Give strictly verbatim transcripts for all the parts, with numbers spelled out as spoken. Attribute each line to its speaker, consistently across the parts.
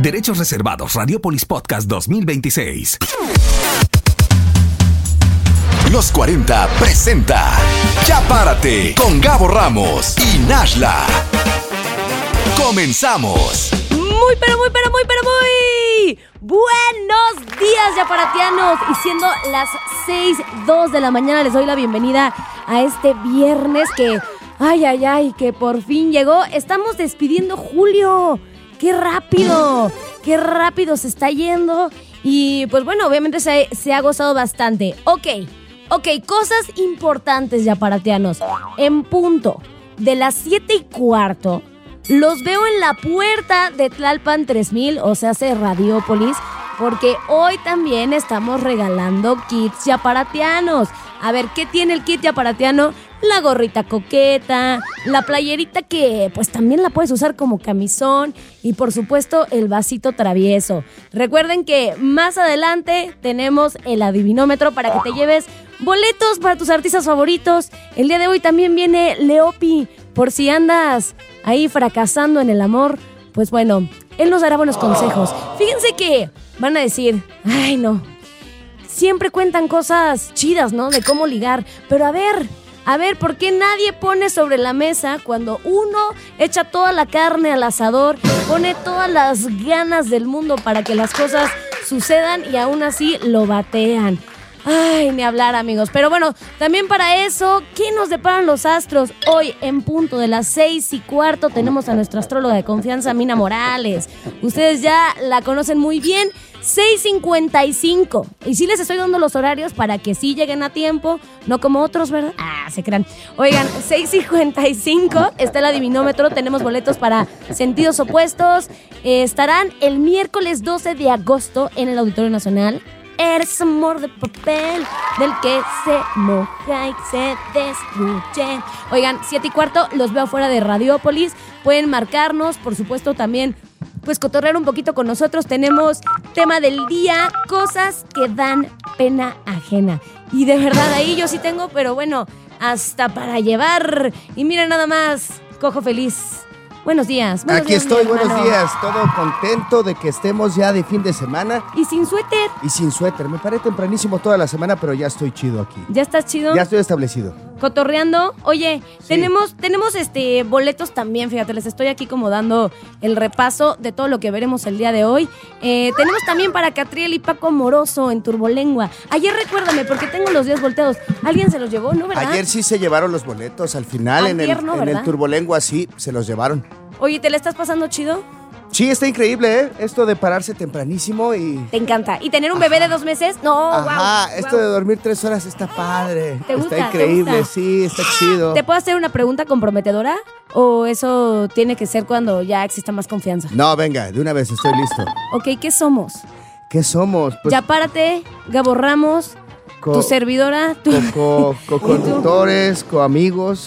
Speaker 1: Derechos reservados. Radiopolis Podcast dos mil veintiséis.
Speaker 2: Los cuarenta presenta Ya Párate con Gabo Ramos y Nashla. Comenzamos.
Speaker 3: Muy, pero muy, pero muy, pero muy buenos días, yaparatianos. Y siendo las seis dos de la mañana, les doy la bienvenida a este viernes que, ay, ay, ay, que por fin llegó. Estamos despidiendo julio. ¡Qué rápido! ¡Qué rápido se está yendo! Y pues bueno, obviamente se, se ha gozado bastante. Ok, ok, cosas importantes, yaparatianos. En punto de las siete y cuarto, los veo en la puerta de Tlalpan tres mil, o sea, hace Radiopolis, porque hoy también estamos regalando kits yaparatianos. A ver, ¿qué tiene el kit yaparatiano? La gorrita coqueta, la playerita que pues también la puedes usar como camisón y por supuesto el vasito travieso. Recuerden que más adelante tenemos el adivinómetro para que te lleves boletos para tus artistas favoritos. El día de hoy también viene Leopi, por si andas ahí fracasando en el amor, pues bueno, él nos dará buenos consejos. Fíjense que van a decir, ay no, siempre cuentan cosas chidas, ¿no? De cómo ligar, pero a ver... A ver, ¿por qué nadie pone sobre la mesa cuando uno echa toda la carne al asador, pone todas las ganas del mundo para que las cosas sucedan y aún así lo batean? Ay, ni hablar, amigos. Pero bueno, también para eso, ¿qué nos deparan los astros? Hoy, en punto de las seis y cuarto, tenemos a nuestra astróloga de confianza, Mina Morales. Ustedes ya la conocen muy bien. seis cincuenta y cinco. Y sí les estoy dando los horarios para que sí lleguen a tiempo, no como otros, ¿verdad? Ah, se crean. Oigan, seis cincuenta y cinco está el adivinómetro. Tenemos boletos para Sentidos Opuestos. Eh, estarán el miércoles doce de agosto en el Auditorio Nacional. Eres amor de papel del que se moja y se destruye. Oigan, siete y cuarto, los veo afuera de Radiopolis. Pueden marcarnos, por supuesto, también pues cotorrear un poquito con nosotros. Tenemos tema del día, cosas que dan pena ajena. Y de verdad ahí yo sí tengo, pero bueno, hasta para llevar. Y mira nada más, cojo feliz. Buenos días. Buenos
Speaker 4: Aquí
Speaker 3: días,
Speaker 4: estoy, buenos días. Todo contento de que estemos ya de fin de semana.
Speaker 3: Y sin suéter.
Speaker 4: Y sin suéter. Me paré tempranísimo toda la semana, pero ya estoy chido aquí.
Speaker 3: ¿Ya estás chido?
Speaker 4: Ya estoy establecido.
Speaker 3: Cotorreando. Oye,
Speaker 4: sí. tenemos,
Speaker 3: tenemos este boletos también, fíjate, les estoy aquí como dando el repaso de todo lo que veremos el día de hoy. Eh, tenemos también para Catriel y Paco Amoroso en Turbolengua. Ayer recuérdame, porque tengo los días volteados. ¿Alguien se los llevó, no, verdad?
Speaker 4: Ayer sí se llevaron los boletos, al final
Speaker 3: Ayer,
Speaker 4: en, el,
Speaker 3: ¿no,
Speaker 4: en el Turbolengua sí se los llevaron.
Speaker 3: Oye, ¿te la estás pasando chido?
Speaker 4: Sí, está increíble, ¿eh? Esto de pararse tempranísimo y...
Speaker 3: Te encanta. ¿Y tener un bebé
Speaker 4: Ajá.
Speaker 3: de dos meses? No,
Speaker 4: Ajá,
Speaker 3: wow,
Speaker 4: esto
Speaker 3: wow.
Speaker 4: de dormir tres horas está padre.
Speaker 3: ¿Te gusta?
Speaker 4: Está increíble,
Speaker 3: ¿Te gusta?
Speaker 4: sí, está chido.
Speaker 3: ¿Te puedo hacer una pregunta comprometedora? ¿O eso tiene que ser cuando ya exista más confianza?
Speaker 4: No, venga, de una vez estoy listo.
Speaker 3: Ok, ¿qué somos?
Speaker 4: ¿Qué somos? Pues,
Speaker 3: Ya párate, Gabo Ramos,
Speaker 4: co-
Speaker 3: tu servidora, tu...
Speaker 4: Co, co, co-conductores, co-amigos,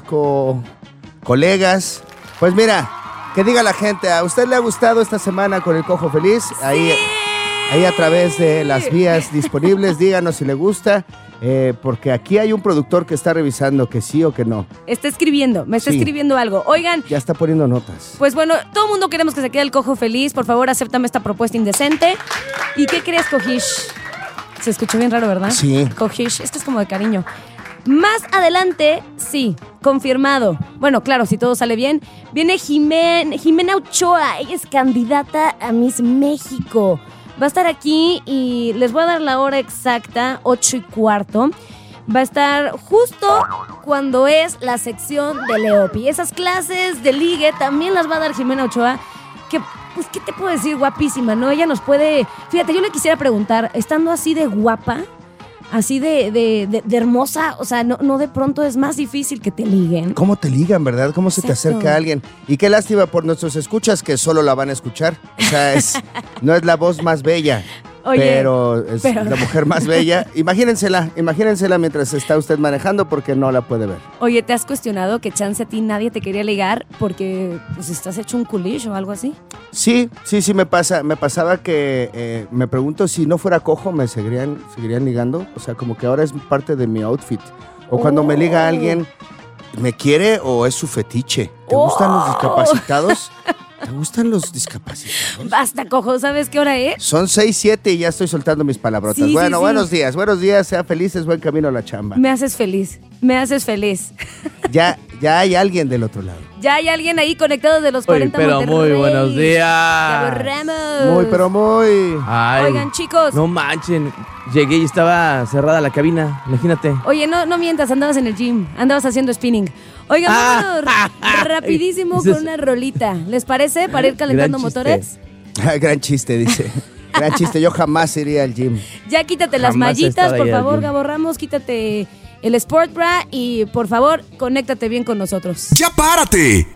Speaker 4: co-colegas. Pues mira, que diga la gente, ¿a usted le ha gustado esta semana con el Cojo Feliz? Ahí,
Speaker 3: ¡Sí!
Speaker 4: ahí a través de las vías disponibles, díganos si le gusta, eh, porque aquí hay un productor que está revisando que sí o que no.
Speaker 3: Está escribiendo, me está
Speaker 4: Sí.
Speaker 3: escribiendo algo. Oigan,
Speaker 4: Ya está poniendo notas.
Speaker 3: pues bueno, todo el mundo queremos que se quede el Cojo Feliz. Por favor, acéptame esta propuesta indecente. ¿Y qué crees, Cojish? Se escuchó bien raro, ¿verdad?
Speaker 4: Sí.
Speaker 3: Cojish, esto es como de cariño. Más adelante, sí, confirmado. Bueno, claro, si todo sale bien, viene Jimen, Jimena Ochoa. Ella es candidata a Miss México. Va a estar aquí y les voy a dar la hora exacta, ocho y cuarto. Va a estar justo cuando es la sección de Leopi. Esas clases de ligue también las va a dar Jimena Ochoa. Que, pues, ¿qué te puedo decir? Guapísima, ¿no? Ella nos puede... Fíjate, yo le quisiera preguntar, estando así de guapa... Así de, de, de, de hermosa, o sea, no, no de pronto es más difícil que te liguen.
Speaker 4: ¿Cómo te ligan, verdad? ¿Cómo se te
Speaker 3: Exacto.
Speaker 4: acerca alguien? Y qué lástima por nuestros escuchas que solo la van a escuchar. O sea, es, no es la voz más bella.
Speaker 3: Oye,
Speaker 4: pero es
Speaker 3: pero-
Speaker 4: la mujer más bella. Imagínensela, imagínensela mientras está usted manejando porque no la puede ver.
Speaker 3: Oye, ¿te has cuestionado que chance a ti nadie te quería ligar porque pues estás hecho un culish o algo así?
Speaker 4: Sí, sí, sí me pasa. Me pasaba que eh, me pregunto si no fuera cojo me seguirían, seguirían ligando. O sea, como que ahora es parte de mi outfit. O cuando
Speaker 3: Oh.
Speaker 4: me liga alguien, ¿me quiere o es su fetiche? ¿Te
Speaker 3: Oh.
Speaker 4: gustan los discapacitados? ¿Te gustan los discapacitados?
Speaker 3: Basta, cojo, ¿sabes qué hora es?
Speaker 4: Son seis, siete y ya estoy soltando mis palabrotas.
Speaker 3: Sí,
Speaker 4: bueno,
Speaker 3: sí, sí.
Speaker 4: buenos días, buenos días, sean felices, buen camino a la chamba.
Speaker 3: Me haces feliz, me haces feliz.
Speaker 4: Ya, ya hay alguien del otro lado.
Speaker 3: Ya hay alguien ahí conectado de los
Speaker 5: Uy,
Speaker 3: cuarenta
Speaker 5: pero
Speaker 3: Monterrey.
Speaker 5: muy buenos días.
Speaker 3: Gabo Ramos.
Speaker 4: Muy, pero muy...
Speaker 5: Ay,
Speaker 3: Oigan, chicos.
Speaker 5: no manchen. Llegué y estaba cerrada la cabina, imagínate.
Speaker 3: Oye, no, no mientas, andabas en el gym, andabas haciendo spinning. Oigan,
Speaker 5: Ah.
Speaker 3: vámonos rapidísimo con una rolita. ¿Les parece? Para ir calentando
Speaker 5: Gran chiste.
Speaker 3: motores.
Speaker 4: Gran chiste, dice. Gran chiste, yo jamás iría al gym.
Speaker 3: Ya quítate las
Speaker 5: Jamás he
Speaker 3: mallitas,
Speaker 5: estado
Speaker 3: por
Speaker 5: ahí al
Speaker 3: favor,
Speaker 5: gym.
Speaker 3: Gabo Ramos, quítate el Sport Bra y por favor, conéctate bien con nosotros.
Speaker 2: ¡Ya párate!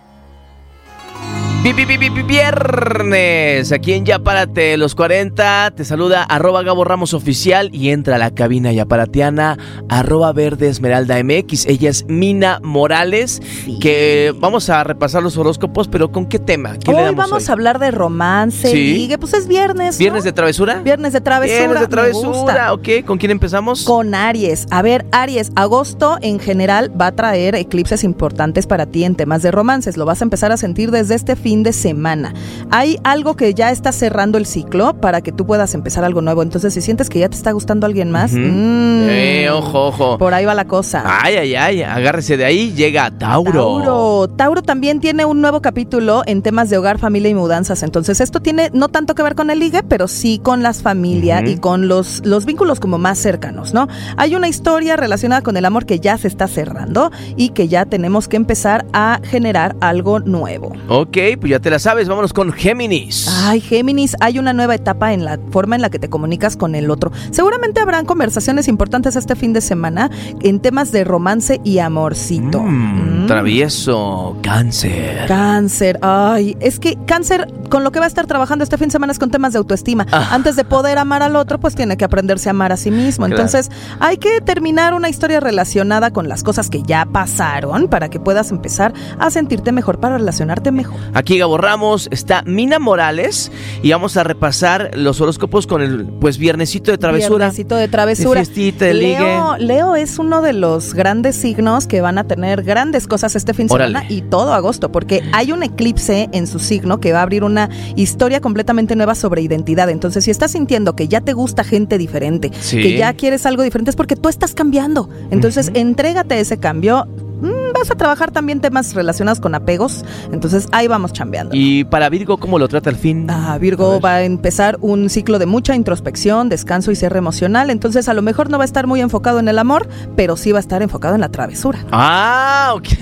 Speaker 5: Vi- vi- vi- vi- vi- Viernes, aquí en Ya Párate los cuarenta, te saluda arroba Gabo Ramos Oficial y entra a la cabina yaparatiana arroba Verde Esmeralda M X. Ella es Mina Morales, que vamos a repasar los horóscopos, pero ¿con qué tema? ¿Qué le
Speaker 6: Hoy
Speaker 5: damos
Speaker 6: vamos
Speaker 5: hoy?
Speaker 6: a hablar de romance,
Speaker 5: Sí.
Speaker 6: ligue, pues es viernes, ¿no?
Speaker 5: ¿Viernes de travesura?
Speaker 6: Viernes de travesura.
Speaker 5: Viernes de
Speaker 6: me
Speaker 5: travesura,
Speaker 6: gusta.
Speaker 5: ok. ¿Con quién empezamos?
Speaker 6: Con Aries. A ver, Aries, agosto en general va a traer eclipses importantes para ti en temas de romances. Lo vas a empezar a sentir desde este fin de semana. Hay algo que ya está cerrando el ciclo para que tú puedas empezar algo nuevo. Entonces, si sientes que ya te está gustando alguien más,
Speaker 5: Ujú.
Speaker 6: mm,
Speaker 5: Eh, ojo, ojo.
Speaker 6: por ahí va la cosa.
Speaker 5: Ay, ay, ay, agárrese de ahí, llega Tauro.
Speaker 6: Tauro. Tauro también tiene un nuevo capítulo en temas de hogar, familia y mudanzas. Entonces, esto tiene no tanto que ver con el ligue, pero sí con las familias
Speaker 5: Ujú.
Speaker 6: y con los, los vínculos como más cercanos, ¿no? Hay una historia relacionada con el amor que ya se está cerrando y que ya tenemos que empezar a generar algo nuevo.
Speaker 5: Ok, pues ya te la sabes, vámonos con Géminis.
Speaker 6: Ay, Géminis, hay una nueva etapa en la forma en la que te comunicas con el otro. Seguramente habrán conversaciones importantes este fin de semana en temas de romance y amorcito.
Speaker 5: Mm,
Speaker 6: Mm.
Speaker 5: Travieso, Cáncer.
Speaker 6: Cáncer, ay, es que Cáncer con lo que va a estar trabajando este fin de semana es con temas de autoestima.
Speaker 5: Ah.
Speaker 6: Antes de poder amar al otro, pues tiene que aprenderse a amar a sí mismo.
Speaker 5: Claro.
Speaker 6: Entonces, hay que terminar una historia relacionada con las cosas que ya pasaron para que puedas empezar a sentirte mejor, para relacionarte mejor.
Speaker 5: Aquí Gabo Ramos, está Mina Morales y vamos a repasar los horóscopos con el pues viernesito de travesura.
Speaker 6: Viernesito de travesura.
Speaker 5: De fiestita, de
Speaker 6: Leo,
Speaker 5: ligue.
Speaker 6: Leo es uno de los grandes signos que van a tener grandes cosas este fin de
Speaker 5: Órale.
Speaker 6: semana y todo agosto, porque hay un eclipse en su signo que va a abrir una historia completamente nueva sobre identidad. Entonces, si estás sintiendo que ya te gusta gente diferente,
Speaker 5: Sí.
Speaker 6: que ya quieres algo diferente, es porque tú estás cambiando. Entonces,
Speaker 5: Ujú.
Speaker 6: entrégate a ese cambio. Mm, vas a trabajar también temas relacionados con apegos. Entonces, ahí vamos chambeando.
Speaker 5: Y para Virgo, ¿cómo lo trata el fin?
Speaker 6: Ah,
Speaker 5: A
Speaker 6: Virgo
Speaker 5: ver.
Speaker 6: va a empezar un ciclo de mucha introspección, descanso y cierre emocional. Entonces, a lo mejor no va a estar muy enfocado en el amor, pero sí va a estar enfocado en la travesura.
Speaker 5: Ah, ok.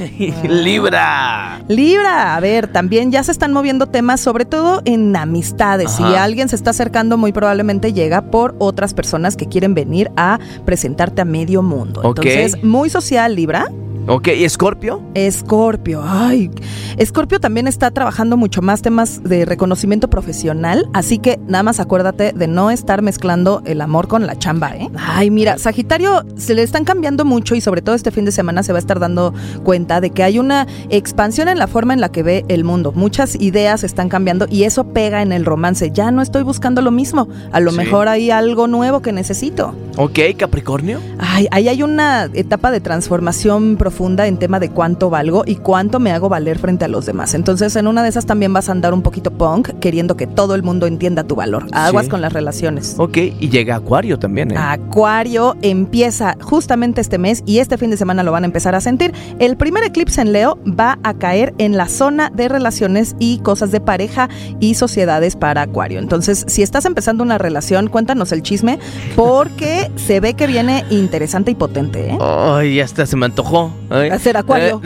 Speaker 5: Libra.
Speaker 6: Libra, a ver, también ya se están moviendo temas, sobre todo en amistades. Si
Speaker 5: Ajá.
Speaker 6: alguien se está acercando, muy probablemente llega por otras personas que quieren venir a presentarte a medio mundo.
Speaker 5: Ok.
Speaker 6: Entonces, muy social, Libra.
Speaker 5: Ok, ¿y Escorpio?
Speaker 6: Escorpio, ay, Escorpio también está trabajando mucho más temas de reconocimiento profesional, así que nada más acuérdate de no estar mezclando el amor con la chamba, ¿eh? Ay, mira, Sagitario se le están cambiando mucho y sobre todo este fin de semana se va a estar dando cuenta de que hay una expansión en la forma en la que ve el mundo. Muchas ideas están cambiando y eso pega en el romance. Ya no estoy buscando lo mismo, a lo
Speaker 5: Sí.
Speaker 6: mejor hay algo nuevo que necesito.
Speaker 5: Ok, Capricornio.
Speaker 6: Ay, ahí hay una etapa de transformación profunda en tema de cuánto valgo y cuánto me hago valer frente a los demás. Entonces, en una de esas también vas a andar un poquito punk, queriendo que todo el mundo entienda tu valor. Aguas
Speaker 5: Sí.
Speaker 6: con las relaciones.
Speaker 5: Ok, y llega Acuario también, ¿eh?
Speaker 6: Acuario empieza justamente este mes y este fin de semana lo van a empezar a sentir. El primer eclipse en Leo va a caer en la zona de relaciones y cosas de pareja y sociedades para Acuario. Entonces, si estás empezando una relación, cuéntanos el chisme porque se ve que viene interesante y potente, ¿eh?
Speaker 5: Ay, hasta se me antojó. Ay.
Speaker 6: A ser Acuario.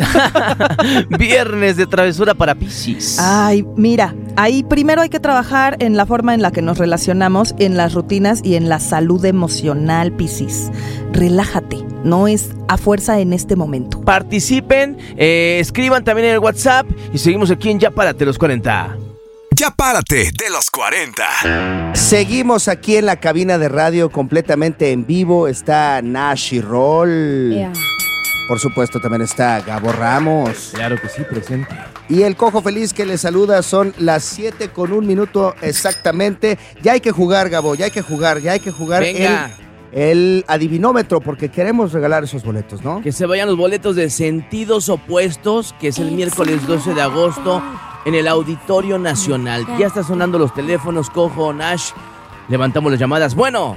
Speaker 5: Eh, Viernes de travesura para Piscis.
Speaker 6: Ay, mira, ahí primero hay que trabajar en la forma en la que nos relacionamos, en las rutinas y en la salud emocional, Piscis. Relájate, no es a fuerza en este momento.
Speaker 5: Participen, eh, escriban también en el WhatsApp y seguimos aquí en Ya Párate los cuarenta.
Speaker 2: Ya párate de los cuarenta.
Speaker 4: Seguimos aquí en la cabina de radio completamente en vivo. Está Nash y Roll.
Speaker 3: Yeah.
Speaker 4: Por supuesto, también está Gabo Ramos.
Speaker 5: Claro que sí, presente.
Speaker 4: Y el Cojo Feliz que les saluda. Son las siete con un minuto exactamente. Ya hay que jugar, Gabo, ya hay que jugar, ya hay que jugar
Speaker 5: Venga.
Speaker 4: el, el adivinómetro porque queremos regalar esos boletos, ¿no?
Speaker 5: Que se vayan los boletos de Sentidos Opuestos, que es el miércoles doce de agosto en el Auditorio Nacional. Ya están sonando los teléfonos, Cojo, Nash. Levantamos las llamadas. Bueno.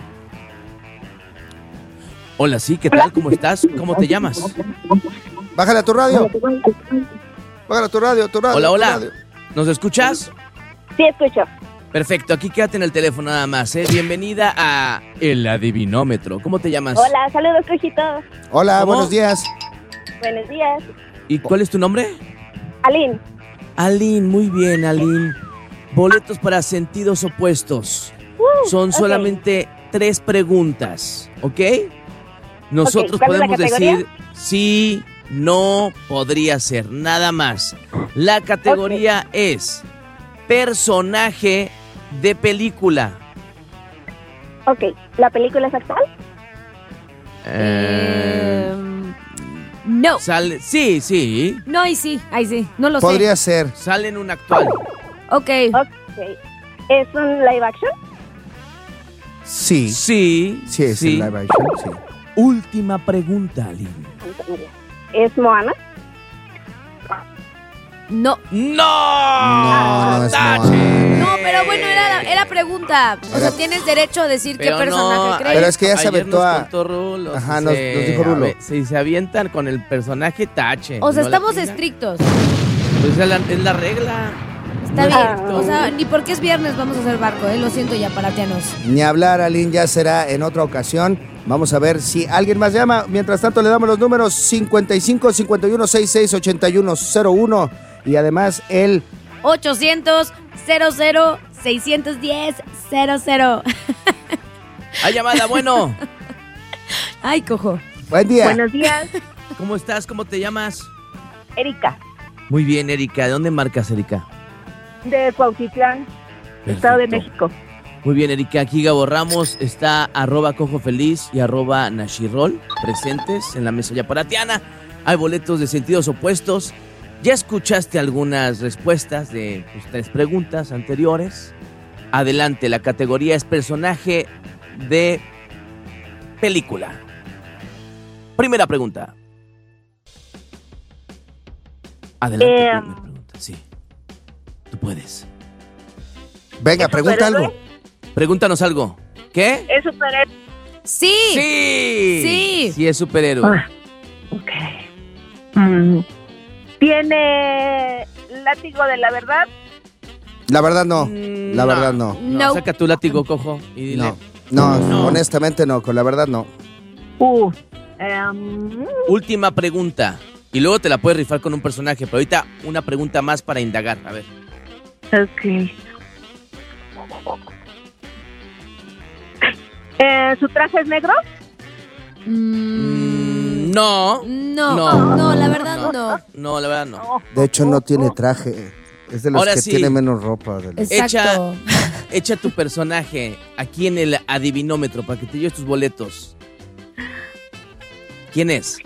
Speaker 5: Hola, sí, ¿qué tal? ¿Cómo estás? ¿Cómo te llamas?
Speaker 4: Bájale a tu radio. Bájale a tu radio, tu radio.
Speaker 5: Hola,
Speaker 4: tu
Speaker 5: hola.
Speaker 4: radio.
Speaker 5: ¿Nos escuchas?
Speaker 7: Sí, escucho.
Speaker 5: Perfecto, aquí quédate en el teléfono nada más, ¿eh? Bienvenida a El Adivinómetro. ¿Cómo te llamas?
Speaker 7: Hola, saludos, Cojito.
Speaker 4: Hola,
Speaker 5: ¿Cómo?
Speaker 4: buenos días.
Speaker 7: Buenos días.
Speaker 5: ¿Y cuál es tu nombre?
Speaker 7: Aline.
Speaker 5: Aline, muy bien, Aline. Boletos para sentidos opuestos.
Speaker 7: Uh,
Speaker 5: Son
Speaker 7: ok.
Speaker 5: solamente tres preguntas, ¿ok? Nosotros
Speaker 7: Ok, ¿cuál es la
Speaker 5: podemos
Speaker 7: categoría?
Speaker 5: decir sí, no, podría ser, nada más. La categoría es personaje de película.
Speaker 7: Ok, ¿la película es actual?
Speaker 5: Eh,
Speaker 3: no.
Speaker 5: sale, sí, sí,
Speaker 3: No, ahí sí, ahí sí. No lo
Speaker 4: Podría
Speaker 3: sé.
Speaker 4: ser.
Speaker 5: sale en un actual.
Speaker 3: Ok.
Speaker 7: Ok. ¿Es un live action?
Speaker 4: Sí.
Speaker 5: Sí,
Speaker 4: Sí, es
Speaker 5: sí.
Speaker 4: el live action, sí.
Speaker 5: Última pregunta, Aline.
Speaker 7: ¿Es Moana?
Speaker 3: No.
Speaker 5: ¡No!
Speaker 4: No, no es
Speaker 5: ¡Tache!
Speaker 4: Moana.
Speaker 3: No, pero bueno, era, era pregunta. O sea, tienes derecho a decir
Speaker 5: Pero
Speaker 3: qué personaje
Speaker 5: no,
Speaker 3: crees.
Speaker 4: Pero es que ya se
Speaker 5: ayer
Speaker 4: aventó
Speaker 5: nos
Speaker 4: a-
Speaker 5: contó Rulo,
Speaker 4: Ajá,
Speaker 5: si
Speaker 4: nos-
Speaker 5: se-
Speaker 4: nos dijo
Speaker 5: a
Speaker 4: Rulo.
Speaker 5: ver, si se avientan con el personaje, tache.
Speaker 3: O sea,
Speaker 5: ¿No la
Speaker 3: estamos
Speaker 5: atinan?
Speaker 3: estrictos.
Speaker 5: Pues es la, es la regla.
Speaker 3: Está
Speaker 5: No
Speaker 3: bien.
Speaker 5: estrictos.
Speaker 3: O sea, ni porque es viernes vamos a hacer barco, ¿eh? Lo siento ya, paratianos.
Speaker 4: Ni hablar, Aline, ya será en otra ocasión. Vamos a ver si alguien más llama. Mientras tanto, le damos los números cincuenta y cinco, cincuenta y uno, sesenta y seis, ochenta y uno, cero uno. Y además, el
Speaker 3: ochocientos, cero cero, seiscientos diez, cero cero.
Speaker 5: Hay llamada, bueno.
Speaker 3: Ay, cojo.
Speaker 4: buen día.
Speaker 7: Buenos días,
Speaker 5: ¿Cómo estás? ¿Cómo te llamas?
Speaker 7: Erika,
Speaker 5: Muy bien, Erika. ¿De dónde marcas, Erika?
Speaker 7: de Cuautitlán, Estado de México.
Speaker 5: Muy bien, Erika. Aquí Gabo Ramos está arroba cojo feliz y arroba nashirol presentes en la mesa yaparatiana. Hay boletos de sentidos opuestos. Ya escuchaste algunas respuestas de tus tres preguntas anteriores. Adelante, la categoría es personaje de película. Primera pregunta. Adelante,
Speaker 7: Eh,
Speaker 5: primera pregunta. Sí. Tú puedes.
Speaker 4: Venga,
Speaker 7: ¿Es
Speaker 4: pregunta
Speaker 7: superhéroe?
Speaker 4: algo.
Speaker 5: Pregúntanos algo. ¿Qué?
Speaker 7: ¿Es superhéroe?
Speaker 3: Sí.
Speaker 5: Sí.
Speaker 3: Sí.
Speaker 5: Sí es superhéroe.
Speaker 7: Ah, ok. Mm, ¿Tiene látigo de la verdad?
Speaker 4: La verdad no.
Speaker 5: Mm,
Speaker 4: La verdad no.
Speaker 5: No,
Speaker 3: No.
Speaker 5: saca tu látigo, cojo, y dile.
Speaker 4: No. No,
Speaker 5: No.
Speaker 4: honestamente no. Con la verdad no.
Speaker 7: Uh, em,
Speaker 5: Última pregunta. Y luego te la puedes rifar con un personaje, pero ahorita una pregunta más para indagar. A ver.
Speaker 7: ok. Eh, ¿Su traje es negro?
Speaker 3: Mm,
Speaker 5: Mm, no.
Speaker 3: no,
Speaker 5: No.
Speaker 3: no, la verdad no.
Speaker 5: No, la verdad no.
Speaker 4: De hecho, no tiene traje. Es de los
Speaker 5: Ahora
Speaker 4: que
Speaker 5: sí.
Speaker 4: tiene menos ropa. de los-
Speaker 3: Exacto.
Speaker 5: Echa tu personaje aquí en el adivinómetro para que te lleves tus boletos. ¿Quién es?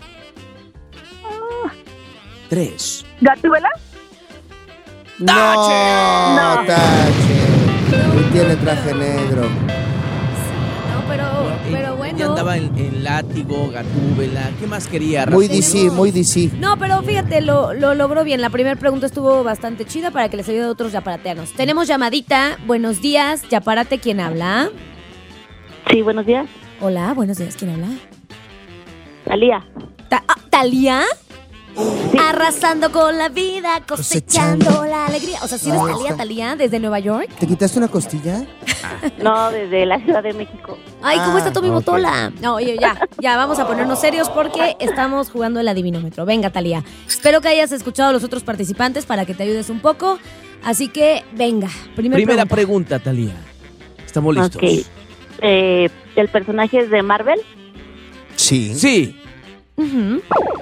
Speaker 5: Tres.
Speaker 7: ¿Gatúbela?
Speaker 4: No,
Speaker 7: No.
Speaker 4: tache. Y tiene traje negro.
Speaker 3: No, pero, pero bueno.
Speaker 5: Ya andaba en, en látigo, gatúbela. ¿Qué más quería?
Speaker 4: Muy
Speaker 5: Rafael?
Speaker 4: D C, muy D C.
Speaker 3: No, pero fíjate, lo, lo logró bien. La primera pregunta estuvo bastante chida para que les ayude a otros yaparateanos. Tenemos llamadita. Buenos días, Yaparate, ¿quién habla?
Speaker 7: Sí, buenos días.
Speaker 3: Hola, buenos días, ¿quién habla?
Speaker 7: Talía.
Speaker 3: Ta- ah, ¿Talía? Arrasando con la vida, cosechando,
Speaker 4: Cosechando.
Speaker 3: la alegría. O sea, ¿sí eres
Speaker 4: Ahí
Speaker 3: Talía,
Speaker 4: está.
Speaker 3: Talía, desde Nueva York?
Speaker 4: ¿Te quitaste una costilla?
Speaker 7: No, desde la Ciudad de México.
Speaker 3: Ay, ¿cómo
Speaker 4: Ah,
Speaker 3: está Tommy
Speaker 4: ok.
Speaker 3: Botola? No, oye, ya, ya, vamos a ponernos serios porque estamos jugando el adivinómetro. Venga, Talía. Espero que hayas escuchado a los otros participantes para que te ayudes un poco. Así que, venga, primer
Speaker 5: Primera
Speaker 3: pregunta.
Speaker 5: pregunta, Talía. Estamos listos.
Speaker 7: Ok. Eh, ¿El personaje es de Marvel?
Speaker 4: Sí.
Speaker 5: Sí.
Speaker 3: Ujú.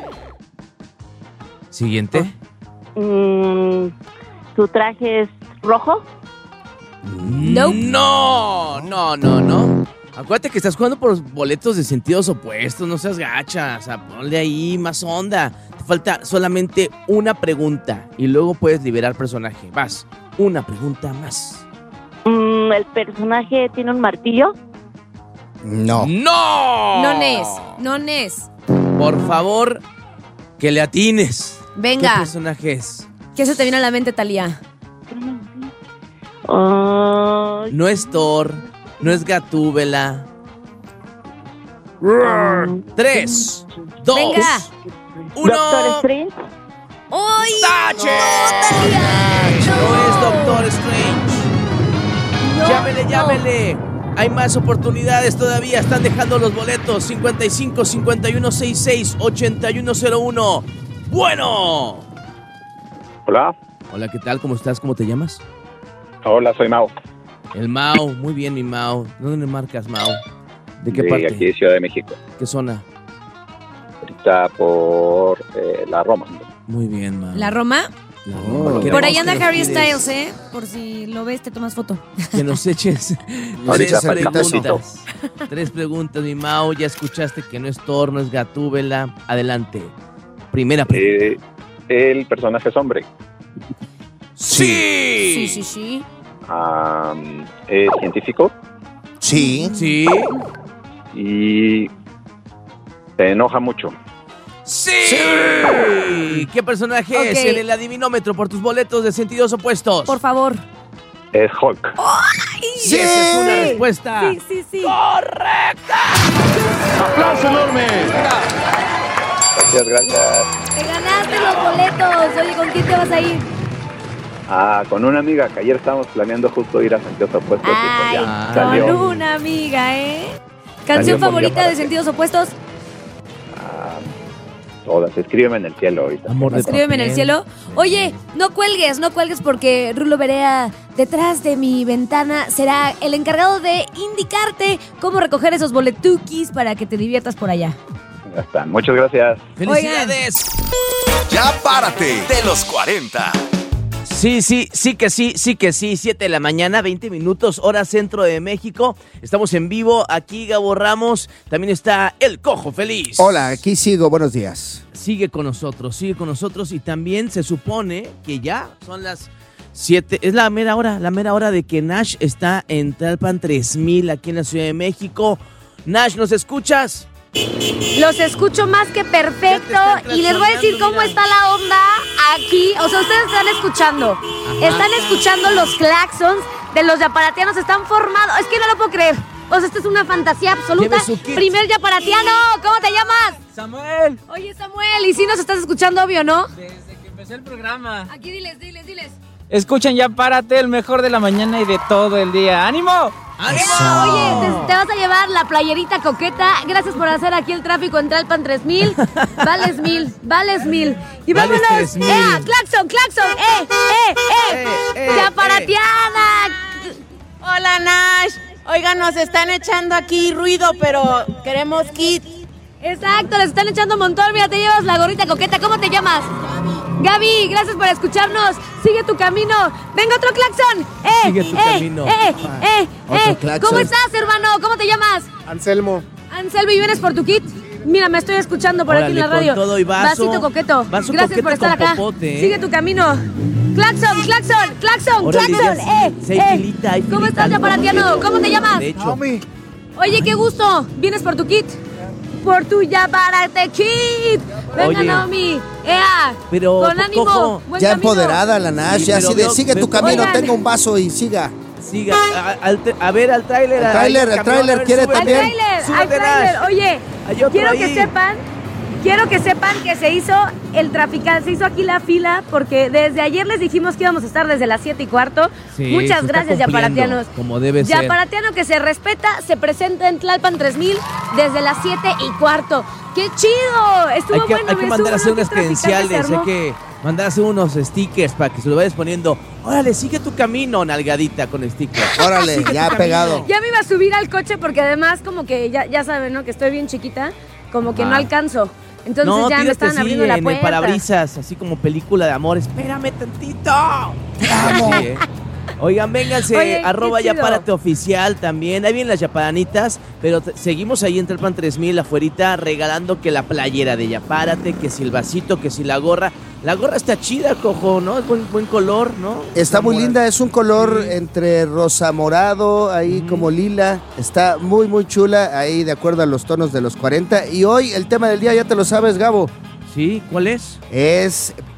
Speaker 5: Siguiente.
Speaker 7: Mm, ¿Su traje es rojo?
Speaker 3: Nope.
Speaker 5: No, no, no, no. Acuérdate que estás jugando por boletos de sentidos opuestos, no seas gacha, o sea, ponle ahí más onda. Te falta solamente una pregunta y luego puedes liberar personaje. Vas, una pregunta más.
Speaker 7: Mm, ¿El personaje tiene un martillo?
Speaker 4: No.
Speaker 5: ¡No!
Speaker 3: No nes, no nes.
Speaker 5: Por favor, que le atines. ¿Qué
Speaker 3: Venga,
Speaker 5: personaje es?
Speaker 3: ¿Qué se te viene a la mente, Talía?
Speaker 7: Ay,
Speaker 5: No es Thor, no es Gatúbela. Tres, dos,
Speaker 3: Venga.
Speaker 5: uno.
Speaker 7: Doctor Strange.
Speaker 3: ¡Ay!
Speaker 5: ¡Tache!
Speaker 3: ¡No, Talía!
Speaker 5: No es Doctor Strange.
Speaker 3: No,
Speaker 5: Llámele,
Speaker 3: no.
Speaker 5: llámele. Hay más oportunidades todavía. Están dejando los boletos. cincuenta y cinco, cincuenta y uno, sesenta y seis, ochenta y uno cero uno. Bueno.
Speaker 8: Hola,
Speaker 5: Hola, ¿qué tal? ¿Cómo estás? ¿Cómo te llamas?
Speaker 8: hola, soy Mau.
Speaker 5: El Mau. Muy bien, mi Mau. ¿Dónde marcas, Mau? ¿De qué
Speaker 8: de
Speaker 5: parte?
Speaker 8: aquí de Ciudad de México.
Speaker 5: ¿Qué zona?
Speaker 8: Ahorita por eh, la Roma.
Speaker 5: Muy bien, Mau.
Speaker 3: ¿La Roma?
Speaker 5: La
Speaker 4: Oh.
Speaker 5: Roma.
Speaker 3: Por
Speaker 5: Queremos
Speaker 3: ahí anda
Speaker 5: que nos
Speaker 3: Harry
Speaker 5: pides-
Speaker 3: Styles, ¿eh? Por si lo ves, te tomas foto.
Speaker 5: Que nos eches
Speaker 8: Ahorita
Speaker 5: tres
Speaker 8: el
Speaker 5: preguntas. Tres preguntas, mi Mau. Ya escuchaste que no es Thor, no es Gatúbela. Adelante. Primera pregunta.
Speaker 8: Eh, el personaje es hombre.
Speaker 5: ¡Sí!
Speaker 3: Sí, sí, sí.
Speaker 8: Am, es científico
Speaker 4: Sí.
Speaker 5: Sí.
Speaker 8: y se enoja mucho.
Speaker 5: ¡Sí! ¿Qué personaje
Speaker 3: Ok.
Speaker 5: es en el adivinómetro por tus boletos de sentidos opuestos?
Speaker 3: Por favor.
Speaker 8: Es Hulk.
Speaker 5: Y esa es una respuesta.
Speaker 3: Sí, sí, sí.
Speaker 8: Gracias, gracias.
Speaker 3: Te ganaste los boletos. Oye, ¿con quién te vas a ir?
Speaker 8: Ah, con una amiga que ayer estábamos planeando justo ir a Sentidos Opuestos y pues
Speaker 3: Ay,
Speaker 8: ya
Speaker 5: Ah.
Speaker 8: salió.
Speaker 3: con una amiga, ¿eh?
Speaker 8: Salió
Speaker 3: ¿Canción
Speaker 8: por
Speaker 3: favorita
Speaker 8: llamada,
Speaker 3: de
Speaker 8: sí.
Speaker 3: Sentidos Opuestos?
Speaker 8: Ah, todas. Escríbeme en el cielo ahorita.
Speaker 5: Amor de
Speaker 3: Escríbeme en el
Speaker 5: papel.
Speaker 3: cielo. Oye, no cuelgues, no cuelgues porque Rulo Berea, detrás de mi ventana, será el encargado de indicarte cómo recoger esos boletukis para que te diviertas por allá.
Speaker 8: Ya están. Muchas gracias.
Speaker 5: ¡Felicidades!
Speaker 2: Ya párate de los cuarenta.
Speaker 5: Sí, sí, sí que sí, sí que sí. siete de la mañana, veinte minutos, hora centro de México. Estamos en vivo. Aquí Gabo Ramos. También está El Cojo Feliz.
Speaker 4: Hola, aquí sigo. Buenos días.
Speaker 5: Sigue con nosotros, sigue con nosotros. Y también se supone que ya son las siete. Es la mera hora, la mera hora de que Nash está en Tlalpan tres mil aquí en la Ciudad de México. Nash, ¿nos escuchas?
Speaker 3: Los escucho más que perfecto
Speaker 5: Ya te están
Speaker 3: y les voy a decir cómo
Speaker 5: mira.
Speaker 3: está la onda aquí. O sea, ustedes están escuchando. Están escuchando los claxons de los yaparatianos. Están formados. Es que no lo puedo creer. O sea, esto es una fantasía absoluta.
Speaker 5: Lleve su kit.
Speaker 3: Primer yaparatiano. ¿Cómo te llamas?
Speaker 9: Samuel,
Speaker 3: Oye, Samuel. Y si nos estás escuchando, obvio, ¿no?
Speaker 9: desde que empecé el programa.
Speaker 3: Aquí diles, diles, diles.
Speaker 9: Escuchen Ya Párate, el mejor de la mañana y de todo el día. ¡Ánimo!
Speaker 3: Ea, Oye, te, te vas a llevar la playerita coqueta. Gracias por hacer aquí el tráfico en Tlalpan tres mil. Vales mil, vales mil. Y
Speaker 5: Vales
Speaker 3: vámonos.
Speaker 5: tres mil.
Speaker 3: ¡Ea! ¡Claxon, claxon! ¡Eh, eh, eh!
Speaker 5: Eh, eh,
Speaker 3: ¡Yaparatiana!
Speaker 10: Hola Nash, oigan, nos están echando aquí ruido, pero queremos kit.
Speaker 3: Exacto, les están echando un montón. Mira, te llevas la gorrita coqueta. ¿Cómo te llamas? Gaby, gracias por escucharnos. Sigue tu camino. Venga, otro claxon. ¡Eh,
Speaker 5: Sigue tu
Speaker 3: eh,
Speaker 5: camino.
Speaker 3: eh, eh,
Speaker 4: Otro
Speaker 3: eh!
Speaker 4: claxon.
Speaker 3: ¿Cómo estás, hermano? ¿Cómo te llamas?
Speaker 11: Anselmo.
Speaker 3: Anselmo, ¿y vienes por tu kit? Mira, me estoy escuchando por aquí en la
Speaker 5: Órale,
Speaker 3: radio.
Speaker 5: con todo y vaso.
Speaker 3: Vasito coqueto.
Speaker 5: Vaso
Speaker 3: Gracias
Speaker 5: coqueto
Speaker 3: por estar
Speaker 5: con
Speaker 3: acá.
Speaker 5: popote, ¿eh?
Speaker 3: Sigue tu camino. Claxon, claxon, claxon,
Speaker 5: Órale,
Speaker 3: claxon.
Speaker 5: ya
Speaker 3: Eh,
Speaker 5: sí, hay
Speaker 3: eh.
Speaker 5: filita, hay
Speaker 3: ¿Cómo
Speaker 5: filita,
Speaker 3: estás,
Speaker 5: ¿no?
Speaker 3: yaparatiano? ¿Cómo te llamas?
Speaker 5: De hecho,
Speaker 11: Naomi.
Speaker 3: Oye, qué gusto. ¿Vienes por tu kit? Por tu Yaparate kit. Venga,
Speaker 5: Oye.
Speaker 3: Naomi. Ea.
Speaker 5: Pero,
Speaker 3: Con ánimo.
Speaker 5: Coco,
Speaker 3: Buen
Speaker 4: Ya
Speaker 3: camino.
Speaker 4: empoderada la Nash,
Speaker 5: Sí,
Speaker 4: ya
Speaker 5: pero
Speaker 4: así de
Speaker 5: veo-
Speaker 4: sigue
Speaker 5: veo-
Speaker 4: tu camino,
Speaker 3: Oigan.
Speaker 4: tenga un vaso y siga.
Speaker 5: siga. A, al- a ver al tráiler.
Speaker 4: El
Speaker 5: ahí
Speaker 4: tráiler,
Speaker 5: al
Speaker 4: el
Speaker 5: camión,
Speaker 4: tráiler
Speaker 5: a ver,
Speaker 4: quiere
Speaker 5: súbete.
Speaker 3: Al
Speaker 4: también.
Speaker 3: tráiler, al
Speaker 5: Súbete,
Speaker 3: tráiler.
Speaker 5: Nash.
Speaker 3: Oye,
Speaker 5: Hay otro
Speaker 3: quiero
Speaker 5: ahí.
Speaker 3: que sepan, quiero que sepan que se hizo el traficante, se hizo aquí la fila porque desde ayer les dijimos que íbamos a estar desde las siete y cuarto.
Speaker 5: Sí,
Speaker 3: Muchas
Speaker 5: se está
Speaker 3: gracias,
Speaker 5: cumpliendo,
Speaker 3: yaparatianos.
Speaker 5: como debe ser.
Speaker 3: Yaparatiano que se respeta, se presenta en Tlalpan tres mil desde las siete y cuarto. ¡Qué chido! Estuvo
Speaker 5: Hay que,
Speaker 3: bueno.
Speaker 5: hay que
Speaker 3: me
Speaker 5: mandar a hacer
Speaker 3: estuvo
Speaker 5: unas
Speaker 3: bueno, qué traficante se
Speaker 5: credenciales, hay
Speaker 3: armó.
Speaker 5: que mandar a hacer unos stickers para que se lo vayas poniendo. Órale, sigue tu camino, nalgadita con stickers.
Speaker 4: Órale,
Speaker 5: Sigue
Speaker 4: ya
Speaker 5: tu
Speaker 4: pegado.
Speaker 5: camino.
Speaker 3: Ya me iba a subir al coche porque además como que ya, ya saben, ¿no? Que estoy bien chiquita, como que
Speaker 5: Ajá.
Speaker 3: no alcanzo. Entonces
Speaker 5: no,
Speaker 3: ya me
Speaker 5: tírate
Speaker 3: estaban
Speaker 5: así
Speaker 3: abriendo la
Speaker 5: en el
Speaker 3: puerta.
Speaker 5: parabrisas, así como película de amor. Espérame tantito. Vamos. Oigan, vénganse,
Speaker 3: Oye, qué
Speaker 5: arroba
Speaker 3: chido.
Speaker 5: Yapárate oficial también. Ahí vienen las yaparanitas, pero t- seguimos ahí en Tlalpan tres mil afuerita regalando que la playera de Yapárate, que si el vasito, que si la gorra. La gorra está chida, cojo, ¿no? Es buen, buen color, ¿no?
Speaker 4: Está muy
Speaker 5: Mora-
Speaker 4: linda, es un color
Speaker 5: Sí.
Speaker 4: entre rosa morado, ahí como lila. Está muy, muy chula, ahí de acuerdo a los tonos de los cuarenta. Y hoy el tema del día, ya te lo sabes, Gabo,
Speaker 5: ¿Sí? ¿Cuál es?
Speaker 4: es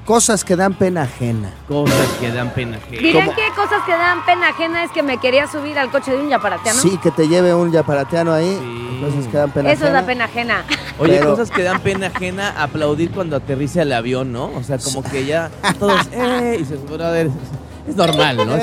Speaker 4: Cosas que dan pena ajena.
Speaker 5: Cosas que dan pena ajena.
Speaker 3: ¿Dirían
Speaker 5: ¿Cómo?
Speaker 3: que cosas que dan pena ajena es que me quería subir al coche de un yaparatiano?
Speaker 4: Sí, que te lleve un yaparatiano ahí.
Speaker 5: Sí.
Speaker 4: Cosas que dan pena
Speaker 3: Eso
Speaker 4: ajena.
Speaker 3: da pena ajena.
Speaker 5: Oye,
Speaker 4: Pero-
Speaker 5: cosas que dan pena ajena, aplaudir cuando aterriza el avión, ¿no? O sea, como que ya todos, ¡eh! Y dices, brother, es normal, ¿no?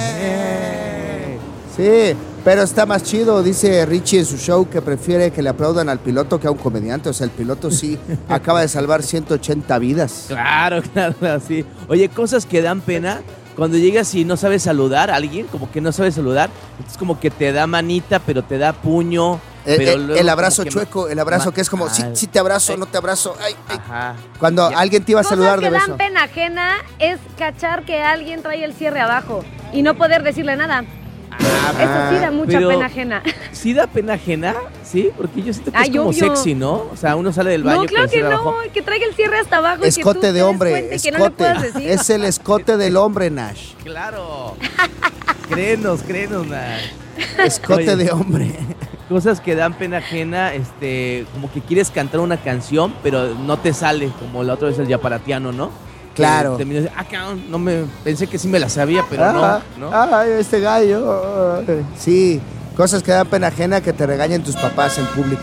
Speaker 4: Eh, Sí, pero está más chido, dice Richie en su show, que prefiere que le aplaudan al piloto que a un comediante. O sea, el piloto sí acaba de salvar ciento ochenta vidas.
Speaker 5: Claro, claro, sí. Oye, cosas que dan pena, cuando llegas y no sabes saludar a alguien, como que no sabes saludar, entonces como que te da manita, pero te da puño.
Speaker 4: El,
Speaker 5: pero
Speaker 4: el-
Speaker 5: luego
Speaker 4: el abrazo
Speaker 5: como que-
Speaker 4: chueco, el abrazo que es como, sí, sí te abrazo, no te abrazo. Ay, ay.
Speaker 5: Ajá.
Speaker 4: Cuando
Speaker 5: Ya.
Speaker 4: alguien te iba a
Speaker 3: Cosas
Speaker 4: saludar
Speaker 3: que
Speaker 4: de beso.
Speaker 3: dan pena ajena es cachar que alguien trae el cierre abajo y no poder decirle nada. Eso sí da mucha
Speaker 5: pero-
Speaker 3: pena ajena.
Speaker 5: ¿Sí da pena ajena? Sí, porque yo siento que
Speaker 3: Ay,
Speaker 5: es como
Speaker 3: obvio.
Speaker 5: sexy, ¿no? O sea, uno sale del baño
Speaker 3: No, claro
Speaker 5: con el
Speaker 3: que
Speaker 5: cierre
Speaker 3: no,
Speaker 5: abajo.
Speaker 3: que traiga el cierre hasta abajo y que tú
Speaker 4: Escote
Speaker 3: te
Speaker 4: de
Speaker 3: des
Speaker 4: hombre,
Speaker 3: cuenta y que no le
Speaker 4: escote.
Speaker 3: puedas decir.
Speaker 4: Es el escote del hombre, Nash.
Speaker 5: Claro. créenos, créenos, Nash.
Speaker 4: Escote
Speaker 5: Oye.
Speaker 4: de hombre.
Speaker 5: Cosas que dan pena ajena, este, como que quieres cantar una canción, pero no te sale, como la otra vez el yaparatiano, ¿no?
Speaker 4: Claro.
Speaker 5: Que terminas de, ah, cabrón, no me, pensé que sí me la sabía, pero
Speaker 4: Ah,
Speaker 5: no, ¿no?
Speaker 4: Ay, este gallo. Ay. Sí, cosas que dan pena ajena que te regañen tus papás en público.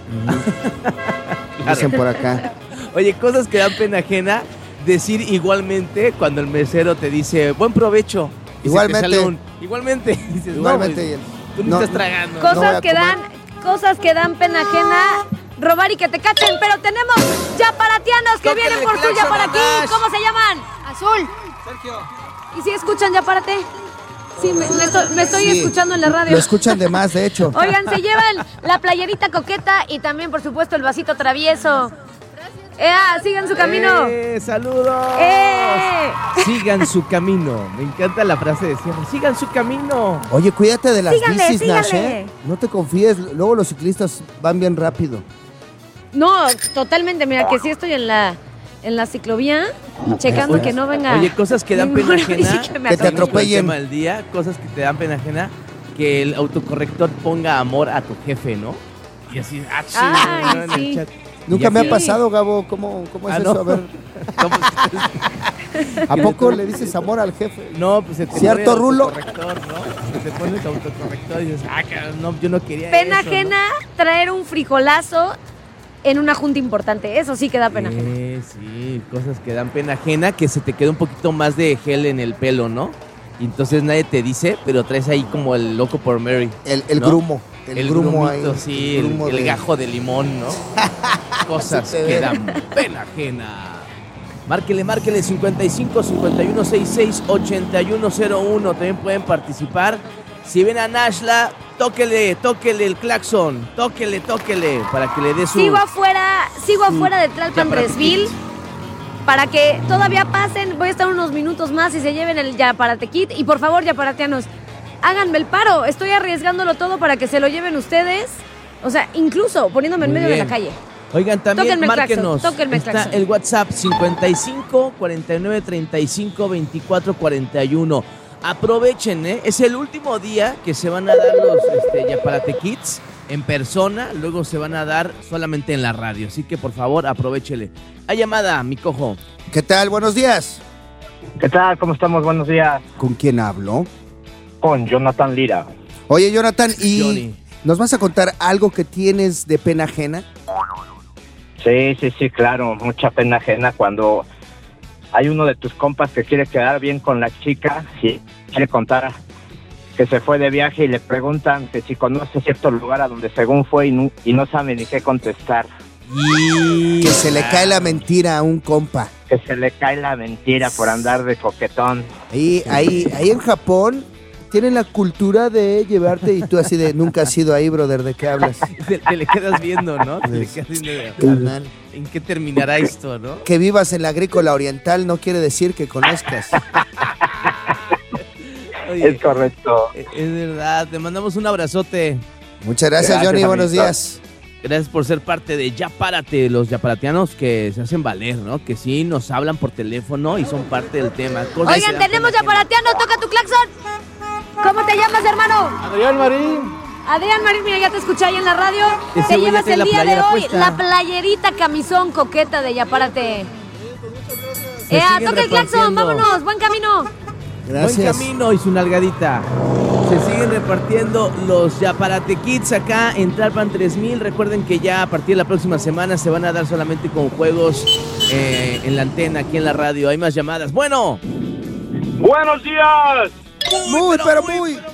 Speaker 5: Claro.
Speaker 4: Dicen por acá.
Speaker 5: Oye, cosas que dan pena ajena, decir igualmente cuando el mesero te dice, buen provecho. Y se te
Speaker 4: Igualmente.
Speaker 5: sale un, igualmente. Dices,
Speaker 4: Igualmente.
Speaker 5: no, pues, tú ni
Speaker 4: No,
Speaker 5: estás tragando.
Speaker 3: Cosas
Speaker 4: No voy a
Speaker 3: que
Speaker 4: comer.
Speaker 3: dan, cosas que dan pena ajena, robar y que te cachen, pero tenemos yaparatianos que
Speaker 5: Tóquenle
Speaker 3: vienen por su
Speaker 5: claxon a
Speaker 3: yaparaquí.
Speaker 5: Nash.
Speaker 3: ¿Cómo se llaman? Azul. Sergio. ¿Y si escuchan yaparate? Sí, me, me estoy, me estoy
Speaker 4: Sí,
Speaker 3: escuchando en la radio.
Speaker 4: Lo escuchan de más, de hecho.
Speaker 3: Oigan, se llevan la playerita coqueta y también, por supuesto, el vasito travieso. ¡Ea! ¡Sigan su camino!
Speaker 5: ¡Eh, saludos!
Speaker 3: ¡Eh!
Speaker 5: Sigan su camino. Me encanta la frase de cierre. Sigan su camino.
Speaker 4: Oye, cuídate de las
Speaker 3: Síganle,
Speaker 4: bicis, Nash,
Speaker 3: síganle.
Speaker 4: ¿eh? No te confíes, luego los ciclistas van bien rápido.
Speaker 3: No, totalmente. Mira, que sí estoy en la, en la ciclovía, checando
Speaker 5: Oye,
Speaker 3: que no venga.
Speaker 5: Oye, cosas que dan pena
Speaker 3: ninguna bici
Speaker 5: ajena.
Speaker 3: que me
Speaker 4: Que te
Speaker 3: atropelle.
Speaker 4: atropellen.
Speaker 5: El tema del día, cosas que te dan pena ajena. Que el autocorrector ponga amor a tu jefe, ¿no? Y así, ah, sí,
Speaker 3: Ay,
Speaker 5: ¿no? En
Speaker 3: sí.
Speaker 5: el chat.
Speaker 4: Nunca
Speaker 5: Y
Speaker 4: me
Speaker 5: así-
Speaker 4: ha pasado, Gabo. ¿Cómo, cómo es
Speaker 5: Ah,
Speaker 4: eso?
Speaker 5: no.
Speaker 4: A ver,
Speaker 5: No, pues,
Speaker 4: ¿a poco le dices amor al jefe?
Speaker 5: no, pues se te
Speaker 4: ¿Cierto,
Speaker 5: pone el
Speaker 4: Rulo?
Speaker 5: autocorrector, ¿no? Se te pone el autocorrector y dices, ah, cabrón, no, yo no quería
Speaker 3: Pena
Speaker 5: eso, ¿no?
Speaker 3: ajena, traer un frijolazo en una junta importante. Eso sí que da pena ajena.
Speaker 5: Eh, sí, cosas que dan pena ajena, que se te queda un poquito más de gel en el pelo, ¿no? Y entonces nadie te dice, pero traes ahí como el loco por Mary.
Speaker 4: El, el
Speaker 5: ¿no?
Speaker 4: grumo. El,
Speaker 5: El,
Speaker 4: grumo
Speaker 5: grumito,
Speaker 4: ahí.
Speaker 5: sí, el,
Speaker 4: grumo
Speaker 5: el
Speaker 4: de-
Speaker 5: gajo de limón, ¿no? Cosas
Speaker 4: Así te
Speaker 5: que
Speaker 4: ve.
Speaker 5: dan pena ajena. Márquele, márquele cincuenta y cinco, cincuenta y uno, sesenta y seis, ochenta y uno cero uno. También pueden participar. Si ven a Nashla, tóquele, tóquele el claxon. Tóquele, tóquele, para que le dé su...
Speaker 3: Sigo afuera, sigo afuera de Tlalpan
Speaker 5: Yaparate
Speaker 3: Dresville
Speaker 5: Kit.
Speaker 3: para que todavía pasen. Voy a estar unos minutos más y se lleven el Yaparate Kit. Y por favor, yaparatianos, háganme el paro. Estoy arriesgándolo todo para que se lo lleven ustedes. O sea, incluso poniéndome en
Speaker 5: Muy
Speaker 3: medio de
Speaker 5: bien.
Speaker 3: la calle.
Speaker 5: Oigan, también
Speaker 3: Tóquenme el
Speaker 5: márquenos.
Speaker 3: claxon, tóquenme el
Speaker 5: Está
Speaker 3: claxon.
Speaker 5: el WhatsApp cincuenta y cinco, cuarenta y nueve, treinta y cinco, veinticuatro, cuarenta y uno. Aprovechen, ¿eh? Es el último día que se van a dar los este, Yaparate Kits en persona. Luego se van a dar solamente en la radio. Así que, por favor, aprovechele. Hay llamada, mi cojo.
Speaker 4: ¿Qué tal? Buenos días.
Speaker 11: ¿Qué tal? ¿Cómo estamos? Buenos días.
Speaker 4: ¿Con quién hablo?
Speaker 11: Con Jonathan Lira.
Speaker 4: Oye, Jonathan, ¿y
Speaker 5: Johnny.
Speaker 4: nos vas a contar algo que tienes de pena ajena?
Speaker 11: Sí, sí, sí, claro. Mucha pena ajena cuando hay uno de tus compas que quiere quedar bien con la chica y quiere contar que se fue de viaje y le preguntan que si conoce cierto lugar a donde según fue y no, y no sabe ni qué contestar.
Speaker 4: Que se le cae la mentira a un compa.
Speaker 11: Que se le cae la mentira por andar de coquetón.
Speaker 4: Ahí, ahí, ahí en Japón tienen la cultura de llevarte y tú así de nunca has ido ahí, brother, ¿de qué hablas?
Speaker 5: Te, te le quedas viendo, ¿no? Te le quedas viendo de,
Speaker 4: Carnal.
Speaker 5: ¿en qué terminará esto, no?
Speaker 4: Que vivas en la agrícola oriental no quiere decir que conozcas.
Speaker 5: Oye,
Speaker 11: Es correcto.
Speaker 5: es es verdad. Te mandamos un abrazote.
Speaker 4: Muchas gracias,
Speaker 11: Gracias,
Speaker 4: Johnny, buenos
Speaker 11: amiguito.
Speaker 4: días.
Speaker 5: Gracias por ser parte de Ya Párate, los yaparatianos que se hacen valer, ¿no? Que sí nos hablan por teléfono y son parte del tema. Cosas que
Speaker 3: Oigan,
Speaker 5: dan
Speaker 3: tenemos
Speaker 5: pena ajena.
Speaker 3: yaparatiano, toca tu claxon. ¿Cómo te llamas, hermano?
Speaker 9: Adrián Marín.
Speaker 3: Adrián Marín, mira, ya te escuché ahí en la radio.
Speaker 5: Ese
Speaker 3: Te
Speaker 5: güey ya
Speaker 3: llevas
Speaker 5: trae
Speaker 3: el
Speaker 5: la
Speaker 3: día de
Speaker 5: playera
Speaker 3: hoy
Speaker 5: puesta.
Speaker 3: la playerita camisón coqueta de Yapárate.
Speaker 5: Se
Speaker 3: Eh,
Speaker 5: siguen
Speaker 3: toca el claxon,
Speaker 5: repartiendo.
Speaker 3: vámonos, buen camino.
Speaker 4: Gracias.
Speaker 5: Buen camino y su nalgadita. Se siguen repartiendo los Yaparate Kids acá en Tlalpan tres mil. Recuerden que ya a partir de la próxima semana se van a dar solamente con juegos eh, en la antena, aquí en la radio. Hay más llamadas. Bueno.
Speaker 12: ¡Buenos días!
Speaker 4: Muy, pero muy.
Speaker 5: muy.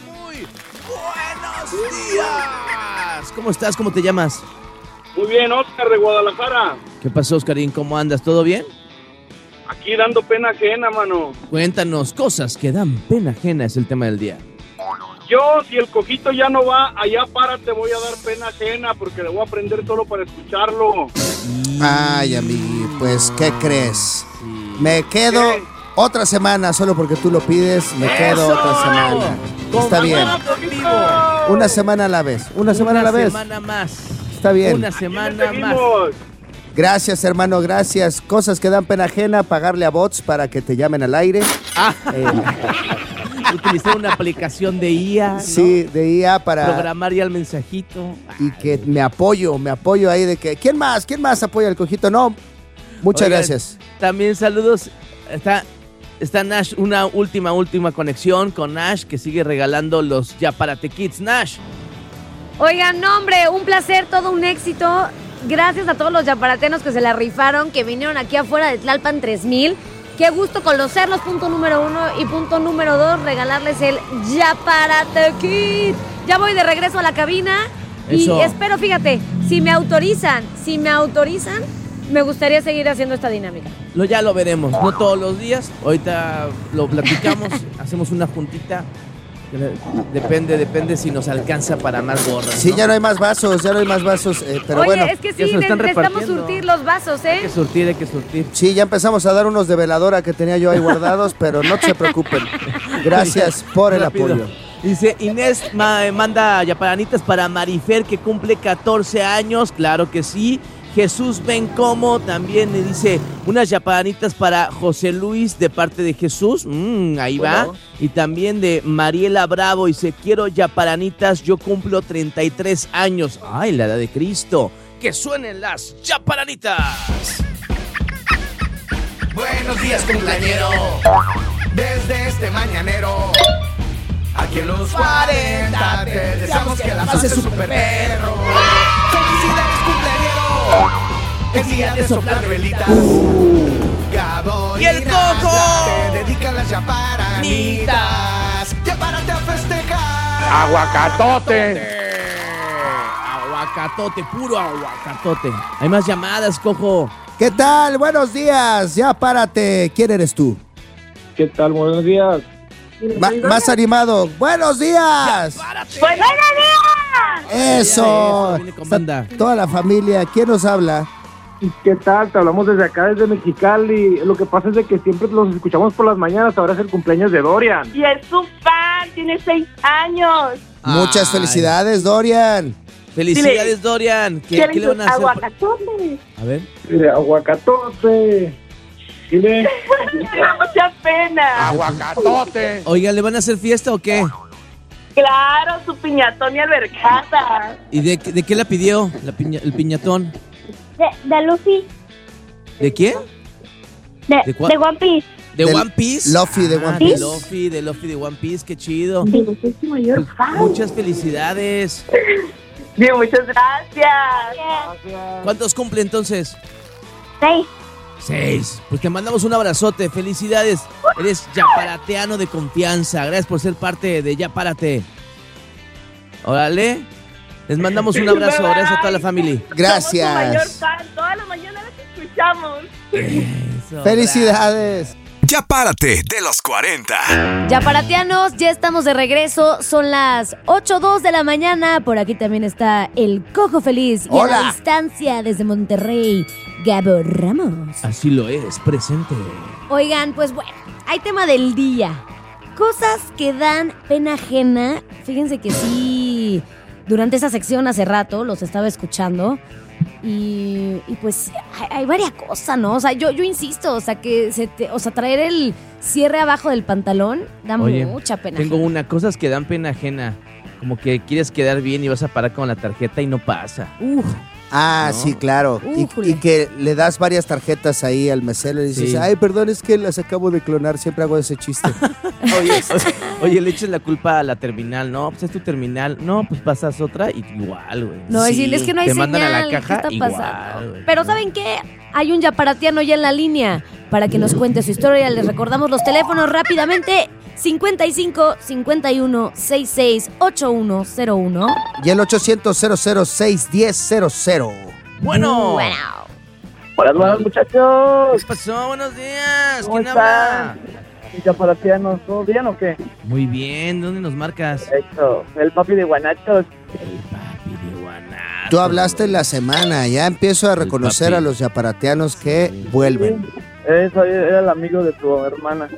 Speaker 5: ¡Buenos días! ¿Cómo estás? ¿Cómo te llamas?
Speaker 12: Muy bien, Oscar de Guadalajara.
Speaker 5: ¿Qué pasó, Oscarín? ¿Cómo andas? ¿Todo bien?
Speaker 12: Aquí dando pena ajena, mano.
Speaker 5: Cuéntanos, cosas que dan pena ajena es el tema del día.
Speaker 12: Yo, si el cojito ya no va, allá párate, voy a dar pena ajena porque le voy a aprender solo para escucharlo.
Speaker 4: Ay, amigo, pues, ¿qué crees? Me quedo
Speaker 12: ¿Qué?
Speaker 4: otra semana, solo porque tú lo pides, me quedo
Speaker 5: ¡Eso!
Speaker 4: otra semana. Está bien. Una semana a la vez, una semana a la vez.
Speaker 5: Una semana más.
Speaker 4: Está bien.
Speaker 5: Una semana más.
Speaker 4: Gracias, hermano, gracias. Cosas que dan pena ajena, pagarle a bots para que te llamen al aire.
Speaker 5: Ah.
Speaker 4: Eh,
Speaker 5: Utilizar una aplicación de I A, ¿no?
Speaker 4: Sí, de I A para...
Speaker 5: Programar ya el mensajito.
Speaker 4: Y que me apoyo, me apoyo ahí de que... ¿Quién más? ¿Quién más apoya al cojito? No, muchas
Speaker 5: Oigan,
Speaker 4: gracias.
Speaker 5: También saludos. Está, está Nash, una última, última conexión con Nash, que sigue regalando los Yaparate Kids. Nash.
Speaker 3: Oigan, no, hombre, un placer, todo un éxito. Gracias a todos los yaparatenos que se la rifaron, que vinieron aquí afuera de Tlalpan tres mil. Qué gusto conocerlos, punto número uno. Y punto número dos, regalarles el Yaparate Kid. Ya voy de regreso a la cabina.
Speaker 5: Eso.
Speaker 3: Y espero, fíjate, si me autorizan, si me autorizan, me gustaría seguir haciendo esta dinámica.
Speaker 5: Lo, ya lo veremos, no todos los días. Ahorita lo platicamos, hacemos una juntita. Depende, depende si nos alcanza para más gorras,
Speaker 4: Sí,
Speaker 5: ¿no?
Speaker 4: ya no hay más vasos, ya no hay más vasos, eh, pero
Speaker 3: Oye,
Speaker 4: bueno.
Speaker 3: es que
Speaker 5: ya
Speaker 3: sí,
Speaker 5: se lo están
Speaker 3: necesitamos
Speaker 5: repartiendo.
Speaker 3: surtir los vasos, ¿eh?
Speaker 5: Hay que surtir, hay que surtir.
Speaker 4: Sí, ya empezamos a dar unos de veladora que tenía yo ahí guardados, pero no se preocupen. Gracias por el
Speaker 5: Rápido.
Speaker 4: apoyo.
Speaker 5: Dice Inés, ma- manda yaparanitas para Marifer, que cumple catorce años. Claro que sí. Jesús ven cómo también le dice unas yaparanitas para José Luis de parte de Jesús. Mm, ahí va.
Speaker 12: Bueno.
Speaker 5: Y también de Mariela Bravo. Dice, quiero yaparanitas, yo cumplo treinta y tres años. Ay, la edad de Cristo. Que suenen las yaparanitas.
Speaker 2: Buenos días, cumpleañero. Desde este mañanero. Aquí en los cuarenta te deseamos que la pases super perro. ¡Felicidades, cumpleañero! Es día de soplar velitas. Gabo
Speaker 5: ¡Y el coco!
Speaker 2: te dedican las yaparanitas. ¡Yapárate a festejar!
Speaker 12: ¡Aguacatote!
Speaker 5: Aguacatote, puro aguacatote. Hay más llamadas, cojo.
Speaker 4: ¿Qué tal? Buenos días, ya párate. ¿Quién eres tú?
Speaker 12: ¿Qué tal? Buenos días.
Speaker 4: Ma- más animado. ¡Buenos días!
Speaker 7: ¡Buenos días!
Speaker 4: ¡Eso!
Speaker 5: Viene con banda.
Speaker 4: Toda la familia. ¿Quién nos habla?
Speaker 12: ¿Qué tal? Te hablamos desde acá, desde Mexicali. Lo que pasa es de que siempre los escuchamos por las mañanas. Ahora es el cumpleaños de Dorian.
Speaker 7: Y es su fan, tiene seis años.
Speaker 4: Muchas
Speaker 5: Ay.
Speaker 4: felicidades, Dorian.
Speaker 5: Felicidades, Dorian. ¿Qué, ¿qué le van a hacer?
Speaker 7: Aguacatote.
Speaker 5: A ver.
Speaker 12: Mire, aguacatote. Dile.
Speaker 7: Me da mucha pena.
Speaker 12: Aguacatote.
Speaker 5: Oigan, ¿le van a hacer fiesta o qué?
Speaker 7: Claro, su piñatón y albercata.
Speaker 5: ¿Y de, de qué la pidió la piña- el piñatón?
Speaker 7: De, de Luffy.
Speaker 5: ¿De quién?
Speaker 7: De,
Speaker 5: ¿De cuál?
Speaker 7: de One Piece.
Speaker 5: ¿De
Speaker 4: Del
Speaker 5: One Piece?
Speaker 4: Luffy de One
Speaker 5: Ah,
Speaker 4: Piece.
Speaker 5: De Luffy, de Luffy de One Piece, qué chido.
Speaker 7: Digo, soy su mayor fan.
Speaker 5: Muchas felicidades.
Speaker 7: Digo, muchas gracias.
Speaker 5: ¿Cuántos cumple entonces?
Speaker 7: Seis.
Speaker 5: Seis. Pues te mandamos un abrazote. Felicidades. Eres yaparateano de confianza. Gracias por ser parte de Yapárate. Órale. Les mandamos un abrazo. Gracias a toda la familia.
Speaker 4: Gracias.
Speaker 7: Somos su mayor fan. Toda la mañana las escuchamos.
Speaker 5: Eso,
Speaker 4: Felicidades.
Speaker 2: Ya párate de los cuarenta.
Speaker 3: Yaparatianos, ya estamos de regreso. Son las ocho dos de la mañana. Por aquí también está el Cojo Feliz. Y a
Speaker 4: Hola.
Speaker 3: la distancia desde Monterrey, Gabo Ramos.
Speaker 5: Así lo es, presente.
Speaker 3: Oigan, pues bueno, hay tema del día. Cosas que dan pena ajena. Fíjense que sí, durante esa sección hace rato los estaba escuchando. Y, y pues hay, hay varias cosas, ¿no? O sea, yo, yo insisto, o sea, que se te, o sea, traer el cierre abajo del pantalón da
Speaker 5: Oye,
Speaker 3: mucha pena
Speaker 5: tengo
Speaker 3: ajena.
Speaker 5: una, cosas que dan pena ajena. Como que quieres quedar bien y vas a parar con la tarjeta y no pasa.
Speaker 3: Uf,
Speaker 4: Ah,
Speaker 5: ¿no?
Speaker 4: sí, claro. Y, y que le das varias tarjetas ahí al mesero y dices,
Speaker 5: Sí.
Speaker 4: ay, perdón, es que las acabo de clonar. Siempre hago ese chiste.
Speaker 5: Oye, oye, le eches la culpa a la terminal. No, pues es tu terminal. No, pues pasas otra y igual, güey.
Speaker 3: No,
Speaker 5: Sí.
Speaker 3: es que no hay
Speaker 5: Te
Speaker 3: señal.
Speaker 5: mandan a la caja,
Speaker 3: ¿Qué está
Speaker 5: igual,
Speaker 3: pasando?
Speaker 5: güey.
Speaker 3: Pero ¿saben qué? Hay un yaparatiano ya en la línea para que nos cuente su historia. Les recordamos los teléfonos rápidamente. cincuenta y cinco, cincuenta y uno, sesenta y seis, ochenta y uno cero uno.
Speaker 4: Y el ochocientos, cero cero seis, diez, cero cero.
Speaker 5: Bueno.
Speaker 3: Bueno.
Speaker 12: Buenas, buenas, muchachos.
Speaker 5: ¿Qué pasó? Buenos días.
Speaker 12: ¿Cómo
Speaker 5: ¿Quién
Speaker 12: están?
Speaker 5: habla?
Speaker 12: Yaparatianos, ¿todo bien o qué?
Speaker 5: Muy bien. ¿Dónde nos marcas?
Speaker 12: Eso, el papi de Guanachos.
Speaker 4: Tú hablaste en la semana. Ya empiezo a reconocer a los yaparatianos que vuelven.
Speaker 12: Eso era el amigo de tu hermana.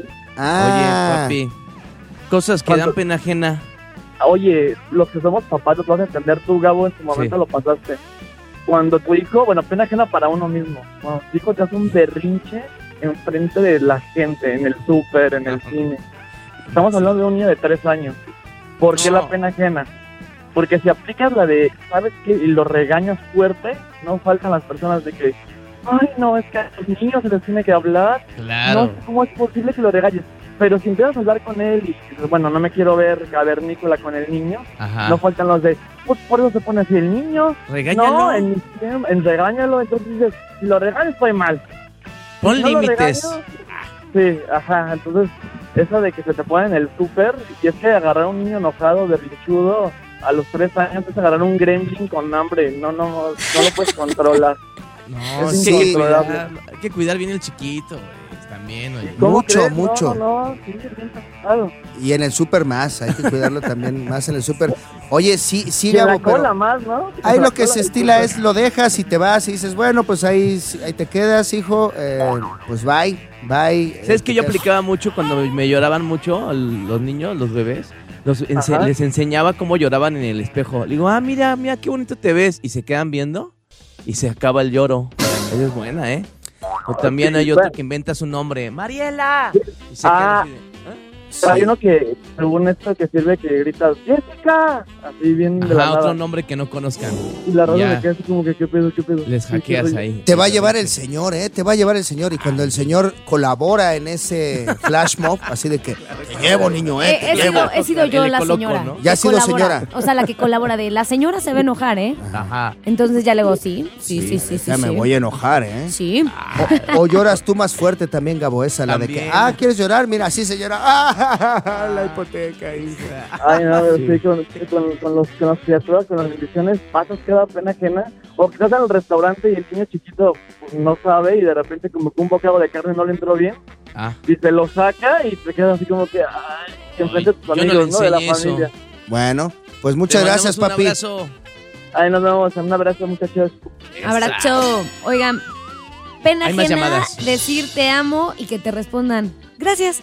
Speaker 4: Ah.
Speaker 5: Oye, papi. Cosas que dan pena ajena.
Speaker 12: Oye, los que somos papás los vas a entender tú, Gabo, en su momento
Speaker 5: Sí.
Speaker 12: lo pasaste. Cuando tu hijo, bueno, pena ajena para uno mismo, cuando tu hijo te hace un berrinche enfrente de la gente, en el súper, en el cine. Estamos hablando de un niño de tres años. ¿Por qué
Speaker 5: No.
Speaker 12: la pena ajena? Porque si aplicas la de, ¿sabes qué? Y lo regañas fuerte, no faltan las personas de que, ay, no, es que a los niños se les tiene que hablar.
Speaker 5: Claro.
Speaker 12: No sé cómo es posible que lo regañes. Pero si empiezas a hablar con él y dices, bueno, no me quiero ver cavernícola con el niño,
Speaker 5: Ajá.
Speaker 12: no faltan los de, pues por eso se pone así el niño.
Speaker 5: Regáñalo.
Speaker 12: No, en, mi tiempo- en regáñalo, entonces dices, si lo regañas estoy mal.
Speaker 5: Pon
Speaker 12: Si no lo
Speaker 5: límites.
Speaker 12: regaño, sí, ajá, entonces, eso de que se te pone en el súper, y es que agarrar a un niño enojado, berrinchudo, a los tres años es agarrar un gremlin con hambre, no, no, no, no lo puedes controlar.
Speaker 5: No,
Speaker 12: Es
Speaker 5: es que hay que
Speaker 12: incontrolable.
Speaker 5: cuidar, hay que cuidar bien el chiquito, güey. También, oye.
Speaker 12: ¿Cómo
Speaker 4: Mucho,
Speaker 12: crees?
Speaker 4: mucho.
Speaker 12: No, no, sí, bien asustado.
Speaker 4: Y en el súper más. Hay que cuidarlo también más en el súper. Oye, sí, sí,
Speaker 12: Y en la
Speaker 4: Gabo, pero
Speaker 12: cola más, ¿no?
Speaker 4: ahí
Speaker 12: En la
Speaker 4: lo que
Speaker 12: cola
Speaker 4: se
Speaker 12: del
Speaker 4: estila
Speaker 12: súper.
Speaker 4: es lo dejas y te vas y dices, bueno, pues ahí, ahí te quedas, hijo. Eh, pues bye, bye.
Speaker 5: ¿Sabes
Speaker 4: Eh,
Speaker 5: que yo
Speaker 4: te quedas-
Speaker 5: aplicaba mucho cuando me lloraban mucho al- los niños, los bebés? Los ense-
Speaker 12: Ajá.
Speaker 5: les enseñaba cómo lloraban en el espejo. Le digo, ah, mira, mira qué bonito te ves. Y se quedan viendo y se acaba el lloro. Esa es buena, ¿eh? O también hay otro que inventa su nombre. ¡Mariela! Y se queda
Speaker 12: Ah,
Speaker 5: así de, ¿eh?
Speaker 12: hay uno que, según esto, que sirve que gritas, ¡Jessica! Así bien de la
Speaker 5: Ajá,
Speaker 12: nada.
Speaker 5: otro nombre que no conozcan.
Speaker 12: Y la raza
Speaker 5: Ya.
Speaker 12: se queda así como que, ¿qué pedo, qué pedo?
Speaker 5: Les
Speaker 12: Sí,
Speaker 5: hackeas
Speaker 12: sí,
Speaker 5: ahí.
Speaker 4: Te va a llevar el señor, ¿eh? Te va a llevar el señor. Y cuando el señor colabora en ese flash mob, así de que, te llevo, niño, ¿eh?
Speaker 3: Eh,
Speaker 4: Te
Speaker 3: he,
Speaker 4: llevo.
Speaker 3: sido, he sido yo
Speaker 5: El
Speaker 3: la
Speaker 5: coloco,
Speaker 3: señora.
Speaker 5: ¿no?
Speaker 4: Ya
Speaker 3: que
Speaker 4: has sido
Speaker 3: colabora.
Speaker 4: señora.
Speaker 3: O sea, la que colabora de la señora se va a enojar, ¿eh?
Speaker 5: Ajá.
Speaker 3: Entonces ya le digo, sí, sí, sí, sí, sí.
Speaker 4: Ya me
Speaker 3: sí.
Speaker 4: voy a enojar, ¿eh?
Speaker 3: Sí.
Speaker 4: O, o lloras tú más fuerte también, Gabo, esa, la de que,
Speaker 5: También.
Speaker 4: ah, ¿quieres llorar? Mira, así se llora. Ah, la hipoteca, hija.
Speaker 12: Ay, no,
Speaker 5: Sí.
Speaker 12: sí, con, con, con, los, con las criaturas, con las bendiciones, pasas que da pena ajena. O que estás en el restaurante y el niño chiquito pues, no sabe y de repente como que un bocado de carne no le entró bien
Speaker 5: Ah.
Speaker 12: y te lo saca y te quedas así como que, ay, enfrente de tus
Speaker 5: yo no
Speaker 12: amigos,
Speaker 5: le
Speaker 12: ¿no? De la
Speaker 5: enseñé eso.
Speaker 12: familia.
Speaker 4: Bueno, pues muchas
Speaker 5: Te
Speaker 4: gracias,
Speaker 5: mandamos
Speaker 4: papi.
Speaker 5: Un abrazo.
Speaker 12: Ay, nos vemos, un abrazo, muchachos.
Speaker 3: Abrazo. Oigan, pena
Speaker 5: Hay más
Speaker 3: ajena
Speaker 5: llamadas.
Speaker 3: decir te amo y que te respondan gracias.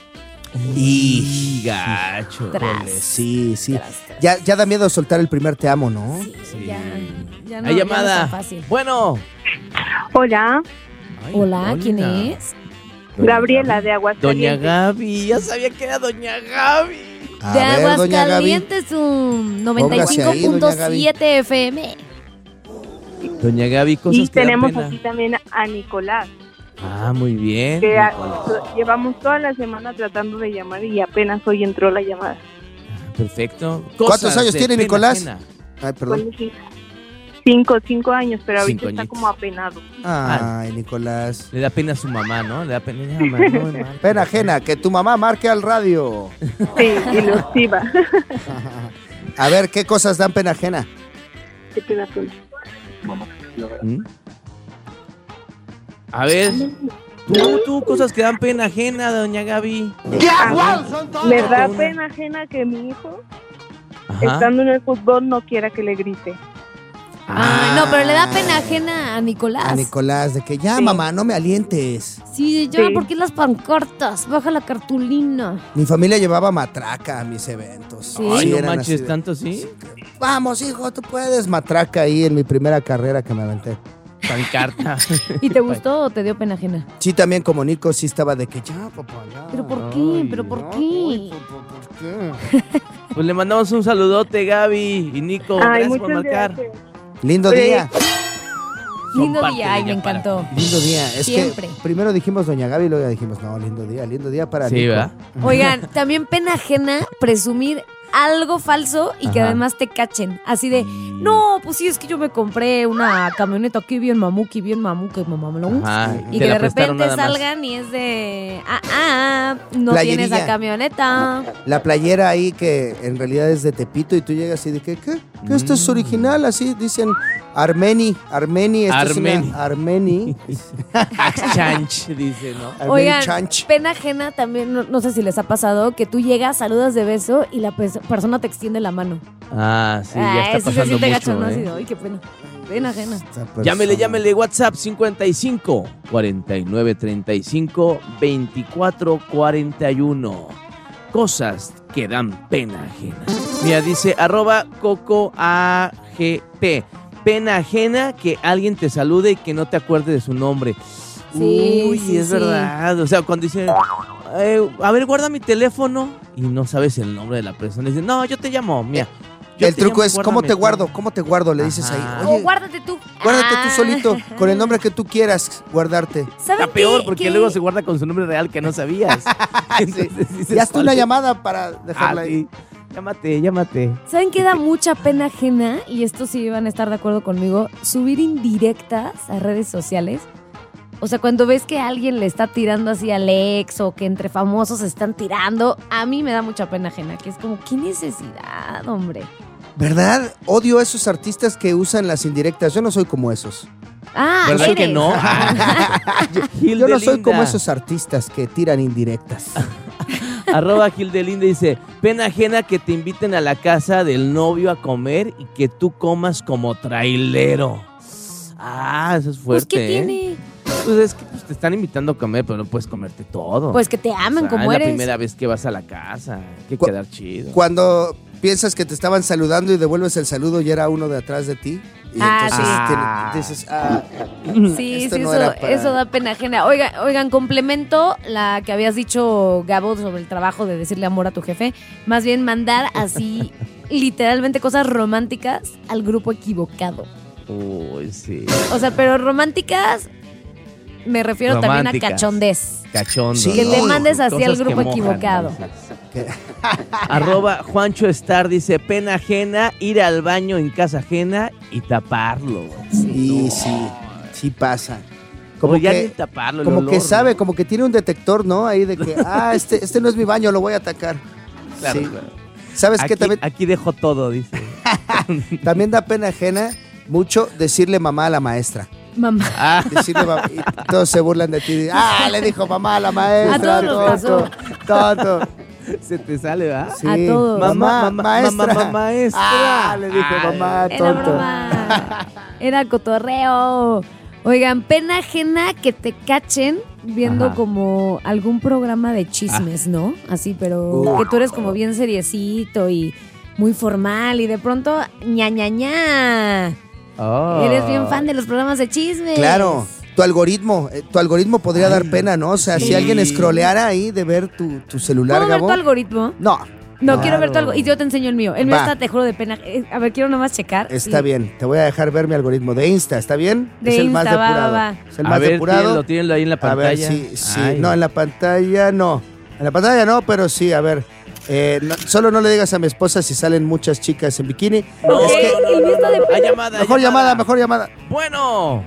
Speaker 4: Y
Speaker 5: gacho.
Speaker 3: Tras.
Speaker 4: Sí, sí. Ya, ya da miedo soltar el primer te amo, ¿no?
Speaker 3: Sí, ya, ya no,
Speaker 5: Hay
Speaker 3: ya no
Speaker 5: llamada.
Speaker 3: es tan fácil.
Speaker 5: Bueno.
Speaker 7: Hola,
Speaker 5: Ay,
Speaker 3: Hola, ¿quién
Speaker 5: hola.
Speaker 3: es?
Speaker 5: Doña
Speaker 7: Gabriela
Speaker 5: Gaby.
Speaker 7: de Aguascalientes.
Speaker 5: Doña Gaby. Ya sabía que era Doña Gaby.
Speaker 4: A
Speaker 3: de
Speaker 4: ver, doña Gaby.
Speaker 3: Aguascalientes, un noventa y cinco
Speaker 4: Póngase ahí,
Speaker 3: punto
Speaker 4: doña Gaby.
Speaker 3: siete F M.
Speaker 5: Doña Gaby, cosas
Speaker 7: Y
Speaker 5: que dan
Speaker 7: tenemos
Speaker 5: pena.
Speaker 7: aquí también a Nicolás,
Speaker 5: Ah, muy bien.
Speaker 7: que a-
Speaker 5: Nicolás.
Speaker 7: llevamos toda la semana tratando de llamar y apenas hoy entró la llamada.
Speaker 5: Perfecto.
Speaker 4: ¿Cuántos
Speaker 5: Cosas
Speaker 4: años
Speaker 5: de
Speaker 4: tiene
Speaker 5: pena
Speaker 4: Nicolás?
Speaker 5: ajena.
Speaker 4: Ay, perdón.
Speaker 7: Bueno, sí. Cinco, cinco años, pero ahorita
Speaker 5: Cinco
Speaker 7: está
Speaker 5: añitos.
Speaker 7: como apenado.
Speaker 4: Ay, Nicolás.
Speaker 5: Le da pena a su mamá, ¿no? Le da pena. Ya, mamá, no me marques.
Speaker 4: Pena ajena, que tu mamá marque al radio.
Speaker 7: Sí, ilusiva.
Speaker 4: A ver, ¿qué cosas dan pena ajena?
Speaker 7: Qué pena tú.
Speaker 5: ¿Mm? A ver. Tú, tú, cosas que dan pena ajena, doña Gaby.
Speaker 7: Me da pena ajena que mi hijo,
Speaker 5: Ajá.
Speaker 7: estando en el fútbol, no quiera que le grite.
Speaker 3: Ah, no, pero le da pena ajena a Nicolás.
Speaker 4: A Nicolás, de que ya,
Speaker 7: Sí.
Speaker 4: mamá, no me alientes.
Speaker 3: Sí, ya,
Speaker 7: Sí.
Speaker 3: ¿por qué las pancartas? Baja la cartulina.
Speaker 4: Mi familia llevaba matraca a mis eventos.
Speaker 3: Sí.
Speaker 5: Ay, no
Speaker 4: eran
Speaker 5: manches,
Speaker 4: así de,
Speaker 5: tanto sí.
Speaker 4: Vamos, hijo, tú puedes. Matraca ahí en mi primera carrera que me aventé.
Speaker 5: Pancarta.
Speaker 3: ¿Y te gustó o te dio pena ajena?
Speaker 4: Sí, también como Nico, sí estaba de que ya, papá, ya.
Speaker 3: ¿Pero por qué?
Speaker 5: Ay,
Speaker 3: ¿Pero por
Speaker 4: no,
Speaker 3: qué?
Speaker 4: uy, ¿por, por qué?
Speaker 5: Pues le mandamos un saludote, Gaby y Nico.
Speaker 7: Ay,
Speaker 5: Gracias por
Speaker 7: muchas
Speaker 5: marcar.
Speaker 7: gracias.
Speaker 4: Lindo
Speaker 7: Oye,
Speaker 4: día.
Speaker 3: Lindo
Speaker 5: parte
Speaker 3: día,
Speaker 5: de
Speaker 3: ay, me
Speaker 5: Ya Para
Speaker 3: encantó.
Speaker 5: Ti.
Speaker 4: Lindo día. Es
Speaker 3: Siempre.
Speaker 4: que primero dijimos Doña Gaby y luego ya dijimos, no, lindo día, lindo día para
Speaker 5: Sí,
Speaker 4: Nico.
Speaker 5: ¿verdad?
Speaker 3: Oigan, también pena ajena presumir algo falso y que
Speaker 5: Ajá.
Speaker 3: además te cachen. Así de, no, pues sí, es que yo me compré una camioneta aquí bien mamuki, bien mamuki, mamalón.
Speaker 5: Ajá,
Speaker 3: Y
Speaker 5: te
Speaker 3: que
Speaker 5: la
Speaker 3: de
Speaker 5: prestaron
Speaker 3: repente
Speaker 5: nada más.
Speaker 3: salgan y es de, ah, ah, no
Speaker 4: Playerilla.
Speaker 3: tienes la camioneta.
Speaker 4: La playera ahí que en realidad es de Tepito y tú llegas y de que, ¿qué? ¿Qué esto es original? Así dicen Armeni, Armeni, esto
Speaker 5: Armeni.
Speaker 4: es una Armeni.
Speaker 5: Chanch, dice, ¿no?
Speaker 4: Armeni
Speaker 3: Oigan,
Speaker 4: Chanch.
Speaker 3: pena ajena también, no, no sé si les ha pasado, que tú llegas, saludas de beso y la pers- persona te extiende la mano.
Speaker 5: Ah, sí, ya
Speaker 3: Ah,
Speaker 5: está
Speaker 3: eso se
Speaker 5: pasando
Speaker 3: siente gacho,
Speaker 5: mucho,
Speaker 3: ¿no?
Speaker 5: ¿eh?
Speaker 3: Así de, ay, qué pena. Pena ajena.
Speaker 4: Esta persona.
Speaker 5: Llámele, llámele, WhatsApp cincuenta y cinco, cuarenta y nueve, treinta y cinco, veinticuatro, cuarenta y uno. Cosas que dan pena ajena. Mira, dice arroba coco A G P. Pena ajena que alguien te salude y que no te acuerde de su nombre.
Speaker 3: Sí,
Speaker 5: Uy,
Speaker 3: sí,
Speaker 5: es
Speaker 3: sí.
Speaker 5: verdad. O sea, cuando dicen, eh, a ver, guarda mi teléfono y no sabes el nombre de la persona. Dicen, no, yo te llamo, mira. yo
Speaker 4: El
Speaker 5: te
Speaker 4: truco
Speaker 5: llamo,
Speaker 4: es, ¿cómo
Speaker 5: guárdame
Speaker 4: te
Speaker 5: tú".
Speaker 4: guardo? ¿Cómo te guardo? Le dices ahí,
Speaker 5: Ajá.
Speaker 3: O
Speaker 4: oye,
Speaker 3: guárdate tú.
Speaker 4: guárdate
Speaker 3: Ah.
Speaker 4: tú solito, con el nombre que tú quieras guardarte.
Speaker 3: ¿Saben
Speaker 5: Está peor
Speaker 3: qué-
Speaker 5: porque
Speaker 3: qué-
Speaker 5: luego se guarda con su nombre real que no sabías. Entonces dices,
Speaker 4: Y hazte una
Speaker 5: "Vale".
Speaker 4: llamada para dejarla
Speaker 5: Ah,
Speaker 4: ahí.
Speaker 5: sí. Llámate, llámate.
Speaker 3: ¿Saben qué da mucha pena ajena? Y esto sí van a estar de acuerdo conmigo. Subir indirectas a redes sociales. O sea, cuando ves que alguien le está tirando así al ex o que entre famosos se están tirando, a mí me da mucha pena ajena. Que es como, ¿qué necesidad, hombre?
Speaker 4: ¿Verdad? Odio a esos artistas que usan las indirectas. Yo no soy como esos.
Speaker 3: Ah,
Speaker 5: ¿Verdad
Speaker 3: eres.
Speaker 5: que no? Gil
Speaker 4: Yo no
Speaker 5: de
Speaker 4: soy
Speaker 5: Linda.
Speaker 4: como esos artistas que tiran indirectas.
Speaker 5: Arroba Gil de Linda dice, pena ajena que te inviten a la casa del novio a comer y que tú comas como trailero. Ah, eso es
Speaker 3: Pues,
Speaker 5: fuerte,
Speaker 3: ¿qué
Speaker 5: ¿eh?
Speaker 3: tiene?
Speaker 5: Pues es que pues, te están invitando a comer, pero no puedes comerte todo.
Speaker 3: Pues que te amen
Speaker 5: O sea,
Speaker 3: como
Speaker 5: es
Speaker 3: eres.
Speaker 5: la primera vez que vas a la casa. Hay que
Speaker 4: Cu-
Speaker 5: quedar chido.
Speaker 4: Cuando piensas que te estaban saludando y devuelves el saludo y era uno de atrás de ti. Y
Speaker 3: Ah,
Speaker 4: entonces
Speaker 5: sí.
Speaker 4: tiene- dices, ah,
Speaker 3: Sí,
Speaker 4: esto
Speaker 3: sí,
Speaker 4: no
Speaker 3: eso,
Speaker 4: era para-
Speaker 3: eso da pena ajena. Oigan, oigan, complemento la que habías dicho, Gabo, sobre el trabajo de decirle amor a tu jefe. Más bien mandar así, literalmente, cosas románticas al grupo equivocado.
Speaker 5: Uy, sí.
Speaker 3: O sea, pero románticas, me refiero también
Speaker 5: Románticas.
Speaker 3: a cachondez.
Speaker 5: Cachondo.
Speaker 4: Sí.
Speaker 3: Que te
Speaker 4: Uy,
Speaker 3: mandes así al
Speaker 5: cosas que
Speaker 3: grupo
Speaker 5: mojan,
Speaker 3: equivocado.
Speaker 5: dices.
Speaker 4: que-
Speaker 5: Arroba Juancho Star dice, pena ajena, ir al baño en casa ajena y taparlo.
Speaker 4: Sí, sí, sí pasa.
Speaker 5: Como
Speaker 4: Como
Speaker 5: ya
Speaker 4: que,
Speaker 5: ni taparlo. el
Speaker 4: como
Speaker 5: olor,
Speaker 4: que sabe,
Speaker 5: ¿no?
Speaker 4: como que tiene un detector, ¿no? Ahí de que, ah, este, este no es mi baño, lo voy a atacar.
Speaker 5: Claro,
Speaker 4: Sí.
Speaker 5: claro.
Speaker 4: ¿Sabes
Speaker 5: Aquí,
Speaker 4: qué? También,
Speaker 5: aquí dejo todo, dice.
Speaker 4: también da pena ajena mucho decirle mamá a la maestra.
Speaker 3: Mamá.
Speaker 5: Ah,
Speaker 4: Decirle mamá, y todos se burlan de ti. Ah, le dijo mamá a la
Speaker 3: A
Speaker 4: maestra,
Speaker 3: todos nos
Speaker 4: tonto, tonto.
Speaker 5: se te sale, ¿verdad?
Speaker 4: Sí.
Speaker 3: A todos.
Speaker 4: Mamá,
Speaker 5: Mamá,
Speaker 4: maestra.
Speaker 5: mamá, maestra.
Speaker 4: Ah, le dijo
Speaker 5: Ay,
Speaker 4: mamá,
Speaker 3: Era
Speaker 4: tonto.
Speaker 3: broma. Era cotorreo. Oigan, pena ajena que te cachen viendo
Speaker 5: Ajá.
Speaker 3: como algún programa de chismes, ¿no? Así, pero
Speaker 4: Uh.
Speaker 3: que tú eres como bien seriecito y muy formal y de pronto ña ña ña.
Speaker 5: Oh.
Speaker 3: Eres bien fan de los programas de chismes.
Speaker 4: Claro, tu algoritmo, eh, tu algoritmo podría
Speaker 5: Ay,
Speaker 4: dar pena, ¿no? O sea,
Speaker 5: sí.
Speaker 4: si alguien scrolleara ahí de ver tu, tu celular,
Speaker 3: ¿Puedo ver
Speaker 4: Gabo.
Speaker 3: tu algoritmo?
Speaker 4: No,
Speaker 3: No,
Speaker 5: Claro.
Speaker 3: quiero ver tu algoritmo. Y yo te enseño el mío. El mío
Speaker 4: Va.
Speaker 3: está, te juro, de pena. Eh, A ver, quiero nomás checar.
Speaker 4: está
Speaker 3: Sí.
Speaker 4: bien. Te voy a dejar ver mi algoritmo de Insta, ¿está bien?
Speaker 3: De
Speaker 4: es el
Speaker 3: Insta,
Speaker 4: más
Speaker 3: va,
Speaker 4: depurado.
Speaker 3: va, va.
Speaker 4: Es el
Speaker 5: A
Speaker 4: más
Speaker 5: ver,
Speaker 4: depurado.
Speaker 5: tírenlo, tírenlo ahí en la
Speaker 4: A
Speaker 5: pantalla.
Speaker 4: ver, sí, sí.
Speaker 5: Ay.
Speaker 4: No, en la pantalla no. En la pantalla no, pero sí, a ver. Eh, no- solo no le digas a mi esposa si salen muchas chicas en bikini.
Speaker 5: No,
Speaker 4: Es que,
Speaker 3: El mío está de
Speaker 5: Hay llamada, hay
Speaker 4: mejor llamada, mejor llamada.
Speaker 5: Bueno,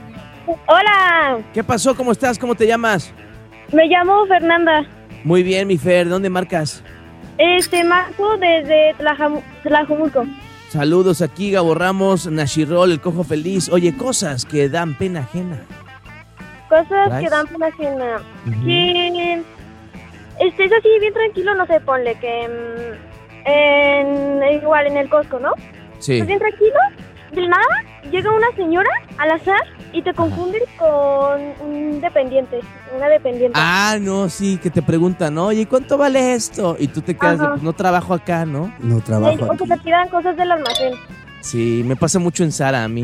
Speaker 7: Hola,
Speaker 5: ¿qué pasó? ¿Cómo estás? ¿Cómo te llamas?
Speaker 7: me llamo Fernanda.
Speaker 5: Muy bien, mi Fer. ¿Dónde marcas?
Speaker 7: Este, marco desde Tlajamu- Tlajomulco.
Speaker 5: Saludos aquí, Gabo Ramos, Nashirol, el Cojo Feliz. Oye, cosas que dan pena ajena.
Speaker 7: Cosas
Speaker 5: ¿Traes?
Speaker 7: que dan pena ajena.
Speaker 5: Ujú.
Speaker 7: Que estés así bien tranquilo, no sé, ponle que mm, en, igual en el Costco, ¿no?
Speaker 5: Sí.
Speaker 7: Estás bien tranquilo, de nada, llega una señora al azar y te confundes con un dependiente, una dependiente.
Speaker 5: Ah, no, sí, que te preguntan, oye, ¿cuánto vale esto? Y tú te quedas, de,
Speaker 7: Ajá.
Speaker 5: pues no trabajo acá, ¿no?
Speaker 4: No
Speaker 7: Eh,
Speaker 4: trabajo
Speaker 7: o
Speaker 4: aquí.
Speaker 7: que te tiran cosas del almacén.
Speaker 5: Sí, me pasa mucho en Sara a mí.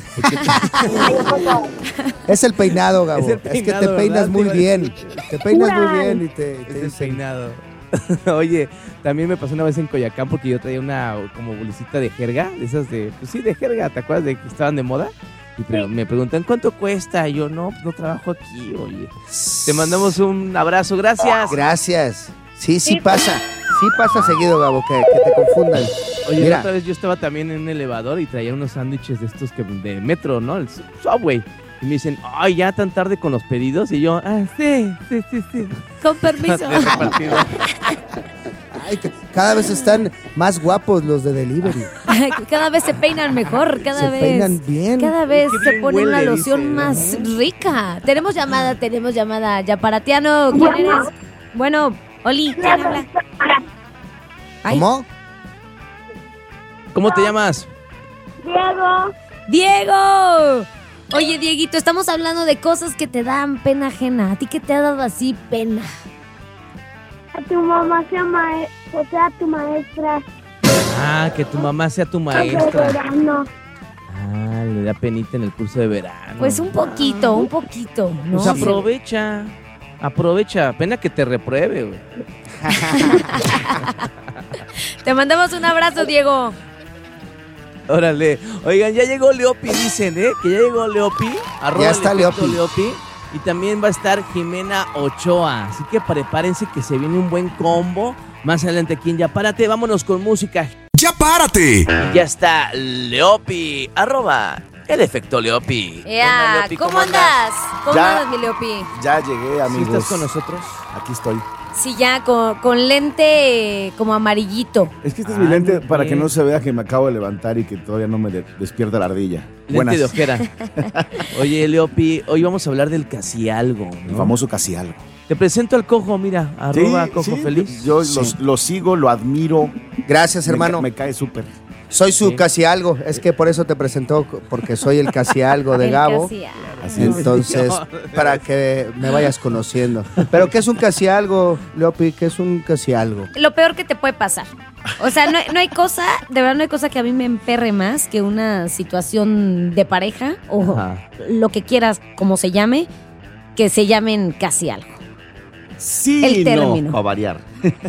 Speaker 4: Es el peinado, Gabo.
Speaker 5: Es el
Speaker 4: Es, que
Speaker 5: peinado,
Speaker 4: te peinas
Speaker 5: ¿verdad?
Speaker 4: muy
Speaker 5: Te iba a
Speaker 4: bien. Te peinas muy
Speaker 7: Jura.
Speaker 4: bien y te, te
Speaker 5: Es el
Speaker 4: dicen-
Speaker 5: peinado. Oye, también me pasó una vez en Coyacán porque yo traía una como bolsita de jerga, de esas de, pues sí, de jerga, ¿te acuerdas de que estaban de moda? Y pre- me preguntan, ¿cuánto cuesta? Y yo, no, pues no trabajo aquí, oye. Te mandamos un abrazo, gracias.
Speaker 4: Gracias. Sí, sí pasa. Sí pasa seguido, Gabo, que, que te confundan.
Speaker 5: Oye,
Speaker 4: Mira.
Speaker 5: la otra vez yo estaba también en un elevador y traía unos sándwiches de estos que de metro, ¿no? El Subway. Y me dicen, ay, ya tan tarde con los pedidos. Y yo, ah, sí, sí, sí, sí.
Speaker 3: Con permiso.
Speaker 4: Ay, que cada vez están más guapos los de delivery.
Speaker 3: Cada vez se peinan mejor, cada
Speaker 4: Se
Speaker 3: vez.
Speaker 4: peinan bien.
Speaker 3: Cada vez
Speaker 5: Qué
Speaker 3: se
Speaker 5: bien
Speaker 3: pone una
Speaker 5: huele,
Speaker 3: loción
Speaker 5: dice,
Speaker 3: más
Speaker 5: ¿no?
Speaker 3: rica. Tenemos llamada, tenemos llamada. Yaparatiano, ¿quién eres? Bueno, Oli, ¿quién habla? Ay.
Speaker 4: ¿Cómo?
Speaker 5: ¿Cómo te llamas?
Speaker 7: Diego,
Speaker 3: ¡Diego! Oye, Dieguito, estamos hablando de cosas que te dan pena ajena. ¿A ti qué te ha dado así pena?
Speaker 7: a tu mamá sea mae- o sea tu maestra.
Speaker 5: Ah, que tu mamá sea tu
Speaker 7: De
Speaker 5: maestra.
Speaker 7: verano.
Speaker 5: Ah, le da penita en el curso de verano.
Speaker 3: Pues un poquito, un poquito, ¿no?
Speaker 5: Pues aprovecha. Aprovecha. Pena que te repruebe, güey.
Speaker 3: Te mandamos un abrazo, Diego.
Speaker 5: Órale. Oigan, ya llegó Leopi, dicen, ¿eh? Que ya llegó Leopi. Arroba
Speaker 4: Ya está
Speaker 5: el efecto
Speaker 4: Leopi.
Speaker 5: Leopi. Y también va a estar Jimena Ochoa. Así que prepárense que se viene un buen combo. Más adelante aquí en Ya Párate. Vámonos con música.
Speaker 1: ¡Ya párate!
Speaker 5: Y ya está Leopi. Arroba el efecto Leopi.
Speaker 3: Ea,
Speaker 5: Hola, Leopi,
Speaker 3: ¿cómo andas? ¿Cómo
Speaker 13: Ya.
Speaker 3: andas, mi Leopi?
Speaker 13: Ya llegué,
Speaker 5: ¿Sí
Speaker 13: amigos.
Speaker 5: estás con nosotros?
Speaker 13: Aquí estoy.
Speaker 3: Sí, ya, con, con lente eh, como amarillito.
Speaker 13: Es que este es
Speaker 5: Ah,
Speaker 13: mi lente
Speaker 5: muy
Speaker 13: para
Speaker 5: bien.
Speaker 13: que no se vea que me acabo de levantar y que todavía no me de- despierta la ardilla.
Speaker 5: Lente
Speaker 13: Buenas.
Speaker 5: de ojera. Oye, Leopi, hoy vamos a hablar del casi algo,
Speaker 13: El
Speaker 5: ¿no?
Speaker 13: famoso casi algo.
Speaker 5: Te presento al Cojo, mira, arroba Cojo
Speaker 13: sí,
Speaker 5: Feliz.
Speaker 13: Yo
Speaker 4: Sí.
Speaker 13: los- lo sigo, lo admiro.
Speaker 4: Gracias,
Speaker 13: Me
Speaker 4: hermano.
Speaker 13: ca- Me, cae súper.
Speaker 4: Soy su
Speaker 5: Sí.
Speaker 4: casi algo. Es que por eso te presentó, porque soy el casi algo de
Speaker 3: El
Speaker 4: Gabo.
Speaker 3: casi algo.
Speaker 13: Así es.
Speaker 4: Entonces, para que me vayas conociendo. Pero ¿qué es un casi algo, Leopi? ¿Qué es un casi algo?
Speaker 3: Lo peor que te puede pasar. O sea, no, hay- no hay cosa, de verdad no hay cosa que a mí me emperre más que una situación de pareja o
Speaker 5: Ajá.
Speaker 3: lo que quieras, como se llame, que se llamen casi algo.
Speaker 13: Sí,
Speaker 3: El
Speaker 13: y
Speaker 3: término.
Speaker 13: no, para variar.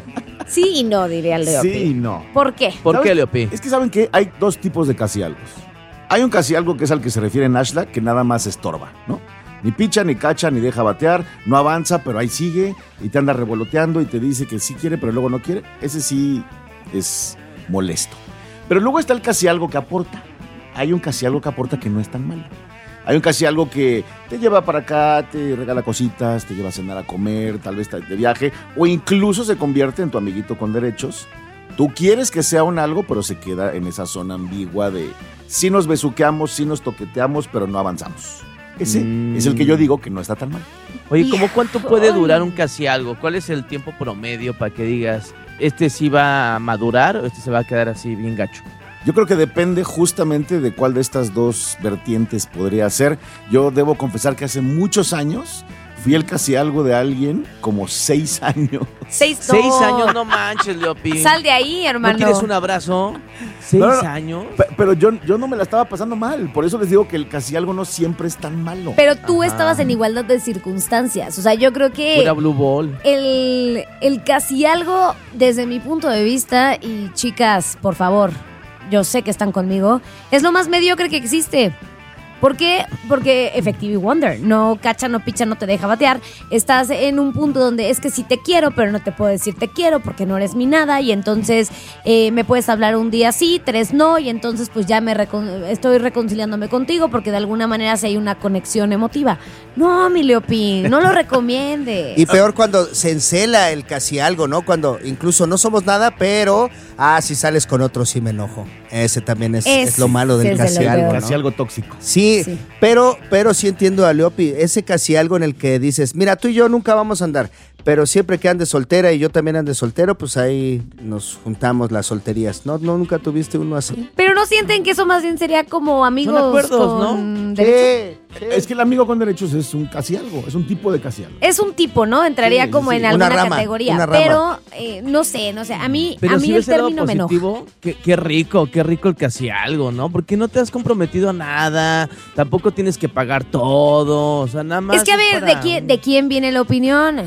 Speaker 3: Sí y no, diría el Leopi.
Speaker 13: Sí, y no.
Speaker 3: ¿Por qué?
Speaker 5: ¿Por
Speaker 13: ¿Sabes?
Speaker 5: qué, Leopi?
Speaker 13: Es que saben que hay dos tipos de casi algo. Hay un casi algo que es al que se refiere Nashla, que nada más estorba, ¿no? Ni picha, ni cacha, ni deja batear, no avanza, pero ahí sigue y te anda revoloteando y te dice que sí quiere, pero luego no quiere. Ese sí es molesto. Pero luego está el casi algo que aporta. Hay un casi algo que aporta que no es tan malo. Hay un casi algo que te lleva para acá, te regala cositas, te lleva a cenar a comer, tal vez de viaje, o incluso se convierte en tu amiguito con derechos. Tú quieres que sea un algo, pero se queda en esa zona ambigua de sí nos besuqueamos, sí nos toqueteamos, pero no avanzamos. Ese
Speaker 5: Mm.
Speaker 13: es el que yo digo que no está tan mal.
Speaker 5: Oye, ¿cómo cuánto puede durar un casi algo? ¿Cuál es el tiempo promedio para que digas, este sí va a madurar o este se va a quedar así bien gacho?
Speaker 13: Yo creo que depende justamente de cuál de estas dos vertientes podría ser. Yo debo confesar que hace muchos años fui el casi algo de alguien, como seis años.
Speaker 3: Seis,
Speaker 5: Seis
Speaker 3: no.
Speaker 5: años, no manches, Leopi.
Speaker 3: Sal de ahí, hermano.
Speaker 5: ¿No quieres un abrazo? ¿Seis
Speaker 13: No, no, no.
Speaker 5: años?
Speaker 13: Pe- Pero yo, yo no me la estaba pasando mal. Por eso les digo que el casi algo no siempre es tan malo.
Speaker 3: Pero tú
Speaker 5: Ajá.
Speaker 3: estabas en igualdad de circunstancias. O sea, yo creo que
Speaker 5: Pura Blue Ball.
Speaker 3: el, el casi algo, desde mi punto de vista, y chicas, por favor, yo sé que están conmigo, es lo más mediocre que existe. ¿Por qué? Porque Effective Wonder, no cacha, no picha, no te deja batear. Estás en un punto donde es que sí te quiero, pero no te puedo decir te quiero porque no eres mi nada. Y entonces eh, me puedes hablar un día sí, tres no. Y entonces pues ya me recon- estoy reconciliándome contigo porque de alguna manera sí hay una conexión emotiva. No, mi Leopi, no lo recomiendes.
Speaker 4: Y peor cuando se encela el casi algo, ¿no? Cuando incluso no somos nada, pero, ah, si sales con otro sí me enojo. Ese también es,
Speaker 3: Ese
Speaker 4: es lo malo del
Speaker 3: es de
Speaker 4: casi
Speaker 3: lo
Speaker 4: algo,
Speaker 3: peor.
Speaker 4: ¿no?
Speaker 13: Casi algo tóxico.
Speaker 4: Sí,
Speaker 3: Sí.
Speaker 4: pero pero sí entiendo a Leopi, ese casi algo en el que dices, mira, tú y yo nunca vamos a andar, pero siempre que andes soltera y yo también ande soltero, pues ahí nos juntamos las solterías. ¿No, no nunca tuviste uno así?
Speaker 3: Pero no sienten que eso más bien sería como amigos
Speaker 5: Son acuerdos,
Speaker 3: con
Speaker 5: ¿no?
Speaker 3: derechos?
Speaker 4: Sí, sí.
Speaker 13: Es que el amigo con derechos es un casi algo, es un tipo de casi algo.
Speaker 3: Es un tipo, ¿no? Entraría
Speaker 13: Sí,
Speaker 3: como
Speaker 13: sí,
Speaker 3: en
Speaker 13: sí.
Speaker 3: alguna
Speaker 4: Una rama,
Speaker 3: categoría.
Speaker 4: una rama.
Speaker 3: Pero eh, no sé, no sé. A mí,
Speaker 5: Pero
Speaker 3: a mí
Speaker 5: si
Speaker 3: el
Speaker 5: ves el lado
Speaker 3: término me enoja.
Speaker 5: positivo, qué, qué rico, qué rico el casi algo, ¿no? Porque no te has comprometido a nada, tampoco tienes que pagar todo, o sea, nada más.
Speaker 3: Es que a ver,
Speaker 5: para
Speaker 3: ¿de quién, ¿de quién viene la opinión?
Speaker 4: De hombres.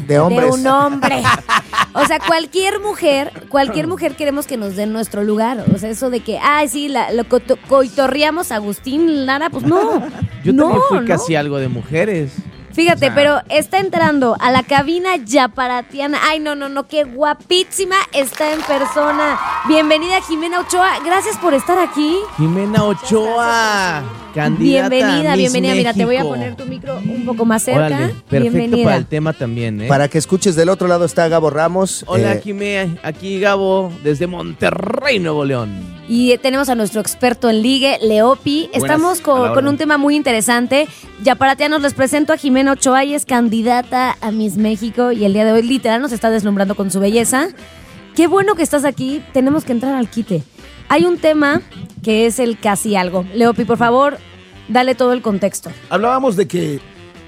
Speaker 3: un hombre. O sea, cualquier mujer, cualquier mujer queremos que nos den nuestro lugar. O sea, eso de que, ay, sí, la, lo coto- coitorreamos a Agustín Lara, pues no.
Speaker 5: Yo
Speaker 3: no,
Speaker 5: también fui
Speaker 3: ¿no?
Speaker 5: casi algo de mujeres.
Speaker 3: Fíjate,
Speaker 5: O sea,
Speaker 3: pero está entrando a la cabina Yaparatiana. Ay, no, no, no, qué guapísima está en persona. Bienvenida, Jimena Ochoa. Gracias por estar aquí.
Speaker 5: Jimena Ochoa, candidata
Speaker 3: Bienvenida,
Speaker 5: a Miss
Speaker 3: bienvenida. Mira, te voy a
Speaker 5: México.
Speaker 3: poner tu micro un poco más cerca.
Speaker 5: Órale, perfecto
Speaker 3: Bienvenida.
Speaker 5: para el tema también, ¿eh?
Speaker 4: Para que escuches, del otro lado está Gabo Ramos.
Speaker 5: Hola,
Speaker 4: eh,
Speaker 5: Jimé, aquí Gabo, desde Monterrey, Nuevo León.
Speaker 3: Y tenemos a nuestro experto en ligue, Leopi. Estamos
Speaker 5: a
Speaker 3: con,
Speaker 5: la
Speaker 3: con
Speaker 5: orden.
Speaker 3: un tema muy interesante. Yaparatianos, les presento a Jimena Ochoa. Ella es candidata a Miss México y el día de hoy literal nos está deslumbrando con su belleza. Qué bueno que estás aquí. Tenemos que entrar al quite. Hay un tema que es el casi algo. Leopi, por favor, dale todo el contexto.
Speaker 13: Hablábamos de que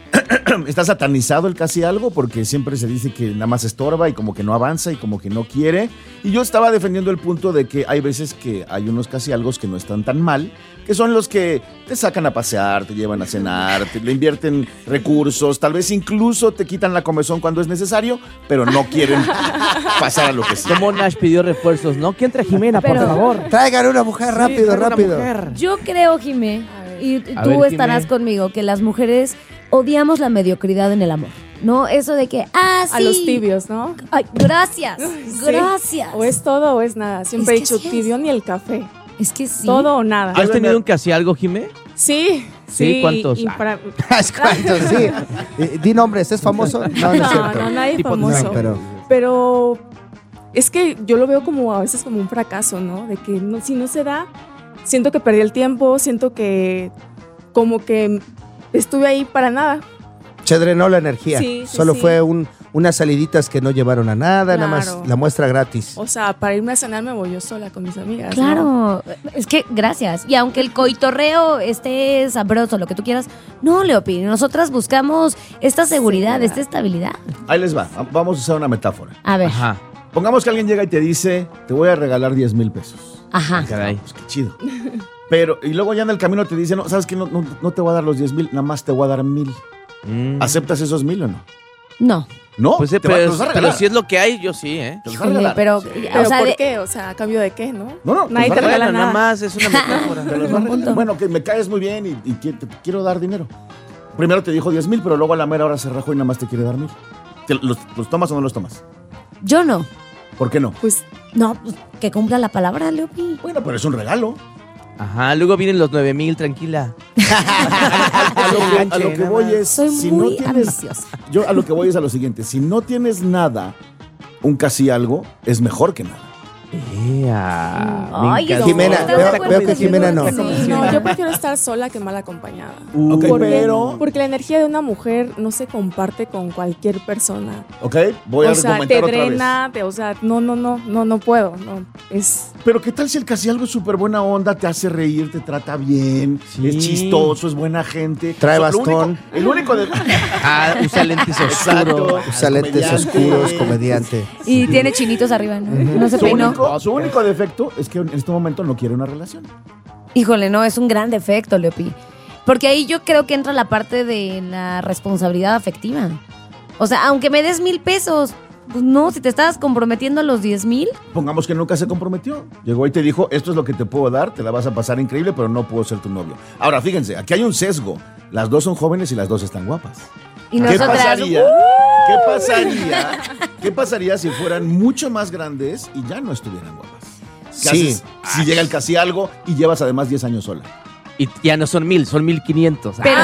Speaker 13: está satanizado el casi algo porque siempre se dice que nada más estorba y como que no avanza y como que no quiere. Y yo estaba defendiendo el punto de que hay veces que hay unos casi algos que no están tan mal, que son los que te sacan a pasear, te llevan a cenar, te, le invierten recursos, tal vez incluso te quitan la comezón cuando es necesario, pero no quieren pasar a lo que sí.
Speaker 5: Como Nash pidió refuerzos, ¿no? ¿Quién trae Jimena,
Speaker 3: Pero-
Speaker 5: por favor?
Speaker 4: Traigan una mujer, rápido,
Speaker 5: traigan una
Speaker 4: rápido.
Speaker 5: mujer.
Speaker 3: Yo creo, Jimé, y
Speaker 5: A
Speaker 3: tú
Speaker 5: ver,
Speaker 3: estarás
Speaker 5: Jimé.
Speaker 3: conmigo, que las mujeres odiamos la mediocridad en el amor. ¿No? Eso de que, ah, sí.
Speaker 14: A los tibios, ¿no?
Speaker 3: Ay, gracias.
Speaker 14: Sí.
Speaker 3: Gracias.
Speaker 14: O es todo o es nada. Siempre
Speaker 3: Es
Speaker 14: he
Speaker 3: que
Speaker 14: dicho
Speaker 3: sí es.
Speaker 14: tibio ni el café.
Speaker 3: Es que sí.
Speaker 14: Todo o nada.
Speaker 5: ¿Has tenido un casi algo, Jimé?
Speaker 14: Sí,
Speaker 5: Sí,
Speaker 14: sí.
Speaker 5: ¿cuántos?
Speaker 14: y para-
Speaker 4: ¿Cuántos? Sí. Eh, Di nombres, ¿es famoso? No, no es
Speaker 14: No,
Speaker 4: cierto.
Speaker 14: no, nadie
Speaker 5: Tipo-
Speaker 14: famoso.
Speaker 4: No, pero
Speaker 14: Pero es que yo lo veo como a veces como un fracaso, ¿no? De que no, si no se da, siento que perdí el tiempo, siento que como que estuve ahí para nada.
Speaker 4: se drenó la energía.
Speaker 14: Sí, sí,
Speaker 4: Solo
Speaker 14: sí.
Speaker 4: fue un, unas saliditas que no llevaron a nada, nada
Speaker 14: Claro.
Speaker 4: más la muestra gratis.
Speaker 14: O sea, para irme a cenar me voy yo sola con mis amigas. ¿no?
Speaker 3: Claro, es que gracias. Y aunque el coitorreo esté sabroso, lo que tú quieras, no, Leopi, nosotras buscamos esta seguridad, esta estabilidad.
Speaker 13: Ahí les va, vamos a usar una metáfora.
Speaker 3: A ver,
Speaker 5: Ajá.
Speaker 13: Pongamos que alguien llega y te dice, te voy a regalar diez mil pesos.
Speaker 3: ajá.
Speaker 5: Caray.
Speaker 13: Pues qué chido. Pero, y luego ya en el camino te dice, no, ¿sabes qué? No, no, no te voy a dar los diez mil, nada más te voy a dar mil.
Speaker 5: Mm.
Speaker 13: ¿Aceptas esos mil o no?
Speaker 3: No.
Speaker 13: No,
Speaker 5: Pues, eh,
Speaker 13: te va-
Speaker 5: pero,
Speaker 13: te los va a
Speaker 5: pero
Speaker 13: regalar.
Speaker 5: si es lo que hay, yo sí, ¿eh?
Speaker 13: Te los va a
Speaker 3: Híjole,
Speaker 13: regalar.
Speaker 3: pero,
Speaker 14: Pero
Speaker 3: o sea,
Speaker 14: ¿por
Speaker 3: de-
Speaker 14: qué? O sea, ¿a cambio de qué, no?
Speaker 13: No, no,
Speaker 14: Nadie
Speaker 13: te
Speaker 14: te
Speaker 13: los va a
Speaker 14: regala
Speaker 5: Bueno, nada
Speaker 14: nada.
Speaker 5: más, es una metáfora.
Speaker 13: Te los va a regalar. Bueno, que me caes muy bien y, y qui- te, te quiero dar dinero. Primero te dijo diez mil, pero luego a la mera hora se rajó y nada más te quiere dar mil. ¿Te- ¿Los, los tomas o no los tomas?
Speaker 3: yo no.
Speaker 13: ¿Por qué no?
Speaker 14: Pues
Speaker 3: No, pues, que cumpla la palabra, Leopi.
Speaker 13: Bueno, pero es un regalo.
Speaker 5: Ajá, luego vienen los nueve mil, tranquila.
Speaker 13: A lo que, a lo que
Speaker 5: nada
Speaker 13: voy
Speaker 5: más.
Speaker 13: es,
Speaker 3: Soy
Speaker 13: si
Speaker 3: muy
Speaker 13: no tienes,
Speaker 3: ambiciosa.
Speaker 13: yo a lo que voy es a lo siguiente, si no tienes nada, un casi algo es mejor que nada.
Speaker 5: Ea, me
Speaker 3: Ay,
Speaker 5: encanta.
Speaker 4: Jimena,
Speaker 3: ¿estás de
Speaker 4: veo-
Speaker 3: acuerdo
Speaker 4: veo que
Speaker 3: conmigo?
Speaker 4: Jimena no.
Speaker 14: sí, no, yo prefiero estar sola que mal acompañada.
Speaker 13: Ok,
Speaker 14: ¿Por qué?
Speaker 13: pero,
Speaker 14: Porque la energía de una mujer no se comparte con cualquier persona.
Speaker 13: ok, voy a
Speaker 14: o sea, te
Speaker 13: argumentar otra vez.
Speaker 14: drena, te- o sea, no, no, no, no, no puedo. No, es
Speaker 13: Pero qué tal si el casi algo es súper buena onda, te hace reír, te trata bien,
Speaker 5: Sí.
Speaker 13: es chistoso, es buena gente.
Speaker 4: Trae
Speaker 13: So, lo
Speaker 4: bastón.
Speaker 13: único- el único de...
Speaker 5: Ah, usa lentes
Speaker 13: Exacto.
Speaker 5: oscuros.
Speaker 4: Usa lentes
Speaker 13: comediante.
Speaker 4: oscuros, comediante.
Speaker 3: Y tiene chinitos arriba, ¿no? No se
Speaker 13: Su
Speaker 3: peinó.
Speaker 13: único, su único defecto es que en este momento no quiere una relación.
Speaker 3: Híjole, no, es un gran defecto, Leopi. Porque ahí yo creo que entra la parte de la responsabilidad afectiva. O sea, aunque me des mil pesos, pues no, si te estabas comprometiendo a los diez mil,
Speaker 13: Pongamos que nunca se comprometió. Llegó y te dijo, esto es lo que te puedo dar, te la vas a pasar increíble, pero no puedo ser tu novio. Ahora, fíjense, aquí hay un sesgo. Las dos son jóvenes y las dos están guapas.
Speaker 3: y
Speaker 13: ¿Qué
Speaker 3: nosotras...
Speaker 13: pasaría?
Speaker 3: ¡uh!
Speaker 13: ¿Qué pasaría? ¿Qué pasaría si fueran mucho más grandes y ya no estuvieran guapas? ¿Qué
Speaker 4: Sí.
Speaker 13: haces si llega el casi algo y llevas además diez años sola?
Speaker 5: Y ya no son mil, son mil quinientos.
Speaker 3: Pero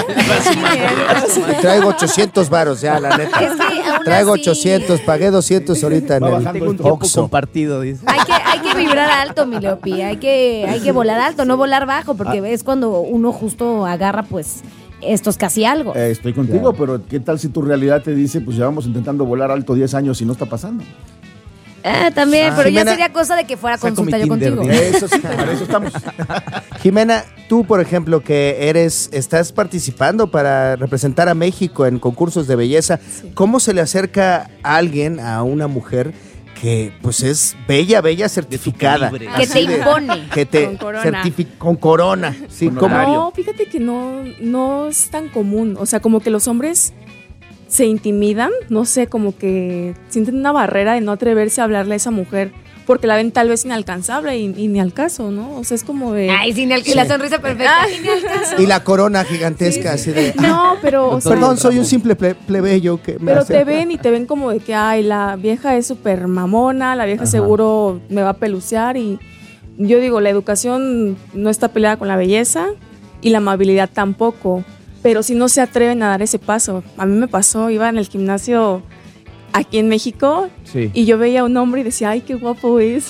Speaker 4: Traigo ochocientos varos ya, la neta.
Speaker 3: es que aún
Speaker 4: Traigo
Speaker 3: así
Speaker 4: ochocientos, pagué doscientos ahorita en
Speaker 13: Va
Speaker 4: el
Speaker 13: bajando
Speaker 5: Tengo un
Speaker 13: esto.
Speaker 5: tiempo
Speaker 4: Oxxo.
Speaker 5: compartido, dice.
Speaker 3: hay que, hay que vibrar alto, mi Leopi. Hay que, hay que volar alto, no volar bajo, porque es cuando uno justo agarra, pues, estos casi algo.
Speaker 13: Eh, estoy contigo, pero ¿qué tal si tu realidad te dice, pues llevamos intentando volar alto diez años y no está pasando?
Speaker 3: Ah, también,
Speaker 4: Ah,
Speaker 3: pero
Speaker 4: Jimena,
Speaker 3: ya sería cosa de que fuera
Speaker 5: saco
Speaker 3: consulta
Speaker 5: mi
Speaker 3: yo
Speaker 5: Tinder,
Speaker 3: contigo.
Speaker 5: dice.
Speaker 13: Eso sí, para eso estamos.
Speaker 4: Jimena, tú, por ejemplo, que eres, estás participando para representar a México en concursos de belleza, ¿cómo se le acerca a alguien, a una mujer que pues es bella, bella certificada?
Speaker 5: calibre.
Speaker 3: Que
Speaker 4: Así
Speaker 3: te
Speaker 4: de-
Speaker 3: impone.
Speaker 4: Que te
Speaker 14: Con corona.
Speaker 4: certifi- con corona. Sí,
Speaker 13: Con
Speaker 4: ¿cómo?
Speaker 13: horario.
Speaker 14: No, fíjate que no, no es tan común. O sea, como que los hombres se intimidan, no sé, como que sienten una barrera de no atreverse a hablarle a esa mujer porque la ven tal vez inalcanzable y, y ni al caso, ¿no? O sea, es como de...
Speaker 3: Ay, sí, ni al, sí. La sonrisa perfecta. Ay, ni al caso.
Speaker 4: Y la corona gigantesca, sí, así de...
Speaker 14: No, pero... O sea,
Speaker 4: perdón, soy un simple ple- plebeyo que me
Speaker 14: Pero
Speaker 4: hace...
Speaker 14: te ven y te ven como de que, ay, la vieja es súper mamona, la vieja
Speaker 4: Ajá.
Speaker 14: seguro me va a pelucear y yo digo, la educación no está peleada con la belleza y la amabilidad tampoco, pero si no se atreven a dar ese paso. A mí me pasó, iba en el gimnasio aquí en México
Speaker 5: Sí.
Speaker 14: y yo veía a un hombre y decía, ay, qué guapo es.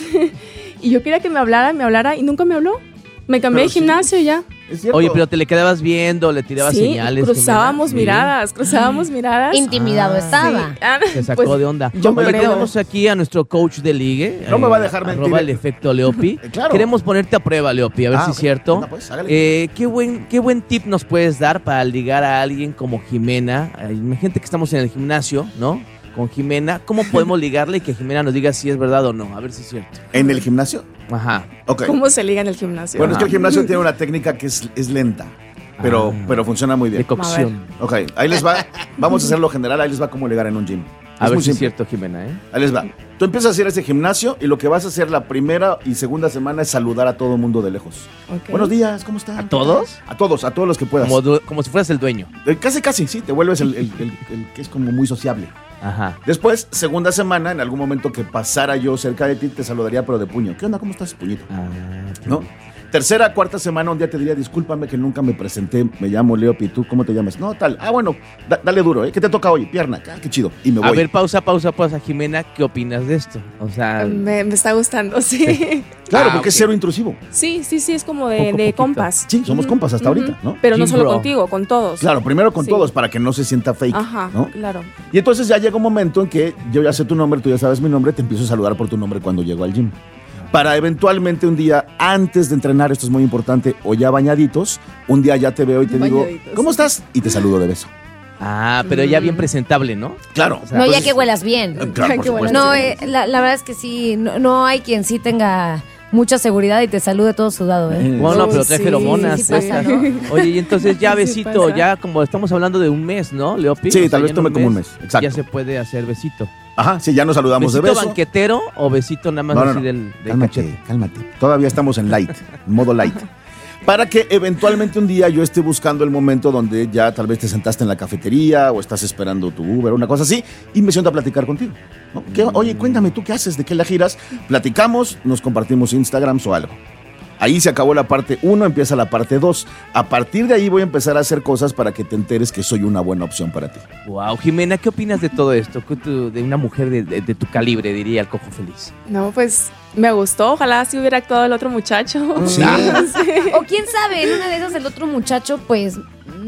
Speaker 14: Y yo quería que me hablara, me hablara y nunca me habló. Me cambié
Speaker 5: Pero
Speaker 14: de gimnasio
Speaker 5: sí.
Speaker 14: y ya.
Speaker 5: Oye, pero te le quedabas viendo, le tirabas
Speaker 14: Sí,
Speaker 5: señales.
Speaker 14: cruzábamos
Speaker 5: Jimena.
Speaker 14: miradas, cruzábamos miradas.
Speaker 3: Intimidado
Speaker 5: Ah.
Speaker 3: estaba.
Speaker 14: Sí. Ah,
Speaker 5: Se sacó
Speaker 14: pues,
Speaker 5: de onda.
Speaker 14: yo
Speaker 5: Oye,
Speaker 14: creo.
Speaker 5: tenemos aquí a nuestro coach de ligue.
Speaker 13: No me va a dejar mentir.
Speaker 5: Arroba el efecto Leopi.
Speaker 13: Claro.
Speaker 5: Queremos ponerte a prueba, Leopi, a ver
Speaker 13: Ah,
Speaker 5: si
Speaker 13: ok.
Speaker 5: es cierto.
Speaker 13: Anda, pues, hágale.
Speaker 5: Eh, ¿qué, buen, ¿Qué buen tip nos puedes dar para ligar a alguien como Jimena? Hay gente que estamos en el gimnasio, ¿no? Con Jimena. ¿Cómo podemos ligarle y que Jimena nos diga si es verdad o no? A ver si es cierto.
Speaker 13: ¿En el gimnasio?
Speaker 5: Ajá.
Speaker 13: Ok.
Speaker 14: ¿Cómo se liga en el gimnasio?
Speaker 13: Bueno, es que el gimnasio tiene una técnica que es, es lenta, pero,
Speaker 5: Ah.
Speaker 13: pero funciona muy bien.
Speaker 5: De cocción.
Speaker 13: Ok, ahí les va. Vamos a hacerlo general, ahí les va cómo ligar en un gym.
Speaker 5: A
Speaker 13: Es
Speaker 5: ver
Speaker 13: muy
Speaker 5: si es
Speaker 13: simple.
Speaker 5: cierto, Jimena, ¿eh?
Speaker 13: Ahí les va. Tú empiezas a hacer ese gimnasio y lo que vas a hacer la primera y segunda semana es saludar a todo el mundo de lejos.
Speaker 14: Ok.
Speaker 13: Buenos días, ¿cómo están?
Speaker 5: ¿A todos?
Speaker 13: A todos, a todos los que puedas.
Speaker 5: Como, du- como si fueras el dueño.
Speaker 13: Eh, Casi, casi, sí, te vuelves el, el- el- el que es como muy sociable.
Speaker 5: Ajá.
Speaker 13: Después, segunda semana, en algún momento que pasara yo cerca de ti, te saludaría, pero de puño. ¿Qué onda? ¿Cómo estás, puñito?
Speaker 5: Ah,
Speaker 13: ¿No? Tercera, cuarta semana, un día te diría, discúlpame que nunca me presenté, me llamo Leopi, ¿tú cómo te llamas? No, tal. Ah, bueno, da- dale duro, ¿eh? ¿Qué te toca hoy? Pierna. Ah, qué chido. Y me voy.
Speaker 5: A ver, pausa, pausa, pausa, Jimena. ¿Qué opinas de esto? O sea,
Speaker 14: Me, me está gustando, sí.
Speaker 13: Claro,
Speaker 5: Ah,
Speaker 13: porque
Speaker 5: ok.
Speaker 13: es cero intrusivo.
Speaker 14: Sí, sí, sí, es como de,
Speaker 5: Poco,
Speaker 14: de
Speaker 5: poquito.
Speaker 14: compas.
Speaker 13: Sí, somos compas hasta
Speaker 14: Ujú.
Speaker 13: ahorita, ¿no?
Speaker 14: Pero no
Speaker 5: Gym
Speaker 14: solo
Speaker 5: bro.
Speaker 14: contigo, con todos.
Speaker 13: Claro, primero con
Speaker 14: Sí.
Speaker 13: todos para que no se sienta fake,
Speaker 14: Ajá,
Speaker 13: ¿no?
Speaker 14: claro.
Speaker 13: Y entonces ya llega un momento en que yo ya sé tu nombre, tú ya sabes mi nombre, te empiezo a saludar por tu nombre cuando llego al gym. Para eventualmente un día, antes de entrenar, esto es muy importante, o ya bañaditos, un día ya te veo y te digo,
Speaker 14: Bañaditos.
Speaker 13: ¿cómo estás? Y te saludo de beso.
Speaker 5: ah, pero ya bien presentable, ¿no?
Speaker 13: Claro.
Speaker 5: O sea,
Speaker 3: No, ya
Speaker 13: Entonces-
Speaker 3: que huelas bien.
Speaker 13: Eh, Claro, por
Speaker 14: Qué
Speaker 13: supuesto.
Speaker 3: No, eh, la, la verdad es que sí, no, no hay quien sí tenga mucha seguridad y te salude todo sudado, ¿eh?
Speaker 13: Eh,
Speaker 5: Bueno,
Speaker 14: Oh,
Speaker 5: pero trae
Speaker 14: sí,
Speaker 5: feromonas.
Speaker 3: sí pasa,
Speaker 5: estas.
Speaker 3: ¿no?
Speaker 5: Oye, y entonces ya
Speaker 14: Sí
Speaker 5: besito,
Speaker 14: pasa.
Speaker 5: ya como estamos hablando de un mes, ¿no, Leopi?
Speaker 13: Sí,
Speaker 5: O sea,
Speaker 13: tal vez
Speaker 5: ya en
Speaker 13: tome como un mes, exacto.
Speaker 5: Ya se puede hacer besito.
Speaker 13: Ajá, sí, ya nos saludamos de
Speaker 5: ¿Besito
Speaker 13: beso.
Speaker 5: banquetero o besito nada más
Speaker 13: No, no,
Speaker 5: así
Speaker 13: no.
Speaker 5: del, del
Speaker 13: Cálmate,
Speaker 5: cachete?
Speaker 13: cálmate. Todavía estamos en light, en modo light. Para que eventualmente un día yo esté buscando el momento donde ya tal vez te sentaste en la cafetería o estás esperando tu Uber, una cosa así, y me siento a platicar contigo. ¿no? ¿Qué- oye, cuéntame, ¿tú qué haces? ¿De qué la giras? Platicamos, nos compartimos Instagrams o algo. Ahí se acabó la parte uno, empieza la parte dos. A partir de ahí voy a empezar a hacer cosas para que te enteres que soy una buena opción para ti.
Speaker 5: Wow, Jimena, ¿qué opinas de todo esto? ¿Qué tú- De una mujer de, de- de tu calibre, diría el cojo feliz.
Speaker 14: No, pues me gustó. Ojalá así hubiera actuado el otro muchacho.
Speaker 4: Sí.
Speaker 3: O quién sabe, en una de esas el otro muchacho, pues,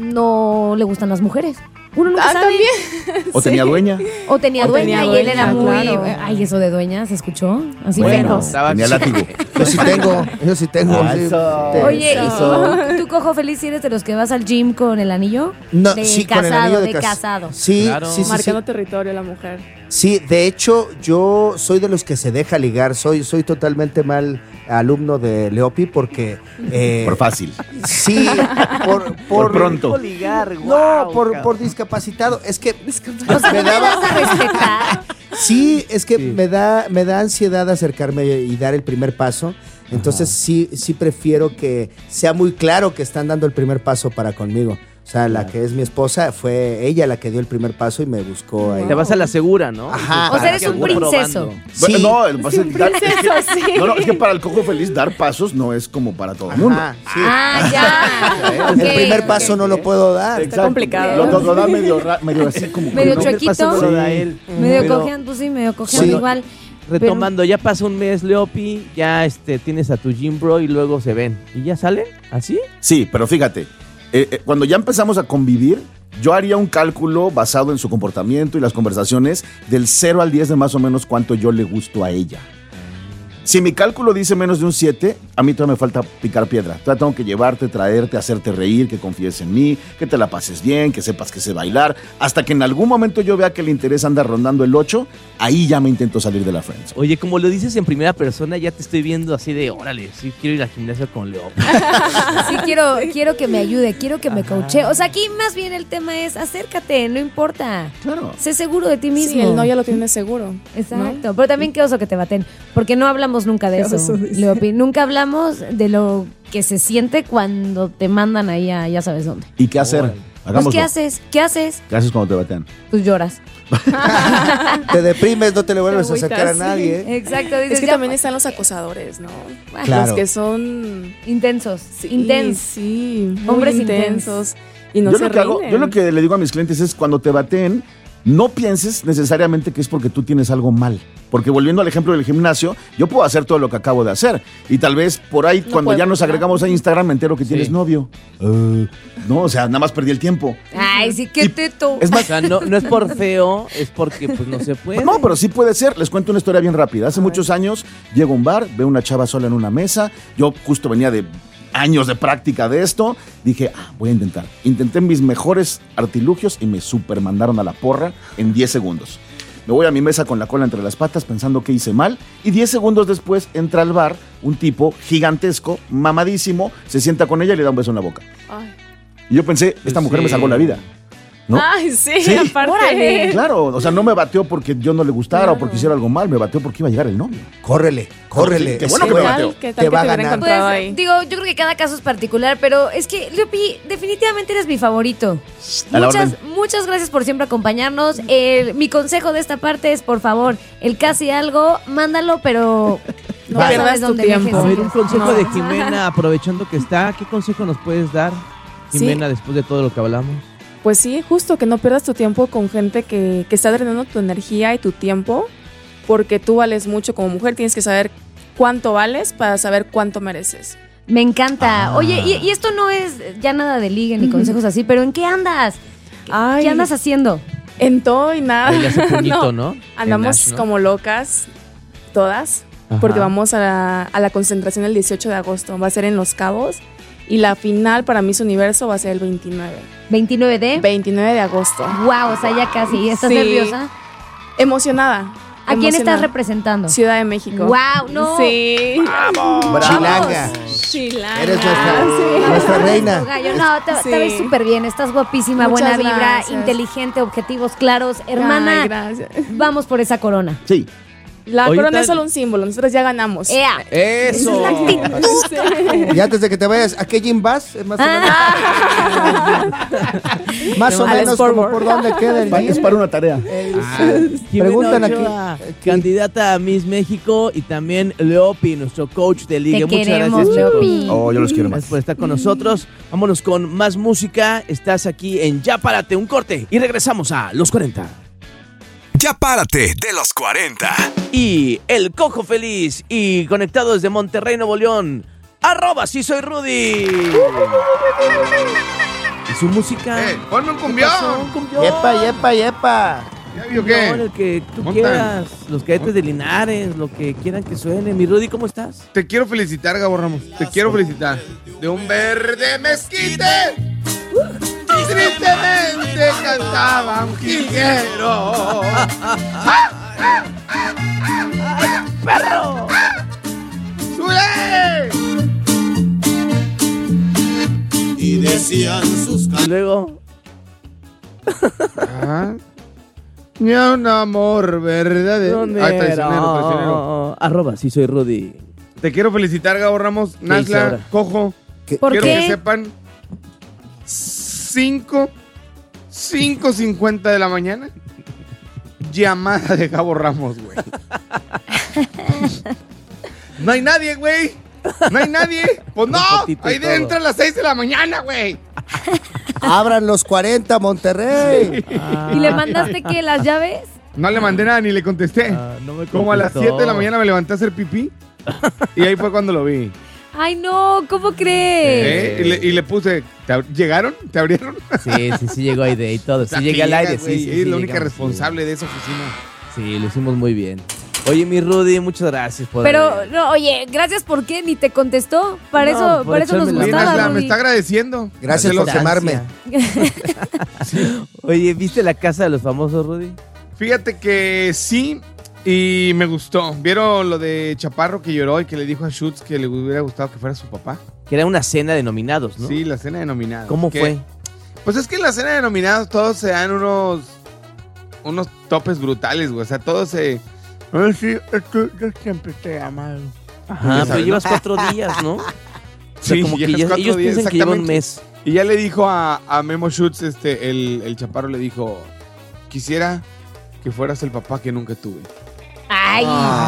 Speaker 3: no le gustan las mujeres. Uno nunca
Speaker 14: Ah,
Speaker 3: sabe.
Speaker 14: también.
Speaker 13: O tenía dueña.
Speaker 3: O tenía
Speaker 14: O
Speaker 3: dueña
Speaker 14: tenía
Speaker 3: y él era
Speaker 14: dueña,
Speaker 3: muy...
Speaker 14: claro.
Speaker 3: Ay, eso de dueña, ¿se escuchó? Así
Speaker 13: Bueno,
Speaker 3: feo.
Speaker 5: Estaba-
Speaker 13: tenía látigo.
Speaker 4: Yo sí tengo, yo sí tengo.
Speaker 13: Ah,
Speaker 4: sí.
Speaker 13: eso.
Speaker 4: Te-
Speaker 3: Oye, ¿y
Speaker 14: Eso.
Speaker 3: tú, tú, cojo feliz, eres de los que vas al gym con el anillo?
Speaker 4: No,
Speaker 3: de
Speaker 4: sí,
Speaker 3: casado,
Speaker 4: con el anillo de,
Speaker 3: de
Speaker 4: cas-
Speaker 3: casado.
Speaker 4: Sí,
Speaker 5: Claro.
Speaker 4: sí, sí, sí.
Speaker 14: Marcando territorio la mujer.
Speaker 4: Sí, de hecho, yo soy de los que se deja ligar. Soy, soy totalmente mal alumno de Leopi porque... eh,
Speaker 13: Por fácil.
Speaker 4: Sí, por, por,
Speaker 13: Por pronto.
Speaker 5: ligar,
Speaker 4: No,
Speaker 5: guau,
Speaker 4: por,
Speaker 5: cabrón.
Speaker 4: por discapacitado. Es que
Speaker 3: O sea, ¿no
Speaker 4: me
Speaker 3: me
Speaker 4: daba...
Speaker 3: das a respetar?
Speaker 4: Sí, es que
Speaker 5: Sí.
Speaker 4: me da me da ansiedad acercarme y dar el primer paso. Entonces sí sí prefiero que sea muy claro que están dando el primer paso para conmigo. O sea, la que es mi esposa fue ella la que dio el primer paso y me buscó ahí.
Speaker 5: Te vas a la segura, ¿no?
Speaker 4: Ajá.
Speaker 3: O sea, eres
Speaker 5: Que
Speaker 3: un
Speaker 5: ando
Speaker 3: princeso.
Speaker 5: probando.
Speaker 4: Sí.
Speaker 13: Bueno, no, el pase-
Speaker 14: Sí,
Speaker 13: dar- es que-
Speaker 14: princeso, sí.
Speaker 13: no, no, es que para el cojo feliz dar pasos no es como para todo el mundo.
Speaker 4: Ajá, sí.
Speaker 3: Ah, ya.
Speaker 4: el
Speaker 3: Ok,
Speaker 4: primer
Speaker 3: ok.
Speaker 4: paso no lo puedo dar.
Speaker 14: Está complicado.
Speaker 13: Lo, lo- lo da medio, ra- medio así como...
Speaker 3: Medio
Speaker 13: ¿no?
Speaker 3: chuequito.
Speaker 5: Paso no lo da él.
Speaker 3: Medio
Speaker 5: Pero,
Speaker 3: cojeando, pues sí, medio cojeando
Speaker 4: Sí.
Speaker 3: igual.
Speaker 5: retomando, ya pasa un mes, Leopi, ya este, tienes a tu gym bro y luego se ven. ¿Y ya salen? ¿Así?
Speaker 13: Sí, pero fíjate, eh, eh, cuando ya empezamos a convivir, yo haría un cálculo basado en su comportamiento y las conversaciones del cero al diez de más o menos cuánto yo le gusto a ella. Si mi cálculo dice menos de un siete, a mí todavía me falta picar piedra. Todavía tengo que llevarte, traerte, hacerte reír, que confíes en mí, que te la pases bien, que sepas que sé bailar. Hasta que en algún momento yo vea que el interés anda rondando el ocho, ahí ya me intento salir de la friends.
Speaker 5: Oye, como lo dices en primera persona, ya te estoy viendo así de, órale, sí quiero ir al gimnasio con Leo.
Speaker 3: Sí, quiero, quiero que me ayude, quiero que me coache. O sea, aquí más bien el tema es acércate, no importa.
Speaker 13: Claro.
Speaker 3: Sé seguro de ti mismo.
Speaker 14: Sí, el no ya lo tienes seguro.
Speaker 3: Exacto. ¿No? Pero también qué oso que te baten, porque no hablamos nunca de eso, Leopi. Nunca hablamos de lo que se siente cuando te mandan ahí a ya sabes dónde.
Speaker 13: ¿Y qué hacer?
Speaker 3: Pues, ¿qué haces? ¿Qué haces?
Speaker 13: ¿Qué haces cuando te batean?
Speaker 3: Pues lloras.
Speaker 4: Te deprimes, no te le vuelves a acercar a nadie.
Speaker 3: Sí. Exacto. Dices,
Speaker 14: es que
Speaker 3: ya,
Speaker 14: también están los acosadores, ¿no?
Speaker 4: Claro.
Speaker 14: Los que son
Speaker 3: intensos.
Speaker 14: Sí,
Speaker 3: intensos.
Speaker 14: Sí, muy
Speaker 3: hombres
Speaker 14: intensos. Y no
Speaker 13: yo,
Speaker 14: se
Speaker 13: lo que hago, yo lo que le digo a mis clientes es cuando te bateen, no pienses necesariamente que es porque tú tienes algo mal. Porque volviendo al ejemplo del gimnasio, yo puedo hacer todo lo que acabo de hacer. Y tal vez por ahí, no cuando ya nos agregamos a Instagram, me entero que sí. tienes novio. Uh, no, o sea, nada más perdí el tiempo.
Speaker 3: Ay, sí, qué teto.
Speaker 13: Es más,
Speaker 5: o sea, no, no es por feo, es porque pues no se puede.
Speaker 13: No, pero sí puede ser. Les cuento una historia bien rápida. Hace muchos años, llego a un bar, veo una chava sola en una mesa. Yo justo venía de años de práctica de esto. Dije, ah, voy a intentar. Intenté mis mejores artilugios y me super mandaron a la porra en diez segundos. Me voy a mi mesa con la cola entre las patas pensando que hice mal y diez segundos después entra al bar un tipo gigantesco, mamadísimo, se sienta con ella y le da un beso en la boca. Ay. Y yo pensé, esta mujer sí. me salvó la vida. ¿No?
Speaker 14: Ay, sí,
Speaker 13: sí.
Speaker 14: aparte.
Speaker 3: Órale.
Speaker 13: Claro, o sea, no me bateó porque yo no le gustara claro. o porque hiciera algo mal, me bateó porque iba a llegar el novio.
Speaker 4: Córrele, córrele.
Speaker 13: Qué bueno que me bateó.
Speaker 14: ¿Qué tal te va a ganar?
Speaker 3: Pues, ahí? Digo, yo creo que cada caso es particular, pero es que, Leopi, definitivamente eres mi favorito. Muchas, muchas gracias por siempre acompañarnos. El, mi consejo de esta parte es, por favor, el casi algo, mándalo, pero no sabes dónde dejes.
Speaker 5: A ver, un consejo no. de Jimena, aprovechando que está, ¿qué consejo nos puedes dar, Jimena, sí. después de todo lo que hablamos?
Speaker 14: Pues sí, justo que no pierdas tu tiempo con gente que, que está drenando tu energía y tu tiempo, porque tú vales mucho como mujer, tienes que saber cuánto vales para saber cuánto mereces.
Speaker 3: Me encanta. Ah. Oye, y, y esto no es ya nada de ligue ni consejos así, pero ¿en qué andas? Ay, ¿qué andas haciendo?
Speaker 14: En todo y nada.
Speaker 5: Ay, hace puñito, ¿no?
Speaker 14: ¿no? Andamos Nash, ¿no? como locas, todas, Ajá. porque vamos a la, a la concentración el dieciocho de agosto, va a ser en Los Cabos. Y la final para Miss Universo va a ser el veintinueve.
Speaker 3: ¿veintinueve de?
Speaker 14: veintinueve de agosto.
Speaker 3: Wow, o sea, ya casi. ¿Estás
Speaker 14: sí.
Speaker 3: nerviosa?
Speaker 14: Emocionada.
Speaker 3: ¿A quién estás representando?
Speaker 14: Ciudad de México.
Speaker 3: Wow, no.
Speaker 14: Sí.
Speaker 13: ¡Vamos!
Speaker 4: Chilanga.
Speaker 14: Chilanga.
Speaker 4: Eres nuestra, sí. nuestra reina.
Speaker 3: Gallo. No, te, sí. te ves súper bien. Estás guapísima,
Speaker 14: Muchas
Speaker 3: buena vibra,
Speaker 14: gracias.
Speaker 3: inteligente, objetivos claros. Hermana,
Speaker 14: Ay, gracias.
Speaker 3: Vamos por esa corona.
Speaker 13: Sí.
Speaker 14: La
Speaker 5: Ahorita
Speaker 14: corona es solo un símbolo, nosotros ya ganamos.
Speaker 3: ¡Ea!
Speaker 5: ¡Eso!
Speaker 4: Y antes de que te vayas, ¿a qué gym vas? Más o menos,
Speaker 3: Ah.
Speaker 4: más o menos como por dónde queda el gym.
Speaker 13: Es para una tarea.
Speaker 5: Ah,
Speaker 4: Preguntan aquí.
Speaker 5: Ochoa, candidata a Miss México, y también Leopi, nuestro coach de ligue.
Speaker 3: Te
Speaker 5: Muchas
Speaker 3: queremos,
Speaker 5: gracias, chicos.
Speaker 3: Leopi.
Speaker 13: Oh, yo los quiero más.
Speaker 5: Gracias por estar con nosotros. Vámonos con más música. Estás aquí en Ya Párate, un corte. Y regresamos a Los cuarenta.
Speaker 1: Ya Párate de Los cuarenta.
Speaker 5: Y el Cojo Feliz. Y conectado desde Monterrey, Nuevo León. Arroba sí soy Rudy. Y su música.
Speaker 2: Eh, ponme un cumbión.
Speaker 5: Un cumbión.
Speaker 4: Yepa, yepa, yepa.
Speaker 2: ¿Ya vio qué?
Speaker 5: El que tú
Speaker 2: Montan.
Speaker 5: quieras. Los cadetes de Linares, lo que quieran que suene. Mi Rudy, ¿cómo estás?
Speaker 2: Te quiero felicitar, Gabo Ramos. Te quiero felicitar. De un verde mezquite. Tristemente cantaba un jilguero.
Speaker 5: ¡Perro!
Speaker 2: ¡Sule!
Speaker 15: Y decían sus
Speaker 5: Y luego.
Speaker 2: Ah, ni a un amor verdadero. Ah, traicionero, traicionero.
Speaker 5: Arroba sí soy Rudy.
Speaker 2: Te quiero felicitar, Gabo Ramos.
Speaker 5: ¿Qué hice
Speaker 2: Nasla,
Speaker 5: ahora?
Speaker 2: Cojo.
Speaker 3: ¿Por
Speaker 2: Quiero
Speaker 3: qué?
Speaker 2: que sepan. cinco, cinco cincuenta de la mañana. Llamada de Gabo Ramos, güey. No hay nadie, güey. No hay nadie. Pues no. Ahí entra a las seis de la mañana, güey.
Speaker 4: Abran los cuarenta, Monterrey.
Speaker 3: ¿Y le mandaste qué? ¿Las llaves?
Speaker 2: No le mandé nada ni le contesté.
Speaker 5: Ah, no me
Speaker 2: Como a las
Speaker 5: contestó.
Speaker 2: siete de la mañana me levanté a hacer pipí. Y ahí fue cuando lo vi.
Speaker 3: Ay, no, ¿cómo crees?
Speaker 2: ¿Eh? Y, le, y le puse, ¿te ab- ¿llegaron? ¿Te abrieron?
Speaker 5: Sí, sí, sí llegó Aide y todo. Sí
Speaker 2: La
Speaker 5: llegué al
Speaker 2: friega,
Speaker 5: aire,
Speaker 2: güey,
Speaker 5: sí, sí,
Speaker 2: es
Speaker 5: sí,
Speaker 2: la única
Speaker 5: llegamos,
Speaker 2: responsable de esa oficina.
Speaker 5: Sí, lo hicimos muy bien. Oye, mi Rudy, muchas gracias por...
Speaker 3: Pero, no, oye, gracias por qué, ni te contestó. Para
Speaker 5: No,
Speaker 3: eso,
Speaker 5: por
Speaker 3: para eso nos
Speaker 5: echarme la-
Speaker 3: gustaba,
Speaker 16: Mira,
Speaker 3: Rudy.
Speaker 16: me está agradeciendo.
Speaker 4: Gracias por quemarme.
Speaker 5: Oye, ¿viste La Casa de los Famosos, Rudy?
Speaker 16: Fíjate que sí, y me gustó. ¿Vieron lo de Chaparro que lloró y que le dijo a Schutz que le hubiera gustado que fuera su papá?
Speaker 5: Que era una cena de nominados, ¿no?
Speaker 16: Sí, la cena de nominados.
Speaker 5: ¿Cómo
Speaker 16: Que-
Speaker 5: fue?
Speaker 16: Pues es que en la cena de nominados todos se dan unos unos topes brutales, güey. O sea, todos se... Ay, sí, es que yo siempre te he amado.
Speaker 5: Ajá, pero llevas cuatro días, ¿no? O sea,
Speaker 16: Sí,
Speaker 5: como que
Speaker 16: llevas
Speaker 5: ya-
Speaker 16: cuatro
Speaker 5: ellos
Speaker 16: días,
Speaker 5: piensan que lleva un
Speaker 16: exactamente.
Speaker 5: mes.
Speaker 16: Y ya le dijo a, a Memo Schutz, este, el, el chaparro le dijo, quisiera que fueras el papá que nunca tuve.
Speaker 3: Ay.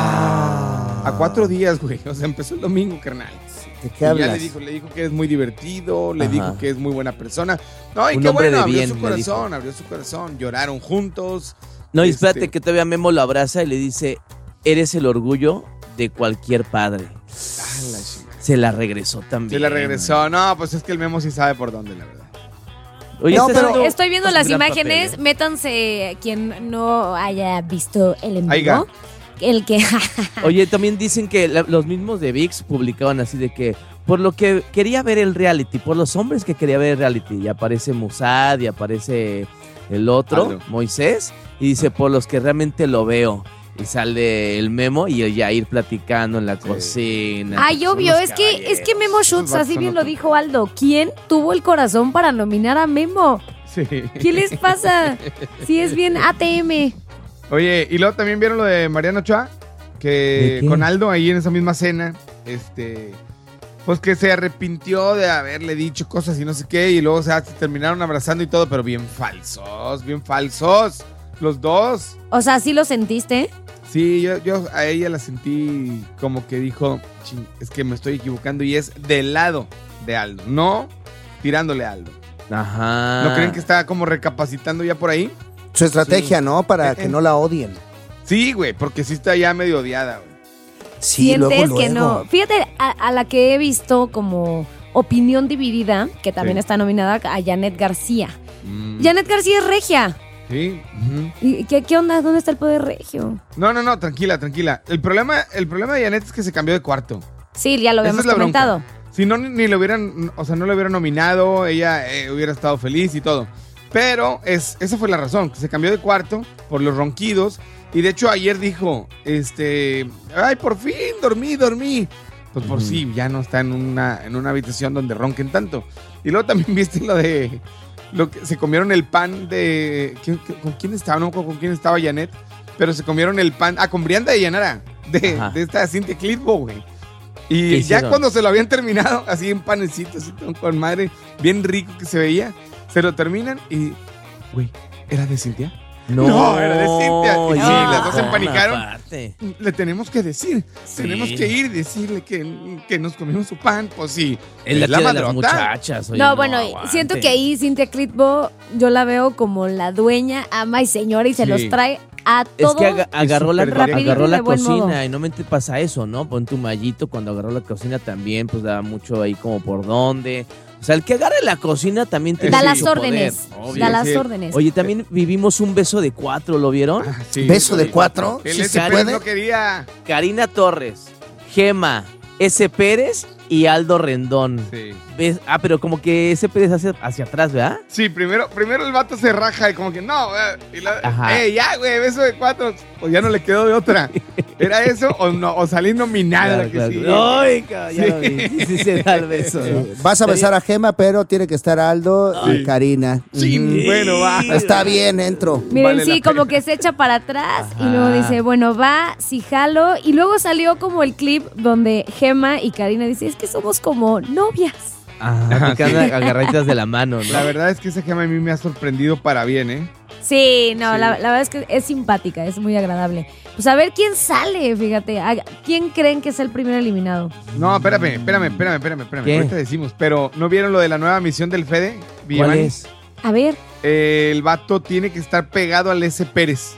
Speaker 16: A cuatro días, güey. O sea, empezó el domingo, carnal.
Speaker 4: ¿De qué
Speaker 16: Y ya
Speaker 4: hablas?
Speaker 16: le dijo, le dijo que es muy divertido, le
Speaker 5: Ajá.
Speaker 16: dijo que es muy buena persona. No, y
Speaker 5: Un
Speaker 16: qué
Speaker 5: hombre
Speaker 16: bueno,
Speaker 5: de
Speaker 16: abrió
Speaker 5: bien,
Speaker 16: su
Speaker 5: le
Speaker 16: corazón,
Speaker 5: dijo.
Speaker 16: abrió su corazón. Lloraron juntos.
Speaker 5: No, y
Speaker 16: Este-
Speaker 5: espérate que todavía Memo lo abraza y le dice, eres el orgullo de cualquier padre.
Speaker 16: Ah, la chica.
Speaker 5: Se la regresó también.
Speaker 16: Se la regresó. No, pues es que el Memo sí sabe por dónde, la verdad.
Speaker 5: Oye,
Speaker 3: No,
Speaker 5: está
Speaker 3: pero
Speaker 5: haciendo
Speaker 3: estoy viendo
Speaker 5: un
Speaker 3: las
Speaker 5: gran
Speaker 3: imágenes.
Speaker 5: papel, ¿eh?
Speaker 3: Métanse quien no haya visto el en
Speaker 16: Aiga.
Speaker 3: vivo. El que.
Speaker 5: Oye, también dicen que la- los mismos de V I X publicaban así de que por lo que quería ver el reality, por los hombres que quería ver el reality, y aparece Musad y aparece el otro,
Speaker 16: Aldo.
Speaker 5: Moisés, y dice por los que realmente lo veo. Y sale el Memo y el Yair platicando en la cocina.
Speaker 3: Ay,
Speaker 5: Son
Speaker 3: obvio,
Speaker 5: unos
Speaker 3: es que, es que Memo Schutz,
Speaker 16: vatos
Speaker 3: así
Speaker 16: son
Speaker 3: bien lo
Speaker 16: locos.
Speaker 3: dijo Aldo. ¿Quién tuvo el corazón para nominar a Memo?
Speaker 16: Sí.
Speaker 3: ¿Qué les pasa? Si es bien A T M.
Speaker 16: Oye, y luego también vieron lo de Mariano Ochoa,
Speaker 5: ¿De
Speaker 16: que
Speaker 5: qué?
Speaker 16: con Aldo ahí en esa misma cena, este, pues que se arrepintió de haberle dicho cosas y no sé qué, y luego o sea, se terminaron abrazando y todo, pero bien falsos, bien falsos, los dos.
Speaker 3: O sea, ¿sí lo sentiste?
Speaker 16: Sí, yo, yo a ella la sentí como que dijo, "Chin, es que me estoy equivocando", y es del lado de Aldo, no tirándole a Aldo.
Speaker 5: Ajá.
Speaker 16: ¿No creen que está como recapacitando ya por ahí?
Speaker 4: Su estrategia,
Speaker 16: Sí.
Speaker 4: ¿no? Para
Speaker 16: Eh,
Speaker 4: que
Speaker 16: eh.
Speaker 4: no la odien.
Speaker 16: Sí, güey, porque sí está ya medio odiada, güey.
Speaker 4: Sí,
Speaker 3: Sientes
Speaker 4: luego,
Speaker 3: que
Speaker 4: luego.
Speaker 3: no. Fíjate, a, a la que he visto como opinión dividida, que también
Speaker 16: Sí.
Speaker 3: está nominada a Janet García.
Speaker 16: Mm,
Speaker 3: Janet García es regia.
Speaker 16: sí. ujú.
Speaker 3: ¿Y qué, qué onda? ¿Dónde está el poder regio?
Speaker 16: No, no, no, tranquila, tranquila. El problema, el problema de Janet es que se cambió de cuarto.
Speaker 3: Sí, ya lo
Speaker 16: Esa
Speaker 3: habíamos
Speaker 16: es la bronca.
Speaker 3: comentado.
Speaker 16: Si no, ni, ni le hubieran, o sea, no le hubieran nominado, ella eh, hubiera estado feliz y todo. Pero es, esa fue la razón, que se cambió de cuarto por los ronquidos. Y de hecho ayer dijo, este, ay, por fin, dormí, dormí. Pues por sí, ya no está en una, en una habitación donde ronquen tanto. Y luego también viste lo de, lo que se comieron el pan de, ¿quién- ¿con quién estaba? No me acuerdo con quién estaba Janet, pero se comieron el pan, ah, con Brianda de Llanara, de,
Speaker 5: Ajá.
Speaker 16: de esta Cintia Clitbo, güey.
Speaker 5: ¿Qué
Speaker 16: Y ya
Speaker 5: hicieron?
Speaker 16: cuando se lo habían terminado, así en panecito, así con- con madre, bien rico que se veía, se lo terminan y, güey, ¿era de Cintia?
Speaker 5: No,
Speaker 16: era de Cintia. Y sí,
Speaker 5: ya,
Speaker 16: las dos se empanicaron.
Speaker 5: aparte.
Speaker 16: Le tenemos que decir,
Speaker 5: Sí.
Speaker 16: tenemos que ir y decirle que, que nos comimos su pan, pues sí.
Speaker 5: Es la, tía de las
Speaker 16: madrota.
Speaker 5: muchachas. oye,
Speaker 3: no, bueno,
Speaker 5: aguante.
Speaker 3: siento que ahí Cintia Clitbo yo la veo como la dueña, ama y señora y se
Speaker 16: Sí.
Speaker 3: los trae a
Speaker 5: Es
Speaker 3: todos.
Speaker 5: que aga- agarró la,
Speaker 16: súper
Speaker 3: rapidito
Speaker 5: agarró
Speaker 3: y
Speaker 5: la
Speaker 3: de buen
Speaker 5: cocina
Speaker 3: modo.
Speaker 5: y no me pasa eso, ¿no? Pon tu mallito cuando agarró la cocina también, pues daba mucho ahí como por dónde. O sea, el que agarre la cocina también tiene
Speaker 3: Da
Speaker 16: Sí.
Speaker 3: las
Speaker 5: mucho
Speaker 3: órdenes.
Speaker 5: poder, obvio.
Speaker 3: Da las
Speaker 16: sí.
Speaker 3: órdenes.
Speaker 5: Oye, también vivimos un beso de cuatro, ¿lo vieron?
Speaker 16: Ah, sí.
Speaker 4: ¿Beso de cuatro?
Speaker 16: El
Speaker 4: ¿Sí
Speaker 16: ese
Speaker 4: se
Speaker 16: Pérez
Speaker 4: puede?
Speaker 16: no quería.
Speaker 5: Karina Torres, Gema, S. Pérez y Aldo Rendón.
Speaker 16: Sí.
Speaker 5: ¿Ves? Ah, pero como que S. Pérez hacia, hacia atrás, ¿verdad?
Speaker 16: Sí, primero, primero el vato se raja y como que no, eh, y la-
Speaker 5: Ajá.
Speaker 16: eh, ya, güey, beso de cuatro. Pues ya no le quedó de otra. ¿Era eso o no? O salir nominada.
Speaker 5: Claro,
Speaker 16: que
Speaker 5: claro.
Speaker 16: sí.
Speaker 5: Ay, ca- ya
Speaker 16: Sí.
Speaker 5: lo vi. Sí, sí se da el beso. ¿no?
Speaker 4: Vas a besar a Gema, pero tiene que estar Aldo y
Speaker 16: Sí.
Speaker 4: Karina.
Speaker 16: Sí,
Speaker 4: Ujú.
Speaker 16: bueno, va.
Speaker 4: Está bien, entro.
Speaker 3: Miren,
Speaker 16: Vale
Speaker 3: sí,
Speaker 16: la
Speaker 3: como
Speaker 16: pena.
Speaker 3: que se echa para atrás y
Speaker 5: Ajá.
Speaker 3: luego dice, bueno, va, sí jalo. Y luego salió como el clip donde Gema y Karina dicen, es que somos como novias.
Speaker 5: Ajá, que andan agarraditas de la mano, ¿no?
Speaker 16: La verdad es que esa gema a mí me ha sorprendido para bien, ¿eh?
Speaker 3: Sí, no,
Speaker 16: Sí.
Speaker 3: La, la verdad es que es simpática, es muy agradable. Pues a ver quién sale, fíjate. ¿A ¿Quién creen que es el primer eliminado?
Speaker 16: No, espérame, espérame, espérame, espérame, espérame.
Speaker 5: ¿Qué?
Speaker 16: Ahorita decimos, pero ¿no vieron lo de la nueva misión del Fede?
Speaker 5: ¿Cuál
Speaker 16: Villamaní?
Speaker 5: es?
Speaker 3: A ver.
Speaker 16: Eh, el vato tiene que estar pegado al S. Pérez.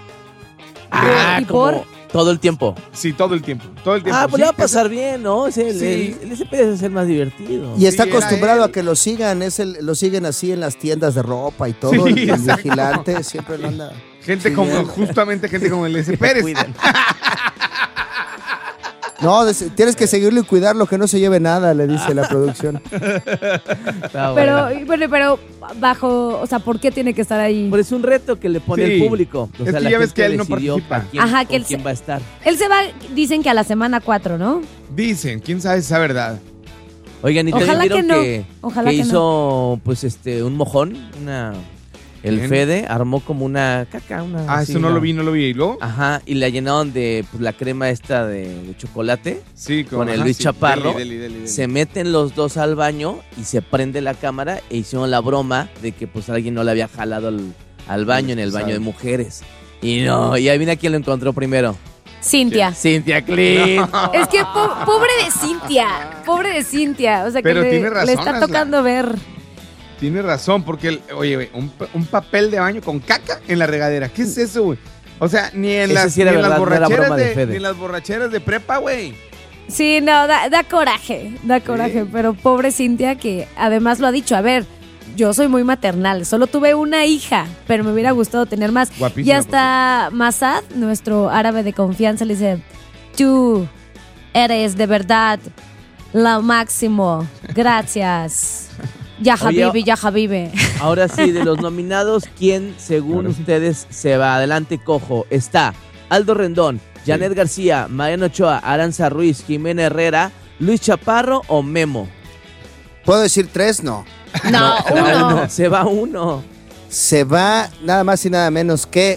Speaker 5: Ah,
Speaker 3: ¿Y
Speaker 5: como
Speaker 3: por?
Speaker 5: todo el tiempo.
Speaker 16: Sí, todo el tiempo. Todo el tiempo.
Speaker 5: Ah, pues
Speaker 16: Sí,
Speaker 5: le va a
Speaker 16: que
Speaker 5: pasar bien, ¿no? Ese- el,
Speaker 16: Sí.
Speaker 5: el, el S P debe ser más divertido.
Speaker 4: Y está
Speaker 16: Sí, era
Speaker 4: acostumbrado
Speaker 16: él.
Speaker 4: a que lo sigan, es el, lo siguen así en las tiendas de ropa y todo.
Speaker 16: Sí,
Speaker 4: el, el
Speaker 16: exacto.
Speaker 4: vigilante siempre lo anda.
Speaker 16: Gente como,
Speaker 4: siguiendo.
Speaker 16: justamente gente como el S. Pérez.
Speaker 5: Cuiden.
Speaker 4: No, des- tienes que seguirlo y cuidarlo, que no se lleve nada, le dice la producción.
Speaker 3: Pero, bueno, pero bajo, o sea, ¿por qué tiene que estar ahí?
Speaker 5: Pero es un reto que le pone
Speaker 16: Sí.
Speaker 5: el público. O
Speaker 16: Es
Speaker 5: sea,
Speaker 16: que
Speaker 5: la
Speaker 16: ya ves
Speaker 5: gente
Speaker 16: que él no
Speaker 5: decidió
Speaker 16: participa.
Speaker 5: con quién,
Speaker 3: Ajá, que
Speaker 5: con
Speaker 3: él
Speaker 5: quién
Speaker 3: se-
Speaker 5: va a estar.
Speaker 3: Él se va, dicen que a la semana cuatro, ¿no?
Speaker 16: Dicen, quién sabe si es verdad.
Speaker 5: Oigan, y también
Speaker 3: Ojalá
Speaker 5: vieron
Speaker 3: que no.
Speaker 5: que,
Speaker 3: Ojalá
Speaker 5: que
Speaker 3: que no.
Speaker 5: hizo pues este un mojón, una el
Speaker 16: ¿Quién?
Speaker 5: Fede armó como una caca, una
Speaker 16: Ah,
Speaker 5: así,
Speaker 16: eso no
Speaker 5: una-
Speaker 16: lo vi, no lo vi. ¿Y luego?
Speaker 5: Ajá, y la llenaron de pues, la crema esta de, de chocolate
Speaker 16: Sí,
Speaker 5: con el
Speaker 16: ajá,
Speaker 5: Luis
Speaker 16: sí.
Speaker 5: Chaparro.
Speaker 16: Deli, deli, deli, deli.
Speaker 5: Se meten los dos al baño y se prende la cámara e hicieron la broma de que pues alguien no le había jalado al, al baño en el baño de mujeres. Y no, y adivina quién lo encontró primero.
Speaker 3: Cintia.
Speaker 5: Cintia Clint.
Speaker 3: Es que po- pobre de Cintia, pobre de Cintia, o sea que
Speaker 16: Pero
Speaker 3: le,
Speaker 16: tiene razón,
Speaker 3: le está
Speaker 16: Asla.
Speaker 3: tocando ver.
Speaker 16: Tienes razón, porque, el- oye, güey, un, pa- un papel de baño con caca en la regadera. ¿Qué es eso, güey? O sea, ni en
Speaker 5: Ese
Speaker 16: las,
Speaker 5: sí era
Speaker 16: ni en las
Speaker 5: verdad, no era
Speaker 16: borracheras
Speaker 5: broma de
Speaker 16: de,
Speaker 5: Fede.
Speaker 16: ni en las borracheras de prepa, güey.
Speaker 3: Sí, no, da, da coraje, da coraje, pero pobre Cintia que además lo ha dicho, a ver, yo soy muy maternal, solo tuve una hija, pero me hubiera gustado tener más.
Speaker 16: Guapísima,
Speaker 3: Y hasta Masad, nuestro árabe de confianza, le dice, tú eres de verdad lo máximo, gracias. Ya
Speaker 5: Oye,
Speaker 3: Habibi, ya Habibi.
Speaker 5: Ahora sí, de los nominados, ¿quién, según ustedes, se va adelante cojo? Está Aldo Rendón, Janet García, Mariano Ochoa, Aranza Ruiz, Jimena Herrera, Luis Chaparro o Memo.
Speaker 4: ¿Puedo decir tres? No.
Speaker 3: No,
Speaker 5: se va
Speaker 3: uno.
Speaker 5: uno. Se va uno.
Speaker 4: Se va nada más y nada menos que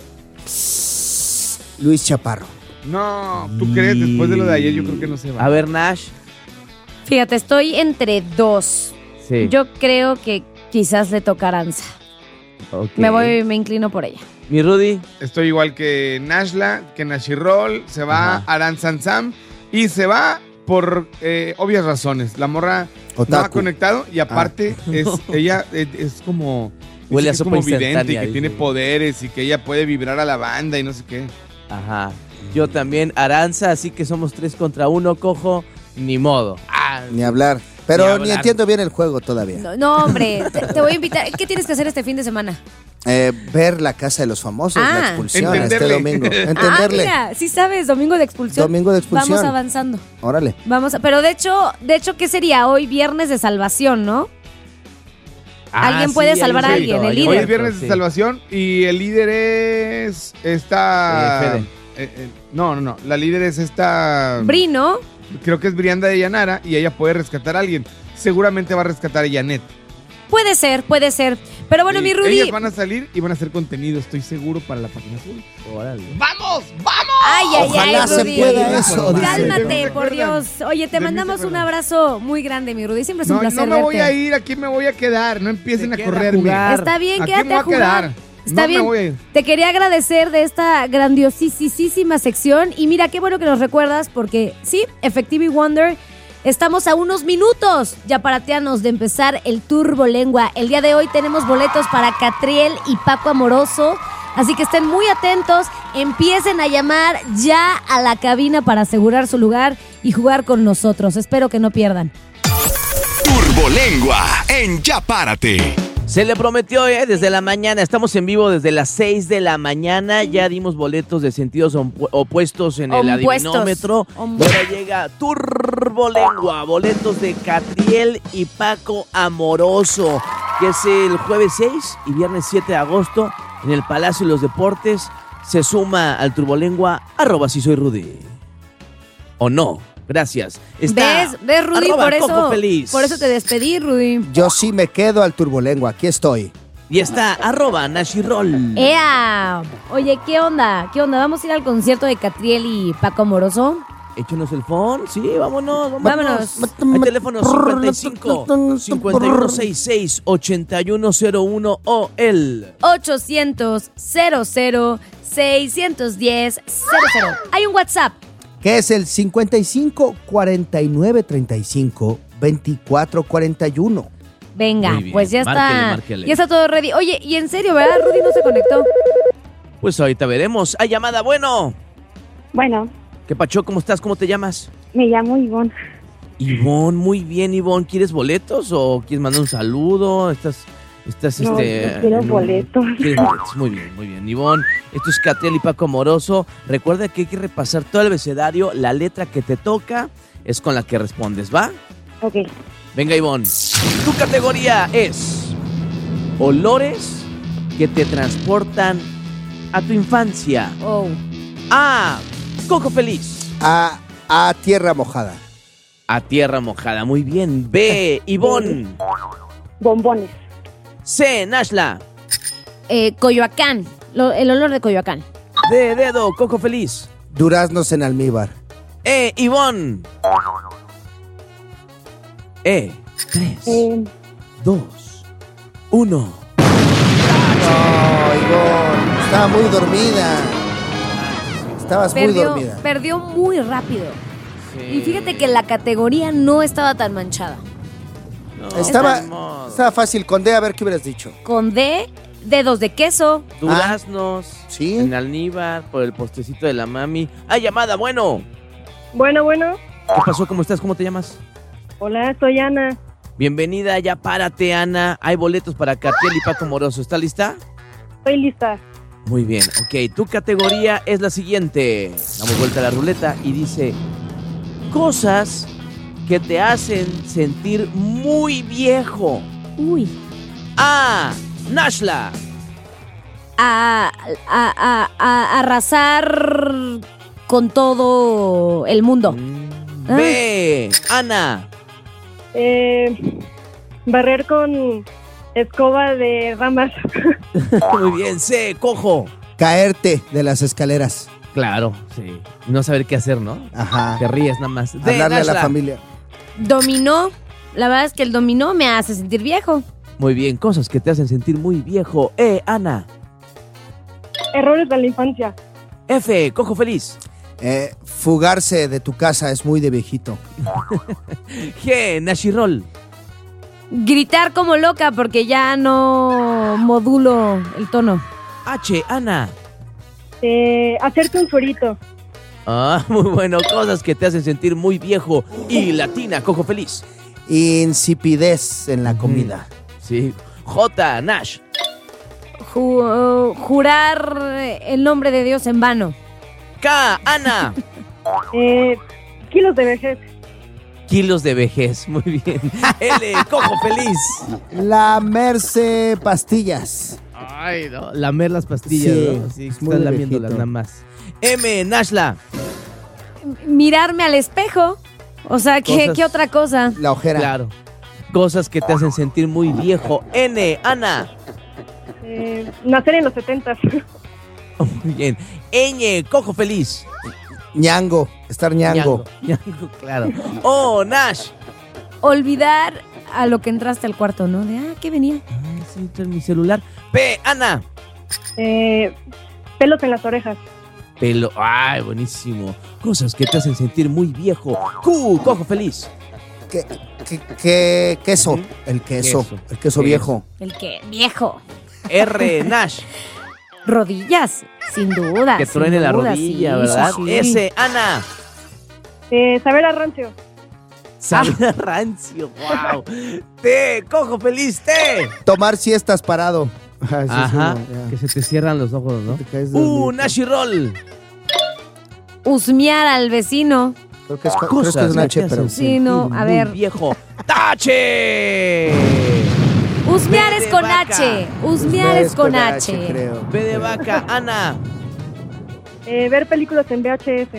Speaker 4: Luis Chaparro.
Speaker 16: No, ¿tú crees? Después de lo de ayer, yo creo que no se va.
Speaker 5: A ver, Nash.
Speaker 3: Fíjate, estoy entre dos.
Speaker 5: Sí.
Speaker 3: Yo creo que quizás le toca a Aranza.
Speaker 5: Ok.
Speaker 3: Me voy, me inclino por ella.
Speaker 5: Mi Rudy.
Speaker 16: Estoy igual que Nashla, que Nashirol, se va
Speaker 5: Ajá.
Speaker 16: Aran Sansam y se va por eh, obvias razones. La morra no ha
Speaker 4: Otaku.
Speaker 16: conectado y aparte es ella es, es como dice
Speaker 5: Huele
Speaker 16: que
Speaker 5: a
Speaker 16: es
Speaker 5: sopa
Speaker 16: como vidente y
Speaker 5: instantánea,
Speaker 16: que
Speaker 5: dice.
Speaker 16: tiene poderes y que ella puede vibrar a la banda y no sé qué.
Speaker 5: Ajá. Yo también, Aranza, así que somos tres contra uno, cojo. Ni modo. Ah,
Speaker 4: Ni hablar. Pero
Speaker 5: Ni
Speaker 4: ni,
Speaker 5: hablar.
Speaker 4: entiendo bien el juego todavía.
Speaker 3: No, no, hombre, te, te voy a invitar. ¿Qué tienes que hacer este fin de semana?
Speaker 4: Eh, ver la casa de los famosos,
Speaker 3: Ah.
Speaker 4: la expulsión este
Speaker 16: Entenderle.
Speaker 4: domingo.
Speaker 3: Ah,
Speaker 4: Entenderle.
Speaker 3: mira, sí sabes, domingo de expulsión.
Speaker 4: Domingo de expulsión.
Speaker 3: Vamos avanzando.
Speaker 4: Órale.
Speaker 3: Vamos, a- pero de hecho, de hecho, ¿qué sería hoy? Viernes de salvación, ¿no?
Speaker 5: ah,
Speaker 3: Alguien
Speaker 5: sí,
Speaker 3: puede
Speaker 5: hay
Speaker 3: salvar
Speaker 5: un
Speaker 3: a
Speaker 5: reto,
Speaker 3: alguien, el
Speaker 5: hay un
Speaker 3: líder.
Speaker 16: Hoy es
Speaker 5: reto,
Speaker 16: viernes
Speaker 5: sí.
Speaker 16: de salvación y el líder es esta
Speaker 5: Eh, Fede.
Speaker 16: eh, eh, no, no, no, la líder es esta
Speaker 3: Brino.
Speaker 16: creo que es Brianda de Yanara y ella puede rescatar a alguien. Seguramente va a rescatar a Janet.
Speaker 3: Puede ser, puede ser. Pero bueno,
Speaker 16: Y
Speaker 3: mi Rudy.
Speaker 16: ellas van a salir y van a hacer contenido, estoy seguro, para la página azul.
Speaker 5: Órale.
Speaker 16: ¡Vamos! ¡Vamos!
Speaker 3: Ay, ay,
Speaker 4: Ojalá
Speaker 3: ay,
Speaker 4: se
Speaker 3: Rudy.
Speaker 4: pueda eso, dice.
Speaker 3: Cálmate, por Dios. Oye, te
Speaker 16: De mí
Speaker 3: mandamos
Speaker 16: se
Speaker 3: un
Speaker 16: acuerdan.
Speaker 3: abrazo muy grande, mi Rudy. Siempre es un
Speaker 16: No,
Speaker 3: placer
Speaker 16: no me voy
Speaker 3: verte.
Speaker 16: a ir, aquí me voy a quedar. No empiecen
Speaker 5: Te
Speaker 16: a
Speaker 5: queda
Speaker 16: correrme.
Speaker 5: jugar.
Speaker 3: Está bien,
Speaker 16: Aquí
Speaker 3: quédate
Speaker 16: me voy
Speaker 3: a
Speaker 16: a
Speaker 3: jugar.
Speaker 16: quedar.
Speaker 3: Está
Speaker 16: No me
Speaker 3: bien.
Speaker 16: voy a ir.
Speaker 3: Te quería agradecer de esta grandiosísima sección. Y mira, qué bueno que nos recuerdas, porque sí, Effectively Wonder, estamos a unos minutos ya paratianos de empezar el Turbo Lengua. El día de hoy tenemos boletos para Catriel y Paco Amoroso. Así que estén muy atentos, empiecen a llamar ya a la cabina para asegurar su lugar y jugar con nosotros. Espero que no pierdan.
Speaker 1: Turbolengua en Ya Párate.
Speaker 5: Se le prometió, ¿eh? Desde la mañana. Estamos en vivo desde las seis de la mañana. Ya dimos boletos de sentidos opu- opuestos en el
Speaker 3: Opuestos.
Speaker 5: adivinómetro. Y
Speaker 3: Om-
Speaker 5: ahora llega Turbolengua. Boletos de Catriel y Paco Amoroso. Que es el jueves seis y viernes siete de agosto en el Palacio de los Deportes. Se suma al Turbolengua. Arroba si soy Rudy. ¿O no? Gracias. Está
Speaker 3: ¿Ves? ¿Ves, Rudy?
Speaker 5: arroba
Speaker 3: Por
Speaker 5: Coco
Speaker 3: eso,
Speaker 5: Feliz.
Speaker 3: por eso te despedí, Rudy.
Speaker 4: Yo sí me quedo al turbolengua. Aquí estoy.
Speaker 5: Y está arroba Nashirol.
Speaker 3: ¡Ea! Oye, ¿qué onda? ¿Qué onda? ¿Vamos a ir al concierto de Catriel y Paco Amoroso?
Speaker 5: Échenos el phone, sí, vámonos, vámonos.
Speaker 3: Vámonos.
Speaker 5: El teléfono cincuenta y cinco, cincuenta y uno sesenta y seis, ochenta y uno cero uno o el...
Speaker 3: ochocientos, cero cero, seiscientos diez, cero cero. Hay un WhatsApp.
Speaker 4: Que es el cincuenta y cinco, cuarenta y nueve, treinta y cinco, veinticuatro, cuarenta y uno.
Speaker 3: Venga,
Speaker 5: Muy bien,
Speaker 3: pues ya
Speaker 5: márquele,
Speaker 3: está.
Speaker 5: márquele.
Speaker 3: Ya está todo ready. Oye, y en serio, ¿verdad? Rudy no se conectó.
Speaker 5: Pues ahorita veremos. Hay llamada, bueno.
Speaker 7: Bueno,
Speaker 5: ¿Qué pacho? ¿Cómo estás? ¿Cómo te llamas?
Speaker 7: me llamo Ivonne.
Speaker 5: Ivonne, muy bien, Ivonne. ¿Quieres boletos o quieres mandar un saludo? ¿Estás Estás
Speaker 7: No,
Speaker 5: este.
Speaker 7: yo quiero
Speaker 5: en un-
Speaker 7: boletos.
Speaker 5: ¿Quieres boletos? Muy bien, muy bien. Ivonne, esto es Catriel y Paco Moroso. Recuerda que hay que repasar todo el abecedario. La letra que te toca es con la que respondes, ¿va?
Speaker 7: Ok.
Speaker 5: Venga, Ivonne. Tu categoría es olores que te transportan a tu infancia.
Speaker 3: Oh.
Speaker 5: A. Coco feliz.
Speaker 4: A, a tierra mojada.
Speaker 5: A tierra mojada. Muy bien. B. Ivonne.
Speaker 7: Bombones.
Speaker 5: C. Nashla.
Speaker 3: Eh, Coyoacán. Lo- el olor de Coyoacán.
Speaker 5: D. Dedo. Coco feliz.
Speaker 4: Duraznos en almíbar.
Speaker 5: E. Ivonne. E. Tres.
Speaker 7: Eh,
Speaker 5: Dos. Uno.
Speaker 4: No, Ivonne, estaba muy dormida. Estabas muy
Speaker 3: Perdió,
Speaker 4: dormida.
Speaker 3: perdió muy rápido. Y fíjate que la categoría no estaba tan manchada.
Speaker 4: Estaba, estaba fácil. Con D, a ver qué hubieras dicho.
Speaker 3: Con D, dedos de queso.
Speaker 5: Duraznos.
Speaker 4: Sí.
Speaker 5: En almíbar, por el postecito de la mami. ¡Ah, llamada! Bueno.
Speaker 7: bueno, bueno.
Speaker 5: ¿Qué pasó? ¿Cómo estás? ¿Cómo te llamas?
Speaker 7: Hola, soy Ana.
Speaker 5: Bienvenida, ya párate, Ana. Hay boletos para Catriel y Paco Moroso. ¿Está lista?
Speaker 7: Estoy lista.
Speaker 5: Muy bien, ok. Tu categoría es la siguiente. Damos vuelta a la ruleta y dice: cosas que te hacen sentir muy viejo.
Speaker 3: Uy.
Speaker 5: A. Nashla.
Speaker 3: A, a, a, a arrasar con todo el mundo.
Speaker 5: B. Ana.
Speaker 7: Eh, barrer con escoba de ramas.
Speaker 5: Muy bien. C. Cojo.
Speaker 4: Caerte de las escaleras.
Speaker 5: Claro, sí. No saber qué hacer, ¿no?
Speaker 4: Ajá.
Speaker 5: Te ríes nada más. D.
Speaker 4: Hablarle a la
Speaker 5: Nashla.
Speaker 4: familia.
Speaker 3: Dominó. La verdad es que el dominó me hace sentir viejo.
Speaker 5: Muy bien, cosas que te hacen sentir muy viejo. E. Ana.
Speaker 7: Errores de la infancia.
Speaker 5: F. Cojo feliz.
Speaker 4: Eh, fugarse de tu casa es muy de viejito.
Speaker 5: G. Nashirol.
Speaker 3: Gritar como loca porque ya no modulo el tono.
Speaker 5: H. Ana.
Speaker 7: Eh, hacerte un suerito.
Speaker 5: Ah, muy bueno. Cosas que te hacen sentir muy viejo. Y latina, cojo feliz.
Speaker 4: Insipidez en la comida.
Speaker 5: Sí. J. Nash.
Speaker 3: Ju- jurar el nombre de Dios en vano.
Speaker 5: K. Ana.
Speaker 7: Eh, kilos de vejez.
Speaker 5: Kilos de vejez. Muy bien. L. Cojo feliz.
Speaker 4: Lamerse pastillas.
Speaker 5: Ay, no. Lamer las pastillas.
Speaker 4: Sí,
Speaker 5: ¿no? Sí,
Speaker 4: es muy
Speaker 5: estás
Speaker 4: de
Speaker 5: lamiéndolas
Speaker 4: viejito.
Speaker 5: nada más. M. Nashla.
Speaker 3: Mirarme al espejo. O sea, ¿qué,
Speaker 5: Cosas-
Speaker 3: ¿qué otra cosa?
Speaker 4: La ojera.
Speaker 5: Claro. Cosas que te hacen sentir muy viejo. N. Ana.
Speaker 7: Eh, nacer en los setentas.
Speaker 5: Muy bien. Ñ. Cojo feliz.
Speaker 4: Ñango. Estar ñango.
Speaker 5: Ñango, claro. O. Nash.
Speaker 3: Olvidar a lo que entraste al cuarto, ¿no? De, ah, ¿qué venía?
Speaker 5: Ay, sí, entra en mi celular. P. Ana.
Speaker 7: Eh, pelos en las orejas.
Speaker 5: Pelo. Ay, buenísimo. Cosas que te hacen sentir muy viejo. Q. Cojo feliz.
Speaker 4: ¿Qué, qué, qué- queso? El queso.
Speaker 5: Queso.
Speaker 4: El queso
Speaker 5: Queso.
Speaker 4: viejo.
Speaker 3: El que, viejo.
Speaker 5: R. Nash.
Speaker 3: Rodillas, sin duda.
Speaker 5: Que
Speaker 3: sin
Speaker 5: truene la
Speaker 3: duda,
Speaker 5: rodilla,
Speaker 3: sí,
Speaker 5: ¿verdad?
Speaker 3: sí, sí.
Speaker 5: S. Ana.
Speaker 7: Eh, saber a rancio.
Speaker 5: Sabe a rancio. Wow. T. Cojo feliz. T.
Speaker 4: Tomar siestas parado. Ah, ese es
Speaker 5: Ajá.
Speaker 4: uno, ya.
Speaker 5: Que se te cierran los ojos, ¿no?
Speaker 4: Te caes
Speaker 5: Uh,
Speaker 4: dormido.
Speaker 5: Nashirol.
Speaker 3: Husmear al vecino.
Speaker 4: Creo que es, creo que
Speaker 5: Cosas
Speaker 4: es una
Speaker 5: que
Speaker 4: H,
Speaker 5: te
Speaker 4: pero
Speaker 5: hacen
Speaker 3: Sí, no,
Speaker 5: sentir
Speaker 3: a
Speaker 5: muy
Speaker 3: ver.
Speaker 5: viejo. ¡Tache!
Speaker 3: Husmear
Speaker 5: B
Speaker 3: es
Speaker 5: de
Speaker 3: con
Speaker 5: vaca.
Speaker 3: H. Husmear es con H.
Speaker 4: creo.
Speaker 5: B de vaca. Ana.
Speaker 7: Eh, ver películas en V H S.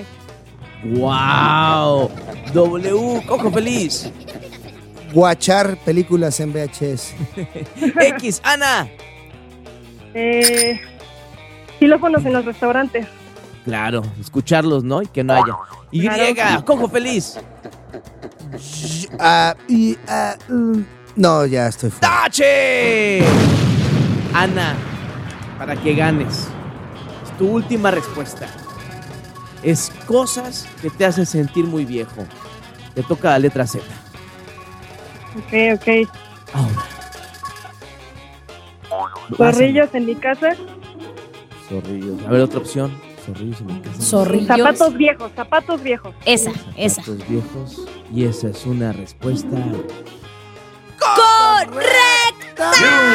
Speaker 5: ¡Wow! W. Cojo feliz.
Speaker 4: Guachar películas en V H S.
Speaker 5: X. Ana.
Speaker 7: Eh, xilófonos en los restaurantes.
Speaker 5: Claro, escucharlos, ¿no? Y que no haya. Y.
Speaker 7: Claro.
Speaker 5: Cojo feliz.
Speaker 4: Ah, y, ah, mm, no, ya estoy fuera.
Speaker 5: ¡Tache! Ana, para que ganes. Es tu última respuesta. Es cosas que te hacen sentir muy viejo. Te toca la letra Z.
Speaker 7: Ok, ok.
Speaker 5: Ahora.
Speaker 7: Zorrillos en mi casa.
Speaker 5: Zorrillos. A ver, otra opción. Zorrillos en mi casa.
Speaker 3: Zorrillos.
Speaker 7: Zapatos viejos, zapatos viejos.
Speaker 3: Esa, esa.
Speaker 5: Zapatos viejos. Y esa es una respuesta.
Speaker 3: ¡Correcta!
Speaker 4: ¡Corta!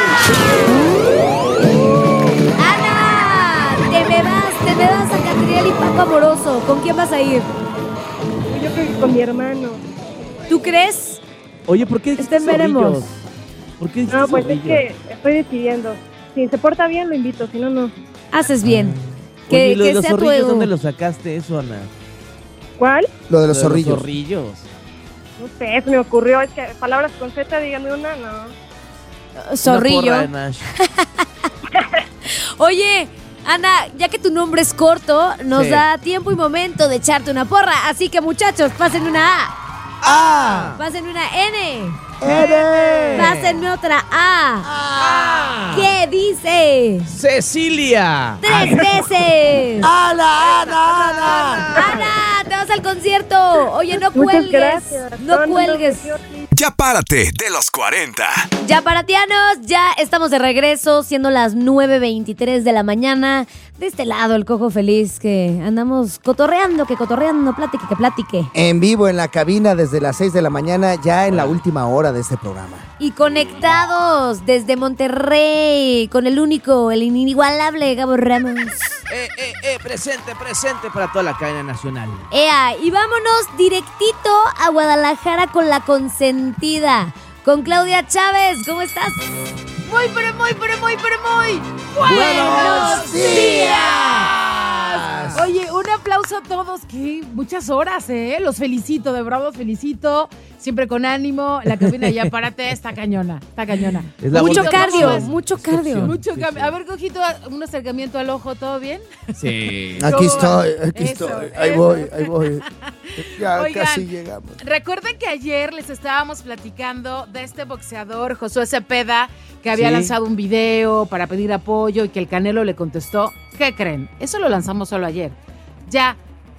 Speaker 3: ¡Ana! Te me vas, te me vas a Catriel y Paco Amoroso. ¿Con quién vas a ir?
Speaker 7: Yo creo que con mi hermano.
Speaker 3: ¿Tú crees?
Speaker 17: Oye, ¿por qué dijiste
Speaker 3: Este veremos.
Speaker 17: zorrillos? ¿Por qué dijiste
Speaker 7: No, pues
Speaker 17: zorrillos?
Speaker 7: es que estoy decidiendo. Si se porta bien, lo invito, si no, no.
Speaker 3: Haces bien. Que,
Speaker 17: Oye, ¿y lo de
Speaker 3: que
Speaker 17: los
Speaker 3: sea tu
Speaker 17: zorrillos,
Speaker 3: ego.
Speaker 17: ¿dónde lo sacaste eso, Ana?
Speaker 7: ¿Cuál?
Speaker 4: Lo de los
Speaker 17: Lo
Speaker 4: zorrillos.
Speaker 17: zorrillos.
Speaker 7: No sé, se me ocurrió. Es que palabras con Z, dígame una, no.
Speaker 3: Zorrillo.
Speaker 17: Una porra de Nash.
Speaker 3: Oye, Ana, ya que tu nombre es corto, nos
Speaker 17: Sí.
Speaker 3: da tiempo y momento de echarte una porra. Así que, muchachos, pasen una A.
Speaker 4: ¡Ah!
Speaker 3: Pásenme una N.
Speaker 4: ¡Eres!
Speaker 3: Pásenme otra A. ¿Qué dice?
Speaker 17: ¡Cecilia!
Speaker 3: ¡Tres veces!
Speaker 4: ¡Ana, Ana, Ana!
Speaker 3: ¡Ana! ¡Te vas al concierto! Oye, no
Speaker 7: Muchas
Speaker 3: cuelgues.
Speaker 7: gracias.
Speaker 3: No
Speaker 7: No, no,
Speaker 3: cuelgues.
Speaker 1: Ya párate de los cuarenta.
Speaker 3: Ya paratianos, ya estamos de regreso, siendo las nueve veintitrés de la mañana. De este lado, el Cojo Feliz, que andamos cotorreando, que cotorreando, platique, que platique.
Speaker 4: En vivo en la cabina desde las seis de la mañana, ya en la última hora de este programa.
Speaker 3: Y conectados desde Monterrey, con el único, el inigualable Gabo Ramos.
Speaker 17: Eh, eh, eh, presente, presente para toda la cadena nacional.
Speaker 3: Ea, y vámonos directito a Guadalajara con la consentida, con Claudia Chávez. ¿Cómo estás?
Speaker 10: Muy, pero muy, pero muy, pero muy.
Speaker 4: ¡Buenos días!
Speaker 10: Oye, un aplauso a todos. Que muchas horas, ¿eh? Los felicito, de verdad los felicito. Siempre con ánimo. La cabina ya párate, está cañona, está cañona.
Speaker 17: Es la
Speaker 3: Mucho
Speaker 17: vuelta
Speaker 3: cardio,
Speaker 17: más-
Speaker 3: mucho cardio.
Speaker 10: Mucho cambio. A ver, Cojito, un acercamiento al ojo, ¿todo bien?
Speaker 17: Sí.
Speaker 4: Aquí estoy, aquí
Speaker 10: Eso,
Speaker 4: estoy. Ahí
Speaker 10: eso.
Speaker 4: voy, ahí voy. Ya
Speaker 10: Oigan,
Speaker 4: casi llegamos.
Speaker 10: Recuerden que ayer les estábamos platicando de este boxeador, Josué Cepeda, que había
Speaker 17: Sí.
Speaker 10: lanzado un video para pedir apoyo y que el Canelo le contestó. ¿Qué creen? Eso lo lanzamos solo ayer. Ya,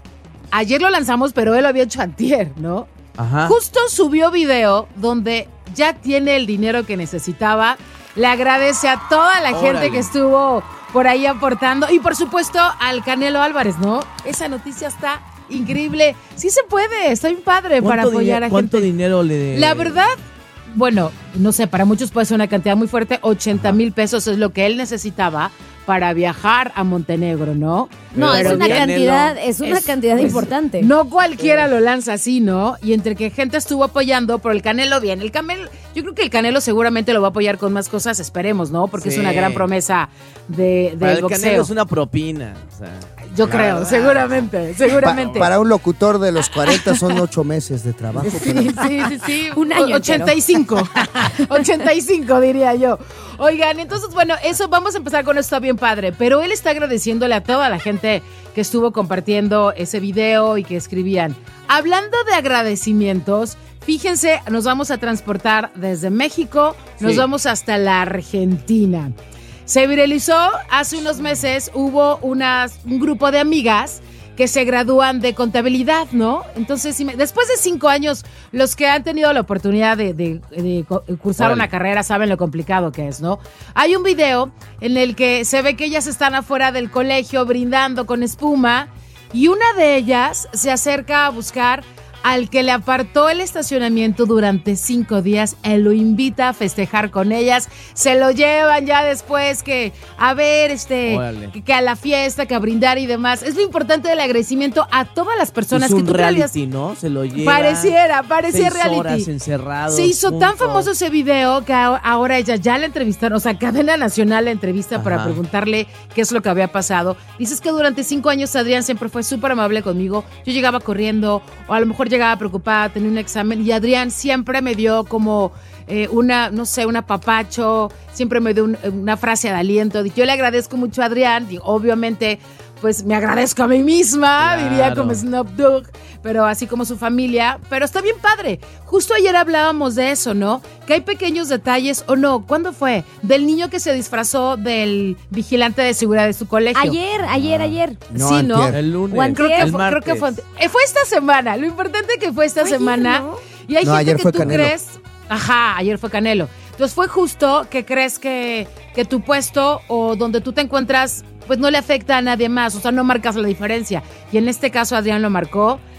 Speaker 10: ayer lo lanzamos, pero él lo había hecho antier, ¿no?
Speaker 17: Ajá.
Speaker 10: Justo subió video donde ya tiene el dinero que necesitaba. Le agradece a toda la gente
Speaker 17: Órale.
Speaker 10: que estuvo por ahí aportando. Y por supuesto al Canelo Álvarez, ¿no? Esa noticia está increíble. Sí se puede, está bien padre para
Speaker 17: ¿Cuánto
Speaker 10: apoyar
Speaker 17: dine-
Speaker 10: a
Speaker 17: ¿Cuánto
Speaker 10: gente.
Speaker 17: dinero le...?
Speaker 10: La verdad, bueno, no sé, para muchos puede ser una cantidad muy fuerte. ochenta mil pesos es lo que él necesitaba para viajar a Montenegro, ¿no?
Speaker 3: No,
Speaker 17: Pero
Speaker 3: es una
Speaker 17: Canelo-
Speaker 3: cantidad, es una
Speaker 10: Es-
Speaker 3: cantidad
Speaker 10: pues,
Speaker 3: importante.
Speaker 10: No cualquiera lo lanza así, ¿no? Y entre que gente estuvo apoyando, pero el Canelo bien. El Canelo, yo creo que el Canelo seguramente lo va a apoyar con más cosas, esperemos, ¿no? Porque es
Speaker 17: Sí.
Speaker 10: una gran promesa de,
Speaker 17: Para
Speaker 10: del
Speaker 17: el
Speaker 10: boxeo.
Speaker 17: Canelo es una propina. O sea,
Speaker 10: Yo creo, seguramente,
Speaker 4: Pa-
Speaker 10: seguramente.
Speaker 4: para un locutor de los cuarenta son ocho meses de trabajo.
Speaker 10: Sí,
Speaker 4: pero-
Speaker 10: sí, sí, sí.
Speaker 3: Un año
Speaker 10: ochenta y cinco. ochenta y cinco diría yo. Oigan, entonces, bueno, eso vamos a empezar con esto bien padre. Pero él está agradeciéndole a toda la gente que estuvo compartiendo ese video y que escribían. Hablando de agradecimientos, fíjense, nos vamos a transportar desde México, nos
Speaker 17: Sí.
Speaker 10: vamos hasta la Argentina. Se viralizó hace unos meses, hubo unas, un grupo de amigas que se gradúan de contabilidad, ¿no? Entonces, si me- después de cinco años, los que han tenido la oportunidad de, de- de co- cursar
Speaker 17: Órale.
Speaker 10: una carrera saben lo complicado que es, ¿no? Hay un video en el que se ve que ellas están afuera del colegio brindando con espuma y una de ellas se acerca a buscar al que le apartó el estacionamiento durante cinco días. Él lo invita a festejar con ellas. Se lo llevan ya después que a ver, este,
Speaker 17: Órale.
Speaker 10: que, que a la fiesta, que a brindar y demás. Es lo importante del agradecimiento a todas las personas
Speaker 17: es
Speaker 10: que
Speaker 17: un
Speaker 10: tú creías-
Speaker 17: reality, ¿no? Se lo lleva.
Speaker 10: Pareciera, parecía
Speaker 17: seis
Speaker 10: reality.
Speaker 17: horas encerrados.
Speaker 10: Se hizo tan
Speaker 17: juntos.
Speaker 10: famoso ese video que a- ahora ella ya la entrevistaron, o sea, Cadena Nacional la entrevista para
Speaker 17: Ajá.
Speaker 10: preguntarle qué es lo que había pasado. Dices que durante cinco años Adrián siempre fue súper amable conmigo. Yo llegaba corriendo o a lo mejor llegaba preocupada, tenía un examen y Adrián siempre me dio como eh, una, no sé, un apapacho, siempre me dio un- una frase de aliento. Yo le agradezco mucho a Adrián, y obviamente pues me agradezco a mí misma,
Speaker 17: Claro.
Speaker 10: diría como Snoop Dogg, pero así como su familia, pero está bien padre. Justo ayer hablábamos de eso, ¿no? Que hay pequeños detalles, o no, ¿cuándo fue? Del niño que se disfrazó del vigilante de seguridad de su colegio.
Speaker 3: Ayer, ayer, ayer.
Speaker 4: No,
Speaker 10: sí, ¿no?
Speaker 4: antier.
Speaker 17: El lunes.
Speaker 3: O antier.
Speaker 10: Creo que,
Speaker 17: el
Speaker 10: fue, creo que fue,
Speaker 17: martes.
Speaker 10: eh, fue esta semana. Lo importante que fue esta
Speaker 3: Fue ayer,
Speaker 10: semana.
Speaker 3: ¿no?
Speaker 10: Y hay
Speaker 4: No,
Speaker 10: gente
Speaker 4: ayer
Speaker 10: que
Speaker 4: fue
Speaker 10: tú
Speaker 4: Canelo.
Speaker 10: crees. Ajá, ayer fue Canelo. Entonces fue justo que crees que, que tu puesto o donde tú te encuentras, pues no le afecta a nadie más. O sea, no marcas la diferencia. Y en este caso Adrián lo marcó.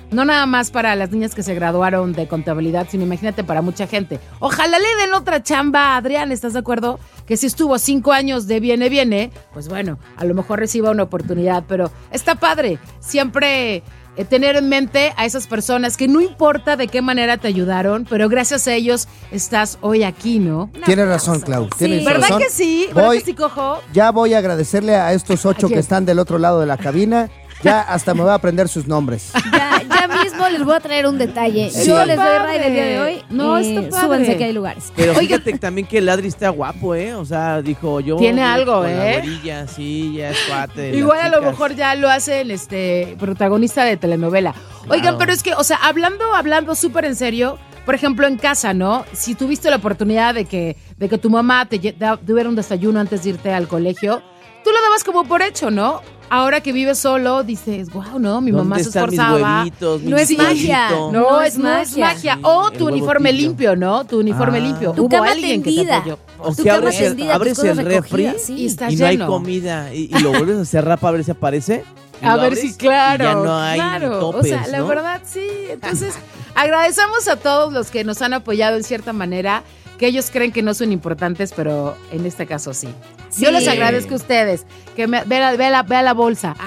Speaker 10: no nada más para las niñas que se graduaron de contabilidad, sino imagínate para mucha gente. Ojalá le den otra chamba a Adrián, ¿estás de acuerdo? Que si estuvo cinco años de viene, viene, pues bueno, a lo mejor reciba una oportunidad, pero está padre. Siempre eh, tener en mente a esas personas que no importa de qué manera te ayudaron, pero gracias a ellos estás hoy aquí, ¿no?
Speaker 4: Tienes razón, Clau.
Speaker 10: Sí,
Speaker 4: Tienes
Speaker 10: ¿verdad
Speaker 4: razón.
Speaker 10: que sí? ¿Verdad
Speaker 4: Voy-
Speaker 10: que sí, Cojo?
Speaker 4: Ya voy a agradecerle a estos ocho
Speaker 10: ¿A quién?
Speaker 4: que están del otro lado de la cabina. Ya hasta me voy a aprender sus nombres.
Speaker 3: Ya, ya mismo les voy a traer un detalle.
Speaker 4: Sí.
Speaker 3: Yo les doy
Speaker 10: Padre.
Speaker 3: ride el día de hoy.
Speaker 10: No,
Speaker 3: y
Speaker 10: está padre.
Speaker 3: súbanse que hay lugares.
Speaker 17: Pero
Speaker 10: Oigan.
Speaker 17: fíjate también que el Adri está guapo, ¿eh? O sea, dijo yo.
Speaker 10: Tiene
Speaker 17: con
Speaker 10: algo,
Speaker 17: la
Speaker 10: ¿eh?
Speaker 17: güerilla, sí, ya es cuate. de las
Speaker 10: Igual a lo
Speaker 17: chicas.
Speaker 10: mejor ya lo hace el este, protagonista de telenovela. Oigan,
Speaker 17: Claro.
Speaker 10: pero es que, o sea, hablando, hablando súper en serio, por ejemplo, en casa, ¿no? Si tuviste la oportunidad de que, de que tu mamá te lle- da- tuviera un desayuno antes de irte al colegio, tú lo dabas como por hecho, ¿no? Ahora que vives solo, dices, wow, no, mi mamá
Speaker 17: ¿Dónde
Speaker 10: se
Speaker 17: están mis
Speaker 10: esforzaba.
Speaker 17: huevitos, mi
Speaker 3: No es magia.
Speaker 17: huevito?
Speaker 10: No,
Speaker 3: No
Speaker 10: es,
Speaker 3: es
Speaker 10: no es
Speaker 3: magia.
Speaker 10: magia. O
Speaker 17: el
Speaker 10: tu
Speaker 17: huevo
Speaker 10: uniforme
Speaker 17: tibio.
Speaker 10: limpio, ¿no? Tu uniforme
Speaker 17: Ah.
Speaker 10: limpio.
Speaker 3: Tu
Speaker 10: Hubo
Speaker 3: cama
Speaker 10: alguien que te
Speaker 3: tendida.
Speaker 10: apoyó.
Speaker 17: O
Speaker 3: Tu
Speaker 17: que
Speaker 3: cama
Speaker 17: abres, el,
Speaker 3: tendida, tus
Speaker 17: abres
Speaker 3: cosas
Speaker 17: el refri
Speaker 3: recogidas, sí.
Speaker 10: Y está
Speaker 17: y no hay
Speaker 10: lleno.
Speaker 17: comida. Y, y lo vuelves a cerrar para ver si aparece. y
Speaker 10: A
Speaker 17: lo
Speaker 10: ver
Speaker 17: abres
Speaker 10: si, claro.
Speaker 17: Y ya no hay
Speaker 10: claro.
Speaker 17: topes,
Speaker 10: O sea, la
Speaker 17: ¿no?
Speaker 10: verdad, sí. Entonces, agradecemos a todos los que nos han apoyado en cierta manera, que ellos creen que no son importantes, pero en este caso sí.
Speaker 3: Sí.
Speaker 10: Yo les agradezco a ustedes. Que me, ve, la, ve, la, ve la bolsa.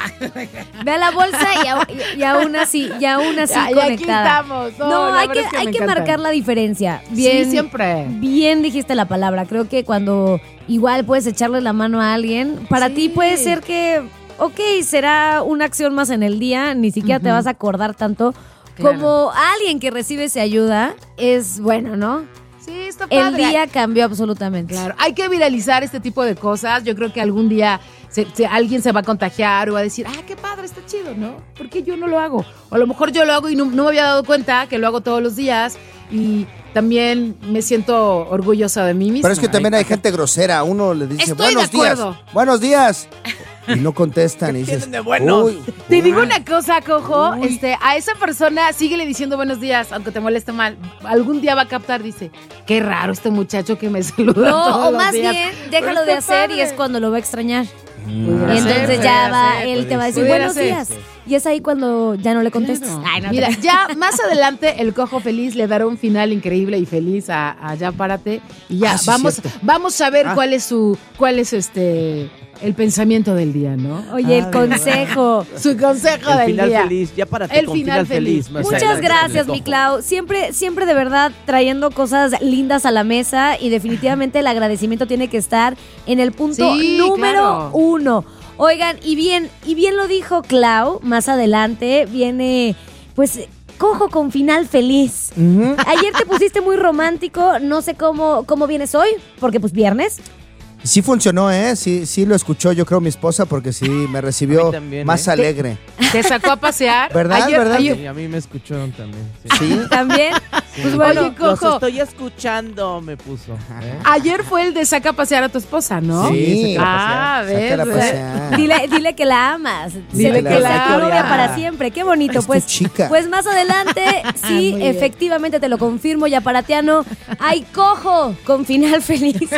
Speaker 3: Ve a la bolsa y, au- y- y aún así, y aún así
Speaker 10: Ya, y aquí
Speaker 3: conectada.
Speaker 10: estamos.
Speaker 3: No,
Speaker 10: No, la
Speaker 3: hay
Speaker 10: verdad
Speaker 3: que,
Speaker 10: es que
Speaker 3: hay
Speaker 10: me
Speaker 3: que
Speaker 10: encantan.
Speaker 3: marcar la diferencia. Bien,
Speaker 10: Sí, siempre.
Speaker 3: Bien dijiste la palabra. Creo que cuando igual puedes echarle la mano a alguien, para
Speaker 10: Sí.
Speaker 3: ti puede ser que, ok, será una acción más en el día, ni siquiera te
Speaker 10: Ujú.
Speaker 3: vas a acordar tanto.
Speaker 10: Claro.
Speaker 3: Como alguien que recibe esa ayuda, es bueno, ¿no?
Speaker 10: Sí, está
Speaker 3: El
Speaker 10: padre.
Speaker 3: día cambió absolutamente.
Speaker 10: Claro, hay que viralizar este tipo de cosas. Yo creo que algún día se- se- alguien se va a contagiar o va a decir, ah, qué padre, está chido, ¿no? ¿Por qué yo no lo hago? O a lo mejor yo lo hago y no, no me había dado cuenta que lo hago todos los días y también me siento orgullosa de mí misma.
Speaker 4: Pero es que también hay gente grosera. Uno le dice,
Speaker 10: Estoy de
Speaker 4: buenos días.
Speaker 10: acuerdo.
Speaker 4: Buenos días. Y no contestan. Y dices,
Speaker 17: tienen de bueno?
Speaker 4: "Uy,
Speaker 10: Te digo una cosa, Cojo, este, a esa persona síguele diciendo buenos días, aunque te moleste mal. Algún día va a captar, dice, qué raro este muchacho que me saluda
Speaker 3: No,
Speaker 10: todos
Speaker 3: o
Speaker 10: los
Speaker 3: más
Speaker 10: días".
Speaker 3: bien,
Speaker 10: Pero
Speaker 3: déjalo de
Speaker 10: está
Speaker 3: hacer y es
Speaker 10: padre.
Speaker 3: cuando lo va a extrañar.
Speaker 10: Pudiera
Speaker 3: Y
Speaker 10: ser,
Speaker 3: entonces
Speaker 10: pudiera
Speaker 3: ya va,
Speaker 10: ser,
Speaker 3: él te va a decir
Speaker 10: pudiera
Speaker 3: buenos
Speaker 10: ser.
Speaker 3: días. Y es ahí cuando ya no le contestas.
Speaker 10: Claro.
Speaker 3: Ay, no,
Speaker 10: Mira,
Speaker 3: te-
Speaker 10: ya más adelante el Cojo Feliz le dará un final increíble y feliz a, a Ya Párate. Y ya,
Speaker 4: Ah, sí,
Speaker 10: vamos,
Speaker 4: cierto.
Speaker 10: vamos a ver
Speaker 17: Ah.
Speaker 10: cuál es su, cuál es este el pensamiento del día, ¿no?
Speaker 3: Oye, el
Speaker 17: Ah,
Speaker 3: consejo.
Speaker 10: Su consejo
Speaker 17: El
Speaker 10: del
Speaker 17: final
Speaker 10: día.
Speaker 17: feliz, ya para
Speaker 10: El
Speaker 17: con
Speaker 10: final
Speaker 17: final feliz.
Speaker 10: feliz.
Speaker 17: más
Speaker 3: Muchas
Speaker 17: adelante,
Speaker 3: gracias,
Speaker 17: le
Speaker 3: mi
Speaker 17: cojo.
Speaker 3: Clau. Siempre, siempre de verdad trayendo cosas lindas a la mesa y definitivamente el agradecimiento tiene que estar en el punto
Speaker 10: Sí,
Speaker 3: número
Speaker 10: claro.
Speaker 3: uno. Oigan, y bien, y bien lo dijo Clau, más adelante viene, pues, Cojo con final feliz.
Speaker 4: Ujú.
Speaker 3: Ayer te pusiste muy romántico, no sé cómo, cómo vienes hoy, porque pues viernes.
Speaker 4: Sí funcionó, ¿eh? Sí, sí lo escuchó, yo creo, mi esposa, porque sí me
Speaker 17: A
Speaker 4: recibió
Speaker 17: mí también,
Speaker 4: más
Speaker 17: ¿eh?
Speaker 4: alegre.
Speaker 10: Te sacó a pasear.
Speaker 4: ¿Verdad?
Speaker 10: Ayer,
Speaker 4: ¿Verdad?
Speaker 10: ayer-
Speaker 17: Sí, a mí me escucharon también. sí.
Speaker 4: Sí.
Speaker 3: También. Pues bueno,
Speaker 10: Oye,
Speaker 17: Los
Speaker 10: Cojo,
Speaker 17: estoy escuchando, me puso. ¿eh?
Speaker 10: ayer fue el de saca a pasear a tu esposa, ¿no?
Speaker 4: Sí.
Speaker 10: Ah, ves.
Speaker 4: Sácala a pasear.
Speaker 3: dile, dile que la amas.
Speaker 10: Dile
Speaker 3: Dile
Speaker 10: que
Speaker 3: que
Speaker 10: la
Speaker 3: la tu novia
Speaker 10: amas.
Speaker 3: para siempre. Qué bonito,
Speaker 4: Es tu
Speaker 3: pues.
Speaker 4: chica.
Speaker 3: Pues más adelante, sí,
Speaker 10: Muy bien.
Speaker 3: efectivamente te lo confirmo, Yaparatiano. Hay Cojo con final feliz.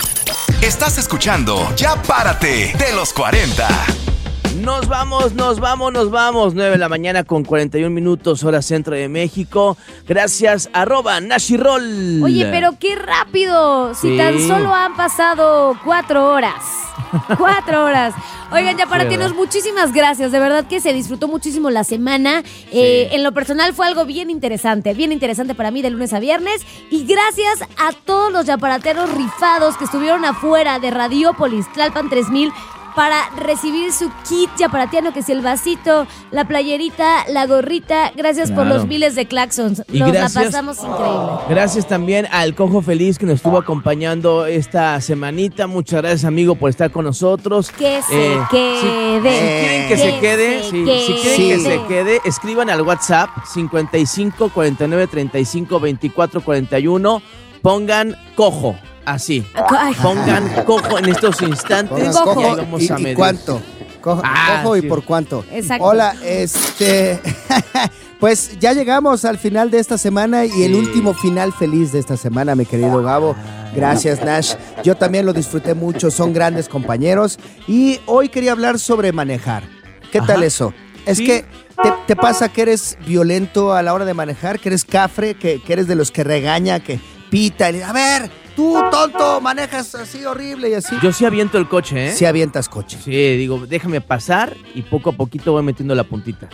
Speaker 1: Estás escuchando Ya Párate de los cuarenta.
Speaker 17: Nos vamos, nos vamos, nos vamos. nueve de la mañana con cuarenta y un minutos, hora centro de México. Gracias, arroba Nashirol.
Speaker 3: Oye, pero qué rápido. Si
Speaker 17: Sí.
Speaker 3: tan solo han pasado cuatro horas. Cuatro horas. Oigan, Yaparatianos,
Speaker 17: Sí,
Speaker 3: muchísimas gracias. De verdad que se disfrutó muchísimo la semana. Eh, en lo personal fue algo bien interesante. Bien interesante para mí de lunes a viernes. Y gracias a todos los yaparateros rifados que estuvieron afuera de Radiópolis, Tlalpan tres mil, para recibir su kit yaparatiano, que es el vasito, la playerita, la gorrita. Gracias por
Speaker 17: Claro.
Speaker 3: los miles de claxons.
Speaker 17: Y
Speaker 3: Nos
Speaker 17: gracias-
Speaker 3: la pasamos increíble.
Speaker 17: Gracias también al Cojo Feliz que nos estuvo acompañando esta semanita. Muchas gracias, amigo, por estar con nosotros.
Speaker 3: Que se
Speaker 17: Eh,
Speaker 3: quede.
Speaker 17: Si quieren que, se quede,
Speaker 3: se
Speaker 17: sí,
Speaker 3: quede.
Speaker 17: si quieren
Speaker 4: Sí.
Speaker 17: que se quede, escriban al WhatsApp cincuenta y cinco, cuarenta y nueve, treinta y cinco, veinticuatro, cuarenta y uno. Pongan Cojo, así.
Speaker 3: Ay.
Speaker 17: Pongan Cojo en estos instantes.
Speaker 4: Pongan
Speaker 3: Cojo.
Speaker 4: cojo.
Speaker 17: Y ahí vamos
Speaker 4: ¿Y,
Speaker 17: a
Speaker 4: y
Speaker 17: medir.
Speaker 4: cuánto? Cojo,
Speaker 17: Ah,
Speaker 4: cojo y
Speaker 17: sí.
Speaker 4: por cuánto.
Speaker 3: Exacto.
Speaker 4: Hola, este... pues ya llegamos al final de esta semana y el
Speaker 17: Sí.
Speaker 4: último final feliz de esta semana, mi querido Gabo. Gracias, Nash. Yo también lo disfruté mucho, son grandes compañeros. Y hoy quería hablar sobre manejar. ¿Qué tal
Speaker 17: Ajá.
Speaker 4: eso? Es
Speaker 5: ¿Sí?
Speaker 4: que te, te pasa que eres violento a la hora de manejar, que eres cafre, que, que eres de los que regaña, que pita. Y, a ver, tú, tonto, manejas así horrible y así.
Speaker 5: Yo sí aviento el coche, ¿eh?
Speaker 4: Sí avientas coche.
Speaker 5: Sí, digo, déjame pasar y poco a poquito voy metiendo la puntita.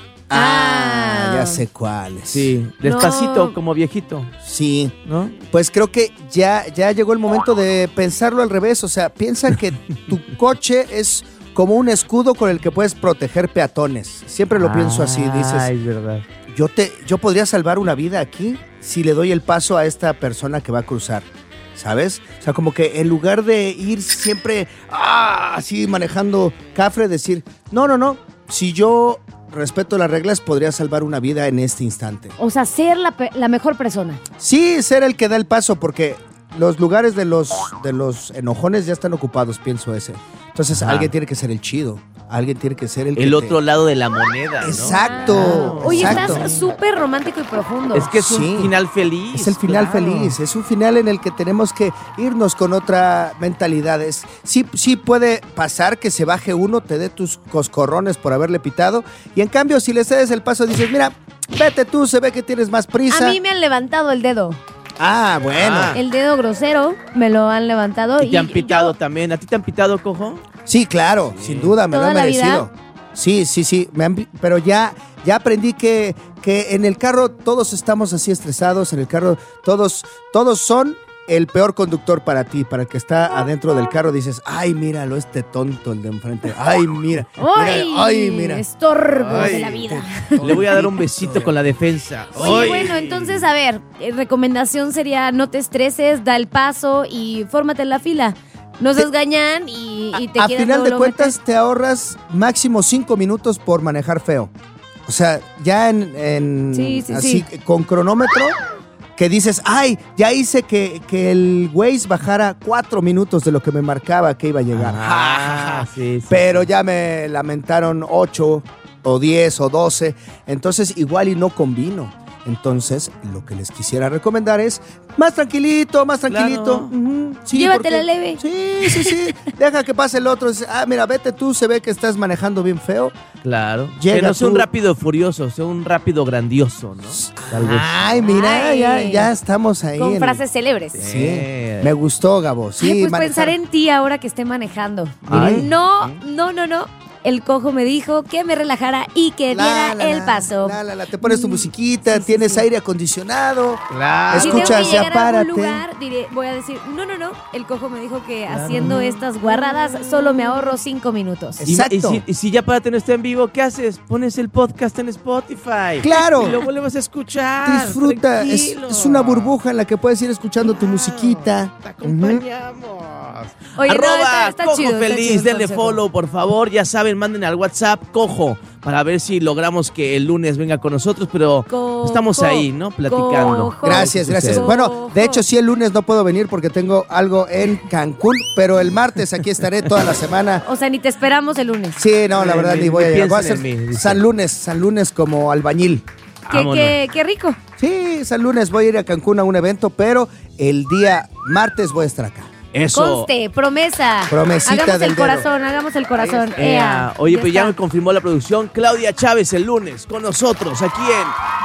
Speaker 4: Ah, ya sé cuáles.
Speaker 5: Sí, despacito,
Speaker 4: No.
Speaker 5: como viejito.
Speaker 4: Sí.
Speaker 5: ¿No?
Speaker 4: Pues creo que ya, ya llegó el momento de pensarlo al revés. O sea, piensa que tu coche es como un escudo con el que puedes proteger peatones. Siempre lo pienso así, dices.
Speaker 5: Ay, es verdad.
Speaker 4: Yo, te, yo podría salvar una vida aquí si le doy el paso a esta persona que va a cruzar, ¿sabes? O sea, como que en lugar de ir siempre ah, así manejando cafre, decir, no, no, no, si yo respeto las reglas, podría salvar una vida en este instante.
Speaker 3: O sea, ser la, pe- la mejor persona.
Speaker 4: Sí, ser el que da el paso, porque los lugares de los, de los enojones ya están ocupados, pienso ese. Entonces,
Speaker 5: Ajá.
Speaker 4: alguien tiene que ser el chido. Alguien tiene que ser el que
Speaker 5: El
Speaker 4: te-
Speaker 5: otro lado de la moneda, ¿no?
Speaker 4: Exacto.
Speaker 3: Oye,
Speaker 4: exacto.
Speaker 3: estás súper romántico y profundo.
Speaker 5: Es que es un
Speaker 4: Sí.
Speaker 5: final feliz.
Speaker 4: Es el final
Speaker 5: claro.
Speaker 4: feliz, es un final en el que tenemos que irnos con otra mentalidad. Es, sí, sí puede pasar que se baje uno, te dé tus coscorrones por haberle pitado, y en cambio si le cedes el paso dices, mira, vete tú, se ve que tienes más prisa.
Speaker 3: A mí me han levantado el dedo.
Speaker 4: Ah, bueno.
Speaker 3: El dedo grosero me lo han levantado.
Speaker 5: Y te han pitado también. ¿A ti te han pitado, Cojo?
Speaker 4: Sí, claro, sin duda, me lo
Speaker 3: ¿Toda
Speaker 4: he
Speaker 3: la
Speaker 4: merecido.
Speaker 3: vida?
Speaker 4: Sí, sí, sí, me han pi- pero ya, ya aprendí que, que en el carro todos estamos así estresados, en el carro todos, todos son el peor conductor para ti, para el que está adentro del carro, dices, ay, míralo, este tonto, el de enfrente, ay, mira,
Speaker 3: ¡Ay!
Speaker 4: mira, ay, mira.
Speaker 3: Estorbo
Speaker 4: Ay,
Speaker 3: de la vida.
Speaker 5: Le voy a dar un besito con la defensa.
Speaker 3: Oye,
Speaker 5: Ay.
Speaker 3: bueno, entonces, a ver, eh, recomendación sería no te estreses, da el paso y fórmate en la fila. No seas gañán y, y te
Speaker 4: A
Speaker 3: quieres
Speaker 4: final de
Speaker 3: luego
Speaker 4: cuentas te ahorras máximo cinco minutos por manejar feo. O sea, ya en, en
Speaker 3: Sí, sí,
Speaker 4: así
Speaker 3: sí.
Speaker 4: con cronómetro, que dices, ay, ya hice que, que el Waze bajara cuatro minutos de lo que me marcaba que iba a llegar.
Speaker 5: Ah, sí, sí.
Speaker 4: Pero ya me lamentaron ocho o diez o doce, entonces igual y no combino. Entonces, lo que les quisiera recomendar es más tranquilito, más tranquilito. Ujú, sí,
Speaker 3: Llévatela
Speaker 4: porque-
Speaker 3: leve.
Speaker 4: Sí, sí, sí. Deja que pase el otro. Dice, ah, mira, vete tú, se ve que estás manejando bien feo.
Speaker 5: Claro.
Speaker 4: Llega
Speaker 5: que no sea un
Speaker 4: tú.
Speaker 5: rápido furioso, sea un rápido grandioso, ¿no? Tal vez.
Speaker 4: Ay, mira,
Speaker 3: Ay.
Speaker 4: ya, ya estamos ahí.
Speaker 3: Con
Speaker 4: en-
Speaker 3: frases célebres.
Speaker 4: Sí, me gustó, Gabo. Sí,
Speaker 3: Ay, pues
Speaker 4: manejar-
Speaker 3: pensar en ti ahora que esté manejando.
Speaker 4: Ay.
Speaker 3: No, no, no, no. El cojo me dijo que me relajara y que
Speaker 4: La,
Speaker 3: diera
Speaker 4: la,
Speaker 3: el
Speaker 4: la,
Speaker 3: paso.
Speaker 4: la, la, la, te pones tu musiquita, tienes aire acondicionado.
Speaker 5: Claro.
Speaker 3: Si tengo que
Speaker 4: Escuchas, ya
Speaker 3: llegar a algún
Speaker 4: párate.
Speaker 3: lugar, diré, voy a decir, no, no, no. El cojo me dijo que haciendo estas guarradas solo me ahorro cinco minutos.
Speaker 5: Y, y si, y si ya Párate no está en vivo, ¿qué haces? Pones el podcast en Spotify.
Speaker 4: Claro.
Speaker 5: Y lo vuelves a escuchar.
Speaker 4: Disfruta, es,
Speaker 5: tranquilo.
Speaker 4: es una burbuja en la que puedes ir escuchando tu musiquita.
Speaker 5: Te acompañamos.
Speaker 3: Oye, no,
Speaker 5: Arroba
Speaker 3: está- está
Speaker 5: Cojo
Speaker 3: chido, está
Speaker 5: Feliz,
Speaker 3: chido el
Speaker 5: denle
Speaker 3: consejo.
Speaker 5: follow, por favor. Ya saben, manden al WhatsApp Cojo para ver si logramos que el lunes venga con nosotros, pero
Speaker 3: Cojo,
Speaker 5: estamos ahí, ¿no? Platicando.
Speaker 3: Cojo.
Speaker 4: Gracias, gracias.
Speaker 5: Sucede.
Speaker 4: Bueno, de hecho, sí, el lunes no puedo venir porque tengo algo en Cancún, pero el martes aquí estaré toda la semana.
Speaker 3: O sea, ni te esperamos el lunes.
Speaker 4: Sí, no, la verdad,
Speaker 5: Ni-
Speaker 4: ni voy a
Speaker 5: ni
Speaker 4: llegar. Voy a
Speaker 5: piensen
Speaker 4: hacer
Speaker 5: en mí, dice.
Speaker 4: San Lunes, San Lunes como albañil.
Speaker 3: Qué,
Speaker 5: Vámonos.
Speaker 3: qué, qué rico.
Speaker 4: Sí, San Lunes voy a ir a Cancún a un evento, pero el día martes voy a estar acá.
Speaker 5: Eso.
Speaker 3: Conste, promesa.
Speaker 4: Promesita
Speaker 3: hagamos
Speaker 4: del
Speaker 3: el
Speaker 4: dedo.
Speaker 3: corazón, hagamos el corazón.
Speaker 5: Ea.
Speaker 3: Ea.
Speaker 5: Oye, pues ya
Speaker 3: está.
Speaker 5: me confirmó la producción. Claudia Chávez el lunes con nosotros aquí en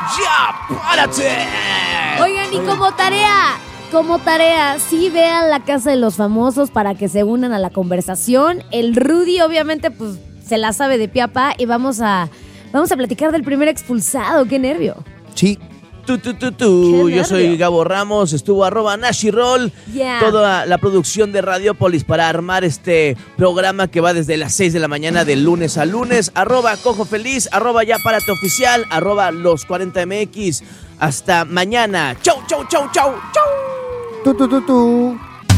Speaker 5: Ya Párate.
Speaker 3: Oigan, y como tarea, como tarea, sí vean La Casa de los Famosos para que se unan a la conversación. El Rudy, obviamente, pues se la sabe de pie a pa y vamos a, vamos a platicar del primer expulsado. ¡Qué nervio!
Speaker 4: Sí.
Speaker 5: Tú, tú, tú, tú.
Speaker 3: Qué
Speaker 5: Yo soy
Speaker 3: nervio.
Speaker 5: Gabo Ramos, estuvo arroba Nashiroll,
Speaker 3: Yeah.
Speaker 5: toda la producción de Radiopolis para armar este programa que va desde las seis de la mañana de lunes a lunes, arroba Cojo Feliz, arroba Ya Párate Oficial, arroba Los cuarenta M X. Hasta mañana. Chau, chau, chau, chau, chau.
Speaker 4: Tú, tú, tú, tú.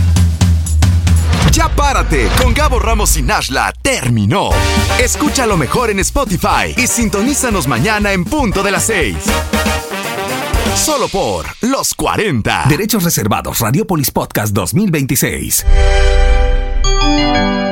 Speaker 1: Ya Párate con Gabo Ramos y Nashla terminó. Escucha lo mejor en Spotify y sintonízanos mañana en punto de las seis. Solo por Los cuarenta. Derechos reservados. Radiopolis Podcast dos mil veintiséis.